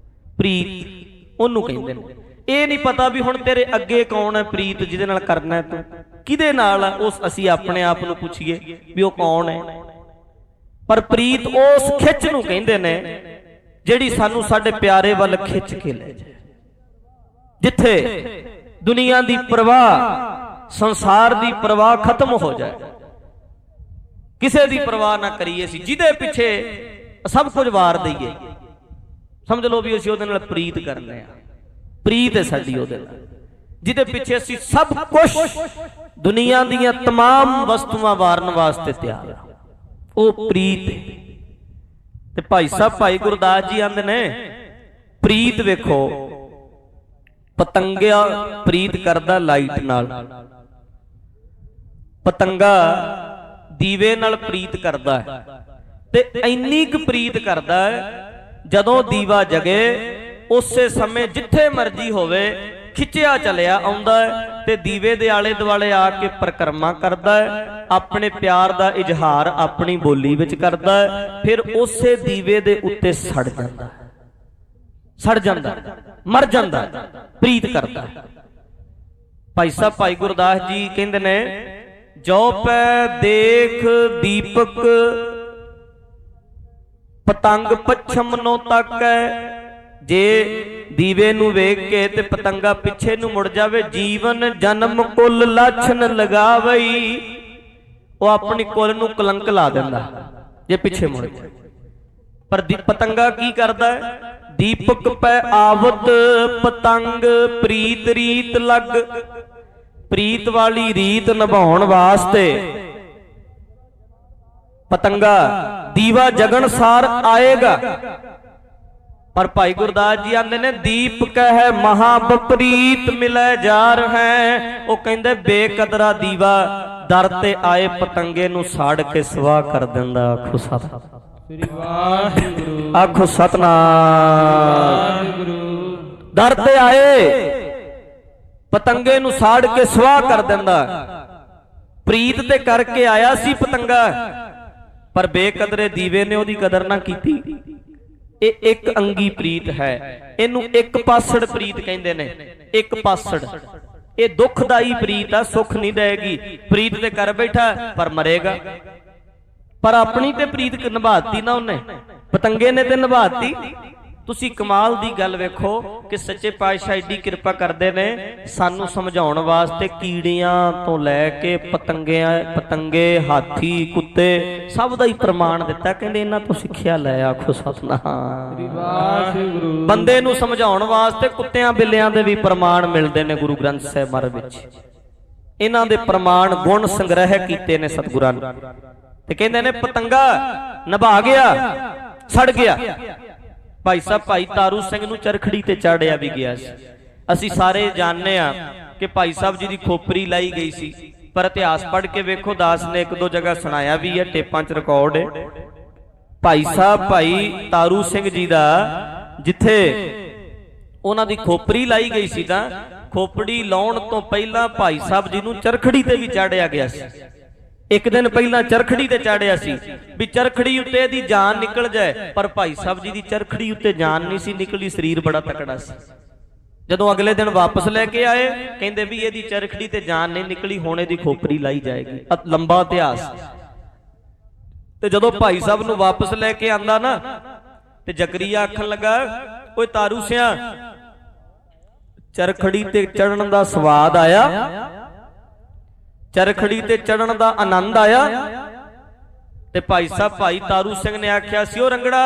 ਪ੍ਰੀਤ ਉਹਨੂੰ ਕਹਿੰਦੇ ਨੇ। ਇਹ ਨਹੀਂ ਪਤਾ ਵੀ ਹੁਣ ਤੇਰੇ ਅੱਗੇ ਕੌਣ ਹੈ ਪ੍ਰੀਤ ਜਿਹਦੇ ਨਾਲ ਕਰਨਾ ਤੂੰ, ਕਿਹਦੇ ਨਾਲ ਆ, ਉਸ ਅਸੀਂ ਆਪਣੇ ਆਪ ਨੂੰ ਪੁੱਛੀਏ ਵੀ ਉਹ ਕੌਣ ਹੈ। ਪਰ ਪ੍ਰੀਤ ਉਸ ਖਿੱਚ ਨੂੰ ਕਹਿੰਦੇ ਨੇ ਜਿਹੜੀ ਸਾਨੂੰ ਸਾਡੇ ਪਿਆਰੇ ਵੱਲ ਖਿੱਚ ਕੇ ਲੈ ਜਾਏ। ਜਿੱਥੇ ਦੁਨੀਆ ਦੀ ਪਰਵਾਹ, ਸੰਸਾਰ ਦੀ ਪਰਵਾਹ ਖਤਮ ਹੋ ਜਾਏ, ਕਿਸੇ ਦੀ ਪਰਵਾਹ ਨਾ ਕਰੀਏ, ਅਸੀਂ ਜਿਹਦੇ ਪਿੱਛੇ ਸਭ ਕੁਝ ਵਾਰ ਦਈਏ, ਸਮਝ ਲਓ ਵੀ ਅਸੀਂ ਉਹਦੇ ਨਾਲ ਪ੍ਰੀਤ ਕਰਨੇ ਆ। ਪ੍ਰੀਤ ਹੈ ਸਾਡੀ ਉਹਦੇ ਨਾਲ, ਜਿਹਦੇ ਪਿੱਛੇ ਅਸੀਂ ਸਭ ਕੁਝ ਦੁਨੀਆ ਦੀਆਂ तमाम ਵਸਤੂਆਂ ਵਾਰਨ ਵਾਸਤੇ ਤਿਆਰ ਆ, ਉਹ ਪ੍ਰੀਤ ਹੈ। ਤੇ ਭਾਈ ਸਾਹਿਬ ਭਾਈ ਗੁਰਦਾਸ ਜੀ ਆਂਦੇ ਨੇ ਪ੍ਰੀਤ ਵੇਖੋ, ਪਤੰਗਿਆ ਪ੍ਰੀਤ ਕਰਦਾ ਲਾਈਟ ਨਾਲ, ਪਤੰਗਾ ਦੀਵੇ ਨਾਲ ਪ੍ਰੀਤ ਕਰਦਾ ਹੈ, ਤੇ ਇੰਨੀ ਕੁ ਪ੍ਰੀਤ ਕਰਦਾ ਹੈ ਜਦੋਂ ਦੀਵਾ ਜਗੇ ਉਸੇ ਸਮੇਂ ਜਿੱਥੇ ਮਰਜ਼ੀ ਹੋਵੇ ਖਿੱਚਿਆ ਚਲਿਆ ਆਉਂਦਾ ਹੈ ਤੇ ਦੀਵੇ ਦੇ ਆਲੇ ਦੁਆਲੇ ਆ ਕੇ ਪਰਿਕਰਮਾ ਕਰਦਾ ਹੈ, ਆਪਣੇ ਪਿਆਰ ਦਾ ਇਜ਼ਹਾਰ ਆਪਣੀ ਬੋਲੀ ਵਿੱਚ ਕਰਦਾ ਹੈ, ਫਿਰ ਉਸੇ ਦੀਵੇ ਦੇ ਉੱਤੇ ਸੜ ਜਾਂਦਾ, ਸੜ ਜਾਂਦਾ, ਮਰ ਜਾਂਦਾ, ਪ੍ਰੀਤ ਕਰਦਾ। ਭਾਈ ਸਾਹਿਬ ਭਾਈ ਗੁਰਦਾਸ ਜੀ ਕਹਿੰਦੇ ਨੇ ਜੋ ਪੈ ਦੇਖ ਦੀਪਕ ਪਤੰਗ ਪੱਛਮ ਨੂੰ ਤਾਕੈ, ਜੇ ਦੀਵੇ ਨੂੰ ਵੇਖ ਕੇ ਤੇ ਪਤੰਗਾ ਪਿੱਛੇ ਨੂੰ ਮੁੜ ਜਾਵੇ, ਜੀਵਨ ਜਨਮ ਕੁਲ ਲਾਛਨ ਲਗਾਵਈ, ਉਹ ਆਪਣੀ ਕੁਲ ਨੂੰ ਕਲੰਕ ਲਾ ਦਿੰਦਾ ਜੇ ਪਿੱਛੇ ਮੁੜ ਜਾਵੇ। ਪਰ ਪਤੰਗਾ ਕੀ ਕਰਦਾ ਹੈ? ਦੀਪਕ ਪੈ ਆਵਤ ਪਤੰਗ ਪ੍ਰੀਤ ਰੀਤ ਲੱਗ, ਪ੍ਰੀਤ ਵਾਲੀ ਰੀਤ ਨਿਭਾਉਣ ਵਾਸਤੇ ਪਤੰਗਾ ਦੀਵਾ ਜਗਣ ਸਾਰ ਆਏਗਾ, पर भाई गुरदास जी आंदे ने दीप कह महा बपरीत मिले जार है। वो कहंदे बेकदरा दीवा दर ते आए पतंगे नूं साड़ के सवाह कर दिंदा। आखो सतनाम, आखो सतनाम। दर ते आए पतंगे नूं साड़ के सवाह कर दिंदा। प्रीत ते करके आया सी पतंगा, पर बेकदरे दीवे ने ओदी कदर ना कीती। ਇਹ ਇੱਕ ਅੰਗੀ ਪ੍ਰੀਤ ਹੈ, ਇਹਨੂੰ ਇੱਕ ਪਾਸੜ ਪ੍ਰੀਤ ਕਹਿੰਦੇ ਨੇ। ਇੱਕ ਪਾਸੜ ਇਹ ਦੁਖਦਾਈ ਪ੍ਰੀਤ ਆ, ਸੁੱਖ ਨਹੀਂ ਦੇਗੀ। ਪ੍ਰੀਤ ਤੇ ਕਰ ਬੈਠਾ ਪਰ ਮਰੇਗਾ। ਪਰ ਆਪਣੀ ਤੇ ਪ੍ਰੀਤ ਨਿਭਾਤੀ ਨਾ ਉਹਨੇ, ਪਤੰਗੇ ਨੇ ਤੇ ਨਿਭਾਤੀ। ਤੁਸੀਂ ਕਮਾਲ ਦੀ ਗੱਲ ਵੇਖੋ ਕਿ ਸੱਚੇ ਪਾਤਸ਼ਾਹ ਏਡੀ ਕਿਰਪਾ ਕਰਦੇ ਨੇ ਸਾਨੂੰ ਸਮਝਾਉਣ ਵਾਸਤੇ। ਕੀੜੀਆਂ ਤੋਂ ਲੈ ਕੇ ਪਤੰਗਿਆਂ ਪਤੰਗੇ ਹਾਥੀ ਕੁੱਤੇ ਸਭ ਦਾ ਹੀ ਪ੍ਰਮਾਣ ਦਿੱਤਾ। ਕਹਿੰਦੇ ਇਹਨਾਂ ਤੋਂ ਸਿੱਖਿਆ ਲੈ। ਆਖੋ ਸਤਨਾਮ। ਬੰਦੇ ਨੂੰ ਸਮਝਾਉਣ ਵਾਸਤੇ ਕੁੱਤਿਆਂ ਬਿੱਲਿਆਂ ਦੇ ਵੀ ਪ੍ਰਮਾਣ ਮਿਲਦੇ ਨੇ ਗੁਰੂ ਗ੍ਰੰਥ ਸਾਹਿਬ ਮਹਾਰਾਜ ਵਿੱਚ। ਇਹਨਾਂ ਦੇ ਪ੍ਰਮਾਣ ਗੁਣ ਸੰਗ੍ਰਹਿ ਕੀਤੇ ਨੇ ਸਤਿਗੁਰਾਂ ਨੇ। ਤੇ ਕਹਿੰਦੇ ਨੇ ਪਤੰਗਾ ਨਿਭਾ ਗਿਆ, ਸੜ ਗਿਆ। ਭਾਈ ਸਾਹਿਬ ਭਾਈ ਤਾਰੂ ਸਿੰਘ ਨੂੰ ਚਰਖੜੀ ਤੇ ਚਾੜਿਆ ਵੀ ਗਿਆ ਸੀ। ਅਸੀਂ ਸਾਰੇ ਜਾਣਦੇ ਆ ਕਿ ਭਾਈ ਸਾਹਿਬ ਜੀ ਦੀ ਖੋਪਰੀ ਲਾਈ ਗਈ ਸੀ, ਪਰ ਇਤਿਹਾਸ ਪੜ੍ਹ ਕੇ ਵੇਖੋ ਦਾਸ ਨੇ ਇੱਕ ਦੋ ਜਗ੍ਹਾ ਸੁਣਾਇਆ ਵੀ ਹੈ, ਟੇਪਾਂ 'ਚ ਰਿਕਾਰਡ ਹੈ। ਭਾਈ ਸਾਹਿਬ ਭਾਈ ਤਾਰੂ ਸਿੰਘ ਜੀ ਦਾ ਜਿੱਥੇ ਉਹਨਾਂ ਦੀ ਖੋਪਰੀ ਲਾਈ ਗਈ ਸੀ, ਤਾਂ ਖੋਪੜੀ ਲਾਉਣ ਤੋਂ ਪਹਿਲਾਂ ਭਾਈ ਸਾਹਿਬ ਜੀ ਨੂੰ ਚਰਖੜੀ ਤੇ ਵੀ ਚਾੜਿਆ ਗਿਆ ਸੀ। ਇੱਕ ਦਿਨ ਪਹਿਲਾਂ ਚਰਖੜੀ ਤੇ ਚਾੜਿਆ ਸੀ ਵੀ ਚਰਖੜੀ ਉੱਤੇ ਇਹਦੀ ਜਾਨ ਨਿਕਲ ਜਾਏ, ਪਰ ਭਾਈ ਸਾਹਿਬ ਜੀ ਦੀ ਚਰਖੜੀ ਉੱਤੇ ਜਾਨ ਨਹੀਂ ਸੀ ਨਿਕਲੀ, ਸਰੀਰ ਬੜਾ ਤਕੜਾ ਸੀ। ਜਦੋਂ ਅਗਲੇ ਦਿਨ ਵਾਪਸ ਲੈ ਕੇ ਆਏ, ਕਹਿੰਦੇ ਵੀ ਇਹਦੀ ਚਰਖੜੀ ਤੇ ਜਾਨ ਨਹੀਂ ਨਿਕਲੀ, ਹੁਣ ਇਹਦੀ ਖੋਪਰੀ ਲਾਈ ਜਾਏਗੀ। ਲੰਬਾ ਇਤਿਹਾਸ। ਤੇ ਜਦੋਂ ਭਾਈ ਸਾਹਿਬ ਨੂੰ ਵਾਪਸ ਲੈ ਕੇ ਆਂਦਾ ਨਾ, ਤੇ ਜ਼ਕਰੀਆ ਆਖਣ ਲੱਗਾ, ਓਏ ਤਾਰੂ ਸਿਆ, ਚਰਖੜੀ ਤੇ ਚੜਨ ਦਾ ਸਵਾਦ ਆਇਆ, ਚਰਖੜੀ ਤੇ ਚੜਨ ਦਾ ਆਨੰਦ ਆਇਆ। ਤੇ ਭਾਈ ਸਾਹਿਬ ਭਾਈ ਤਾਰੂ ਸਿੰਘ ਨੇ ਆਖਿਆ ਸੀ, ਉਹ ਰੰਗੜਾ,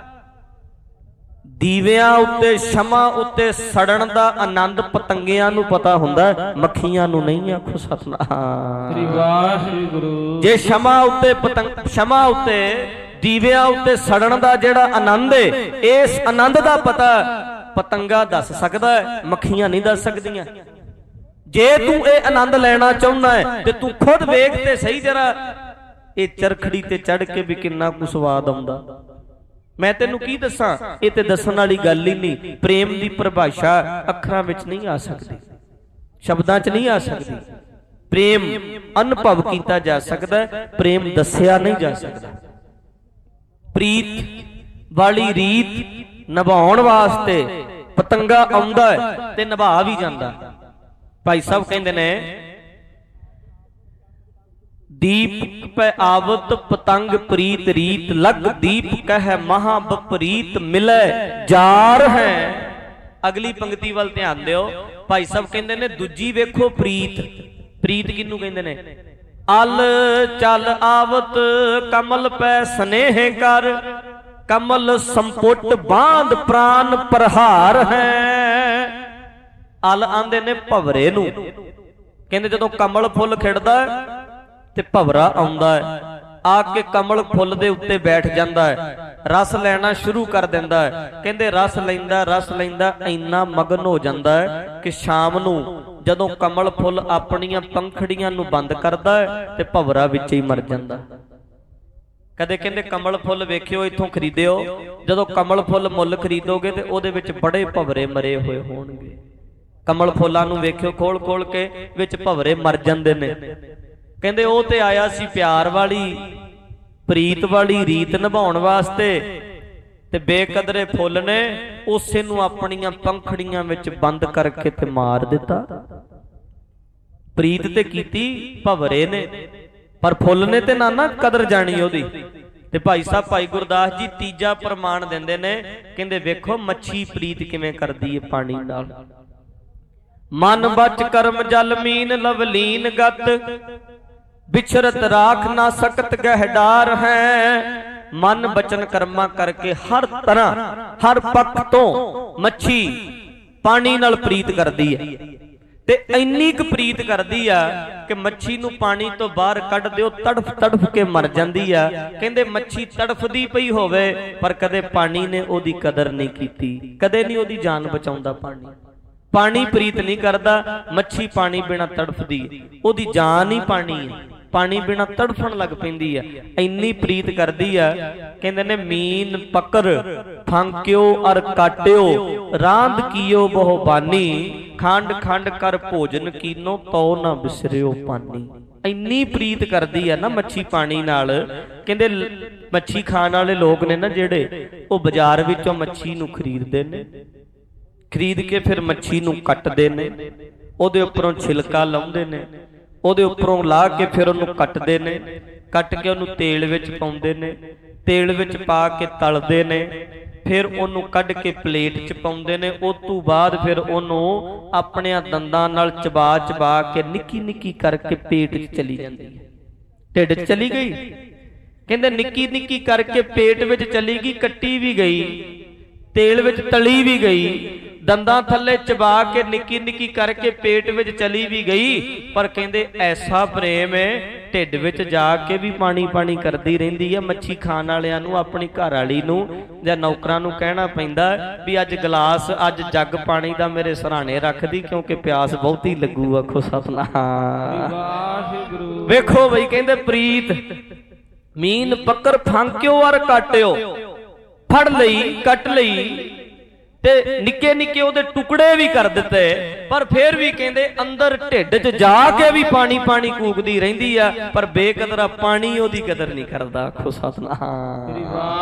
ਦੀਵਿਆਂ ਉੱਤੇ ਸ਼ਮਾ ਉੱਤੇ ਸੜਨ ਦਾ ਆਨੰਦ ਪਤੰਗਿਆਂ ਨੂੰ ਪਤਾ ਹੁੰਦਾ, ਮੱਖੀਆਂ ਨੂੰ ਨਹੀਂ। ਆਖੋ ਸਤਨਾਮ। ਵਾਹਿਗੁਰੂ। ਜੇ ਸ਼ਮਾ ਉੱਤੇ ਪਤੰਗ ਸ਼ਮਾ ਉੱਤੇ ਦੀਵਿਆਂ ਉੱਤੇ ਸੜਨ ਦਾ ਜਿਹੜਾ ਆਨੰਦ ਏ, ਇਸ ਆਨੰਦ ਦਾ ਪਤਾ ਪਤੰਗਾ ਦੱਸ ਸਕਦਾ ਹੈ, ਮੱਖੀਆਂ ਨਹੀਂ ਦੱਸ ਸਕਦੀਆਂ। ਜੇ ਤੂੰ ਇਹ ਆਨੰਦ ਲੈਣਾ ਚਾਹੁੰਦਾ ਹੈ ਤੇ ਤੂੰ ਖੁਦ ਵੇਖ ਤੇ ਸਹੀ ਜਰਾ, ਇਹ ਚਰਖੜੀ ਤੇ ਚੜ ਕੇ ਵੀ ਕਿੰਨਾ ਕੁ ਸਵਾਦ ਆਉਂਦਾ। ਮੈਂ ਤੈਨੂੰ ਕੀ ਦੱਸਾਂ, ਇਹ ਤੇ ਦੱਸਣ ਵਾਲੀ ਗੱਲ ਹੀ ਨਹੀਂ। ਪ੍ਰੇਮ ਦੀ ਪਰਿਭਾਸ਼ਾ ਅੱਖਰਾਂ ਵਿੱਚ ਨਹੀਂ ਆ ਸਕਦੀ, ਸ਼ਬਦਾਂ 'ਚ ਨਹੀਂ ਆ ਸਕਦੀ। ਪ੍ਰੇਮ ਅਨੁਭਵ ਕੀਤਾ ਜਾ ਸਕਦਾ, ਪ੍ਰੇਮ ਦੱਸਿਆ ਨਹੀਂ ਜਾ ਸਕਦਾ। ਪ੍ਰੀਤ ਵਾਲੀ ਰੀਤ ਨਿਭਾਉਣ ਵਾਸਤੇ ਪਤੰਗਾ ਆਉਂਦਾ ਤੇ ਨਿਭਾ ਵੀ ਜਾਂਦਾ। ਭਾਈ ਸਾਹਿਬ ਕਹਿੰਦੇ ਨੇ, ਦੀਪ ਪੈ ਆਵਤ ਪਤੰਗ ਪ੍ਰੀਤ ਰੀਤ, ਲਗ ਦੀਪ ਕਹਿ ਮਹਾ ਬਪਰੀਤ ਮਿਲੇ ਜਾਰ ਹੈ। ਅਗਲੀ ਪੰਕਤੀ ਵੱਲ ਧਿਆਨ ਦਿਓ। ਭਾਈ ਸਾਹਿਬ ਕਹਿੰਦੇ ਨੇ, ਦੂਜੀ ਵੇਖੋ ਪ੍ਰੀਤ। ਪ੍ਰੀਤ ਕਿਹਨੂੰ ਕਹਿੰਦੇ ਨੇ? ਅਲ ਚੱਲ ਆਵਤ ਕਮਲ ਪੈ ਸਨੇਹ ਕਰ, ਕਮਲ ਸੰਪੁੱਟ ਬਾਂਧ ਪ੍ਰਾਨ ਪ੍ਰਹਾਰ ਹੈ। ਅਲ ਆਂਦੇ ਨੇ ਭਵਰੇ ਨੂੰ। ਕਹਿੰਦੇ ਜਦੋਂ ਕਮਲ ਫੁੱਲ ਖਿੜਦਾ ਤੇ ਭਵਰਾ ਆਉਂਦਾ ਹੈ, ਆ ਕੇ ਕਮਲ ਫੁੱਲ ਦੇ ਉੱਤੇ ਬੈਠ ਜਾਂਦਾ ਹੈ, ਰਸ ਲੈਣਾ ਸ਼ੁਰੂ ਕਰ ਦਿੰਦਾ ਹੈ। ਕਹਿੰਦੇ ਰਸ ਲੈਂਦਾ ਰਸ ਲੈਂਦਾ ਇੰਨਾ ਮਗਨ ਹੋ ਜਾਂਦਾ ਹੈ ਕਿ ਸ਼ਾਮ ਨੂੰ ਜਦੋਂ ਕਮਲ ਫੁੱਲ ਆਪਣੀਆਂ ਪੰਖੜੀਆਂ ਨੂੰ ਬੰਦ ਕਰਦਾ ਹੈ ਤੇ ਭਵਰਾ ਵਿੱਚ ਹੀ ਮਰ ਜਾਂਦਾ। ਕਦੇ ਕਹਿੰਦੇ ਕਮਲ ਫੁੱਲ ਵੇਖਿਓ ਇੱਥੋਂ ਖਰੀਦਿਓ, ਜਦੋਂ ਕਮਲ ਫੁੱਲ ਮੁੱਲ ਖਰੀਦੋਗੇ ਤੇ ਉਹਦੇ ਵਿੱਚ ਬੜੇ ਭਵਰੇ ਮਰੇ ਹੋਏ ਹੋਣਗੇ। ਕਮਲ ਫੁੱਲਾਂ ਨੂੰ ਵੇਖਿਓ ਖੋਲ ਖੋਲ ਕੇ, ਵਿੱਚ ਭਵਰੇ ਮਰ ਜਾਂਦੇ ਨੇ। ਕਹਿੰਦੇ ਉਹ ਤੇ ਆਇਆ ਸੀ ਪਿਆਰ ਵਾਲੀ ਪ੍ਰੀਤ ਵਾਲੀ ਰੀਤ ਨਿਭਾਉਣ ਵਾਸਤੇ, ਤੇ ਬੇਕਦਰੇ ਫੁੱਲ ਨੇ ਉਸੇ ਨੂੰ ਆਪਣੀਆਂ ਪੰਖੜੀਆਂ ਵਿੱਚ ਬੰਦ ਕਰਕੇ ਤੇ ਮਾਰ ਦਿੱਤਾ। ਪ੍ਰੀਤ ਤੇ ਕੀਤੀ ਭਵਰੇ ਨੇ, ਪਰ ਫੁੱਲ ਨੇ ਤੇ ਨਾ ਨਾ ਕਦਰ ਜਾਣੀ ਉਹਦੀ। ਤੇ ਭਾਈ ਸਾਹਿਬ ਭਾਈ ਗੁਰਦਾਸ ਜੀ ਤੀਜਾ ਪ੍ਰਮਾਣ ਦਿੰਦੇ ਨੇ, ਕਹਿੰਦੇ ਵੇਖੋ ਮੱਛੀ ਪ੍ਰੀਤ ਕਿਵੇਂ ਕਰਦੀ ਹੈ ਪਾਣੀ ਨਾਲ। ਮਨ ਬਚ ਕਰਮ ਜਲ ਮੀਨ ਲਵਲੀਨ ਗਤ, ਵਿਛਰਤ ਰਾਖ ਨਾ ਸਕਤ ਗਹਿਡਾਰ ਹੈ। ਮਨ ਬਚਨ ਕਰਮਾਂ ਕਰਕੇ ਹਰ ਤਰ੍ਹਾਂ ਹਰ ਪੱਖ ਤੋਂ ਮੱਛੀ ਪਾਣੀ ਨਾਲ ਪ੍ਰੀਤ ਕਰਦੀ ਹੈ। ਤੇ ਇੰਨੀ ਕੁ ਪ੍ਰੀਤ ਕਰਦੀ ਆ ਕਿ ਮੱਛੀ ਨੂੰ ਪਾਣੀ ਤੋਂ ਬਾਹਰ ਕੱਢ ਦਿਓ, ਤੜਫ ਤੜਫ ਕੇ ਮਰ ਜਾਂਦੀ ਆ। ਕਹਿੰਦੇ ਮੱਛੀ ਤੜਫਦੀ ਪਈ ਹੋਵੇ ਪਰ ਕਦੇ ਪਾਣੀ ਨੇ ਉਹਦੀ ਕਦਰ ਨਹੀਂ ਕੀਤੀ, ਕਦੇ ਨਹੀਂ ਉਹਦੀ ਜਾਨ ਬਚਾਉਂਦਾ ਪਾਣੀ। ਪਾਣੀ ਪ੍ਰੀਤ ਨਹੀਂ ਕਰਦਾ, ਮੱਛੀ ਪਾਣੀ ਬਿਨਾ ਤੜਫਦੀ, ਉਹਦੀ ਜਾਨ ਹੀ ਪਾਣੀ ਹੈ, ਪਾਣੀ ਬਿਨਾ ਤੜਫਣ ਲੱਗ ਪੈਂਦੀ ਆ, ਇੰਨੀ ਪ੍ਰੀਤ ਕਰਦੀ ਆ। ਕਹਿੰਦੇ ਨੇ ਮੀਨ ਪਕਰ ਫਾਂਕਿਓ ਅਰ ਕਾਟਿਓ, ਰਾਂਦ ਕੀਓ ਬਹੁ ਬਾਨੀ, ਖੰਡ ਖੰਡ ਕਰ ਭੋਜਨ ਕੀਨੋ ਤੋ ਨਾ ਬਿਸਰਿਓ ਪਾਨੀ। ਇੰਨੀ ਪ੍ਰੀਤ ਕਰਦੀ ਆ ਨਾ ਮੱਛੀ ਪਾਣੀ ਨਾਲ। ਕਹਿੰਦੇ ਮੱਛੀ ਖਾਣ ਵਾਲੇ ਲੋਕ ਨੇ ਨਾ ਜਿਹੜੇ, ਉਹ ਬਾਜ਼ਾਰ ਵਿੱਚੋਂ ਮੱਛੀ ਨੂੰ ਖਰੀਦਦੇ ਨੇ, ਖਰੀਦ ਕੇ ਫਿਰ ਮੱਛੀ ਨੂੰ ਕੱਟਦੇ ਨੇ, ਉਹਦੇ ਉੱਪਰੋਂ ਛਿਲਕਾ ਲਾਉਂਦੇ ਨੇ, ਉਹਦੇ ਉੱਪਰੋਂ ਲਾ ਕੇ ਫਿਰ ਉਹਨੂੰ ਕੱਟਦੇ ਨੇ, ਕੱਟ ਕੇ ਉਹਨੂੰ ਤੇਲ ਵਿੱਚ ਪਾਉਂਦੇ ਨੇ, ਤੇਲ ਵਿੱਚ ਪਾ ਕੇ ਤਲਦੇ ਨੇ, ਫਿਰ ਉਹਨੂੰ ਕੱਢ ਕੇ ਪਲੇਟ 'ਚ ਪਾਉਂਦੇ ਨੇ। ਉਸ ਤੋਂ ਬਾਅਦ ਫਿਰ ਉਹਨੂੰ ਆਪਣਿਆਂ ਦੰਦਾਂ ਨਾਲ ਚਬਾ ਚਬਾ ਕੇ ਨਿੱਕੀ ਨਿੱਕੀ ਕਰਕੇ ਪੇਟ 'ਚ ਚਲੀ ਜਾਂਦੀ ਹੈ, ਢਿੱਡ 'ਚ ਚਲੀ ਗਈ। ਕਹਿੰਦੇ ਨਿੱਕੀ ਨਿੱਕੀ ਕਰਕੇ ਪੇਟ ਵਿੱਚ ਚਲੀ ਗਈ, ਕੱਟੀ ਵੀ ਗਈ, ਤੇਲ ਵਿੱਚ ਤਲੀ ਵੀ ਗਈ, ਦੰਦਾਂ ਥੱਲੇ ਚਬਾ ਕੇ ਨਿੱਕੀ ਨਿੱਕੀ ਕਰਕੇ ਪੇਟ ਵਿੱਚ ਚਲੀ ਵੀ ਗਈ। ਪਰ ਕਹਿੰਦੇ ਐਸਾ ਪ੍ਰੇਮ ਹੈ, ਢਿੱਡ ਵਿੱਚ ਜਾ ਕੇ ਵੀ ਪਾਣੀ ਪਾਣੀ ਕਰਦੀ ਰਹਿੰਦੀ ਹੈ। ਮੱਛੀ ਖਾਣ ਵਾਲਿਆਂ ਨੂੰ, ਆਪਣੀ ਘਰ ਵਾਲੀ ਨੂੰ ਜਾਂ ਨੌਕਰਾਂ ਨੂੰ ਕਹਿਣਾ ਪੈਂਦਾ ਵੀ ਅੱਜ ਗਲਾਸ, ਅੱਜ ਜੱਗ ਪਾਣੀ ਦਾ ਮੇਰੇ ਸਰਾਣੇ ਰੱਖਦੀ, ਕਿਉਂਕਿ ਪਿਆਸ ਬਹੁਤੀ ਲੱਗੂ। ਆਖੋ ਸਤਿਨਾਮ ਵਾਹਿਗੁਰੂ। ਵੇਖੋ ਬਈ ਕਹਿੰਦੇ ਪ੍ਰੀਤ, ਮੀਨ ਪੱਕਰ ਫਾਂਕਿਓ ਅਰ ਕਾਟਿਓ, ਫੜ ਲਈ ਕੱਟ ਲਈ ਤੇ ਨਿੱਕੇ ਨਿੱਕੇ ਉਹਦੇ ਟੁਕੜੇ ਵੀ ਕਰ ਦਿੱਤੇ, ਪਰ ਫਿਰ ਵੀ ਕਹਿੰਦੇ ਅੰਦਰ ਢਿੱਡ 'ਚ ਜਾ ਕੇ ਵੀ ਪਾਣੀ ਪਾਣੀ ਕੂਕਦੀ ਰਹਿੰਦੀ ਆ। ਪਰ ਬੇਕਦਰਾ ਪਾਣੀ ਉਹਦੀ ਕਦਰ ਨਹੀਂ ਕਰਦਾ। ਆਖੋ ਸਤਿਨਾਮ।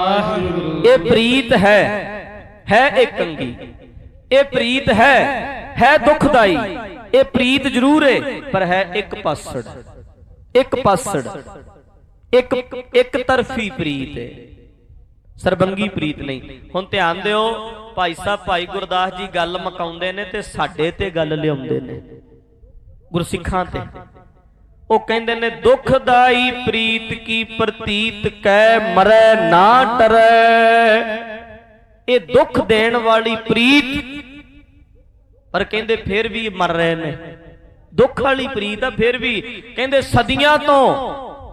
ਇਹ ਪ੍ਰੀਤ ਹੈ, ਹੈ ਇਹ ਕੰਗੀ, ਇਹ ਪ੍ਰੀਤ ਹੈ, ਹੈ ਦੁਖਦਾਈ। ਇਹ ਪ੍ਰੀਤ ਜ਼ਰੂਰ ਹੈ ਪਰ ਹੈ ਇੱਕ ਪਾਸੜ, ਇੱਕ ਪਾਸੜ, ਇੱਕ ਇੱਕ ਤਰਫੀ ਪ੍ਰੀਤ ਹੈ, ਸਰਬੰਗੀ ਪ੍ਰੀਤ ਨਹੀਂ। ਹੁਣ ਧਿਆਨ ਦਿਓ, ਭਾਈ ਸਾਹਿਬ ਭਾਈ ਗੁਰਦਾਸ ਜੀ ਗੱਲ ਮਕਾਉਂਦੇ ਨੇ ਤੇ ਸਾਡੇ ਤੇ ਗੱਲ ਲਿਆਉਂਦੇ ਨੇ, ਗੁਰਸਿੱਖਾਂ ਤੇ। ਉਹ ਕਹਿੰਦੇ ਨੇ ਦੁਖਦਾਈ ਪ੍ਰੀਤ ਕੀ ਪ੍ਰਤੀਤ ਕਹਿ ਮਰੈ ਨਾ ਟਰੈ। ਇਹ ਦੁੱਖ ਦੇਣ ਵਾਲੀ ਪ੍ਰੀਤ, ਪਰ ਕਹਿੰਦੇ ਫਿਰ ਵੀ ਮਰ ਰਹੇ ਨੇ। ਦੁੱਖ ਵਾਲੀ ਪ੍ਰੀਤ ਆ, ਫਿਰ ਵੀ ਕਹਿੰਦੇ ਸਦੀਆਂ ਤੋਂ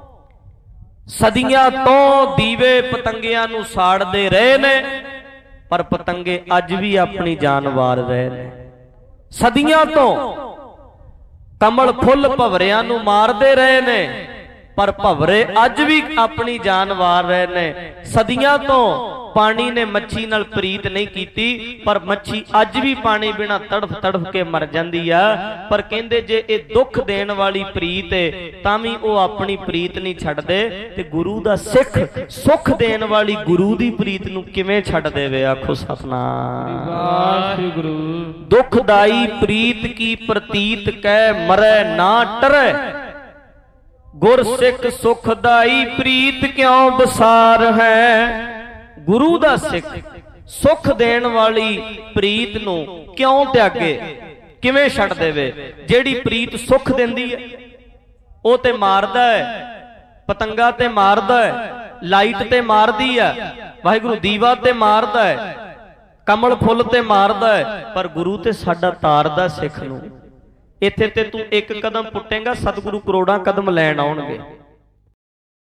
ਸਦੀਆਂ ਤੋਂ ਦੀਵੇ ਪਤੰਗਿਆਂ ਨੂੰ ਸਾੜਦੇ ਰਹੇ ਨੇ, ਪਰ ਪਤੰਗੇ ਅੱਜ ਵੀ ਆਪਣੀ ਜਾਨ ਵਾਰ ਰਹੇ ਨੇ। ਸਦੀਆਂ ਤੋਂ ਕਮਲ ਫੁੱਲ ਭਵਰਿਆਂ ਨੂੰ ਮਾਰਦੇ ਰਹੇ ਨੇ, ਪਰ ਭਵਰੇ ਅੱਜ ਵੀ ਆਪਣੀ ਜਾਨ ਵਾਰ ਰਹੇ ਨੇ। ਸਦੀਆਂ ਤੋਂ ਪਾਣੀ ਨੇ ਮੱਛੀ ਨਾਲ ਪ੍ਰੀਤ ਨਹੀਂ ਕੀਤੀ, ਪਰ ਮੱਛੀ ਅੱਜ ਵੀ ਪਾਣੀ ਬਿਨਾ ਤੜਫ ਤੜਫ ਕੇ ਮਰ ਜਾਂਦੀ ਆ। ਪਰ ਕਹਿੰਦੇ ਜੇ ਇਹ ਦੁੱਖ ਦੇਣ ਵਾਲੀ ਪ੍ਰੀਤ ਹੈ ਤਾਂ ਵੀ ਉਹ ਆਪਣੀ ਪ੍ਰੀਤ ਨਹੀਂ ਛੱਡਦੇ, ਤੇ ਗੁਰੂ ਦਾ ਸਿੱਖ ਸੁੱਖ ਦੇਣ ਵਾਲੀ ਗੁਰੂ ਦੀ ਪ੍ਰੀਤ ਨੂੰ ਕਿਵੇਂ ਛੱਡ ਦੇਵੇ। ਆਖੋ ਸਤਿਨਾਮ ਵਾਹਿਗੁਰੂ। ਦੁਖਦਾਈ ਪ੍ਰੀਤ ਕੀ ਪ੍ਰਤੀਤ ਕਹਿ ਮਰੈ ਨਾ ਟਰੈ, ਗੁਰ ਸਿੱਖ ਸੁਖਦਾਈ ਪ੍ਰੀਤ ਕਿਉਂ ਬਸਾਰ ਹੈ। ਗੁਰੂ ਦਾ ਸਿੱਖ ਸੁੱਖ ਦੇਣ ਵਾਲੀ ਪ੍ਰੀਤ ਨੂੰ ਕਿਉਂ ਤਿਆਗੇ, ਕਿਵੇਂ ਛੱਡ ਦੇਵੇ। ਜਿਹੜੀ ਪ੍ਰੀਤ ਸੁੱਖ ਦਿੰਦੀ ਹੈ ਉਹ ਤੇ ਮਾਰਦਾ ਹੈ, ਪਤੰਗਾ ਤੇ ਮਾਰਦਾ ਹੈ, ਲਾਈਟ ਤੇ ਮਾਰਦੀ ਹੈ, ਵਾਹਿਗੁਰੂ ਦੀਵਾ ਤੇ ਮਾਰਦਾ ਹੈ, ਕਮਲ ਫੁੱਲ ਤੇ ਮਾਰਦਾ ਹੈ, ਪਰ ਗੁਰੂ ਤੇ ਸਾਡਾ ਤਾਰਦਾ ਸਿੱਖ ਨੂੰ। ਇੱਥੇ ਤੇ ਤੂੰ ਇੱਕ ਕਦਮ ਪੁੱਟੇਗਾ, ਸਤਿਗੁਰੂ ਕਰੋੜਾਂ ਕਦਮ ਲੈਣ ਆਉਣਗੇ।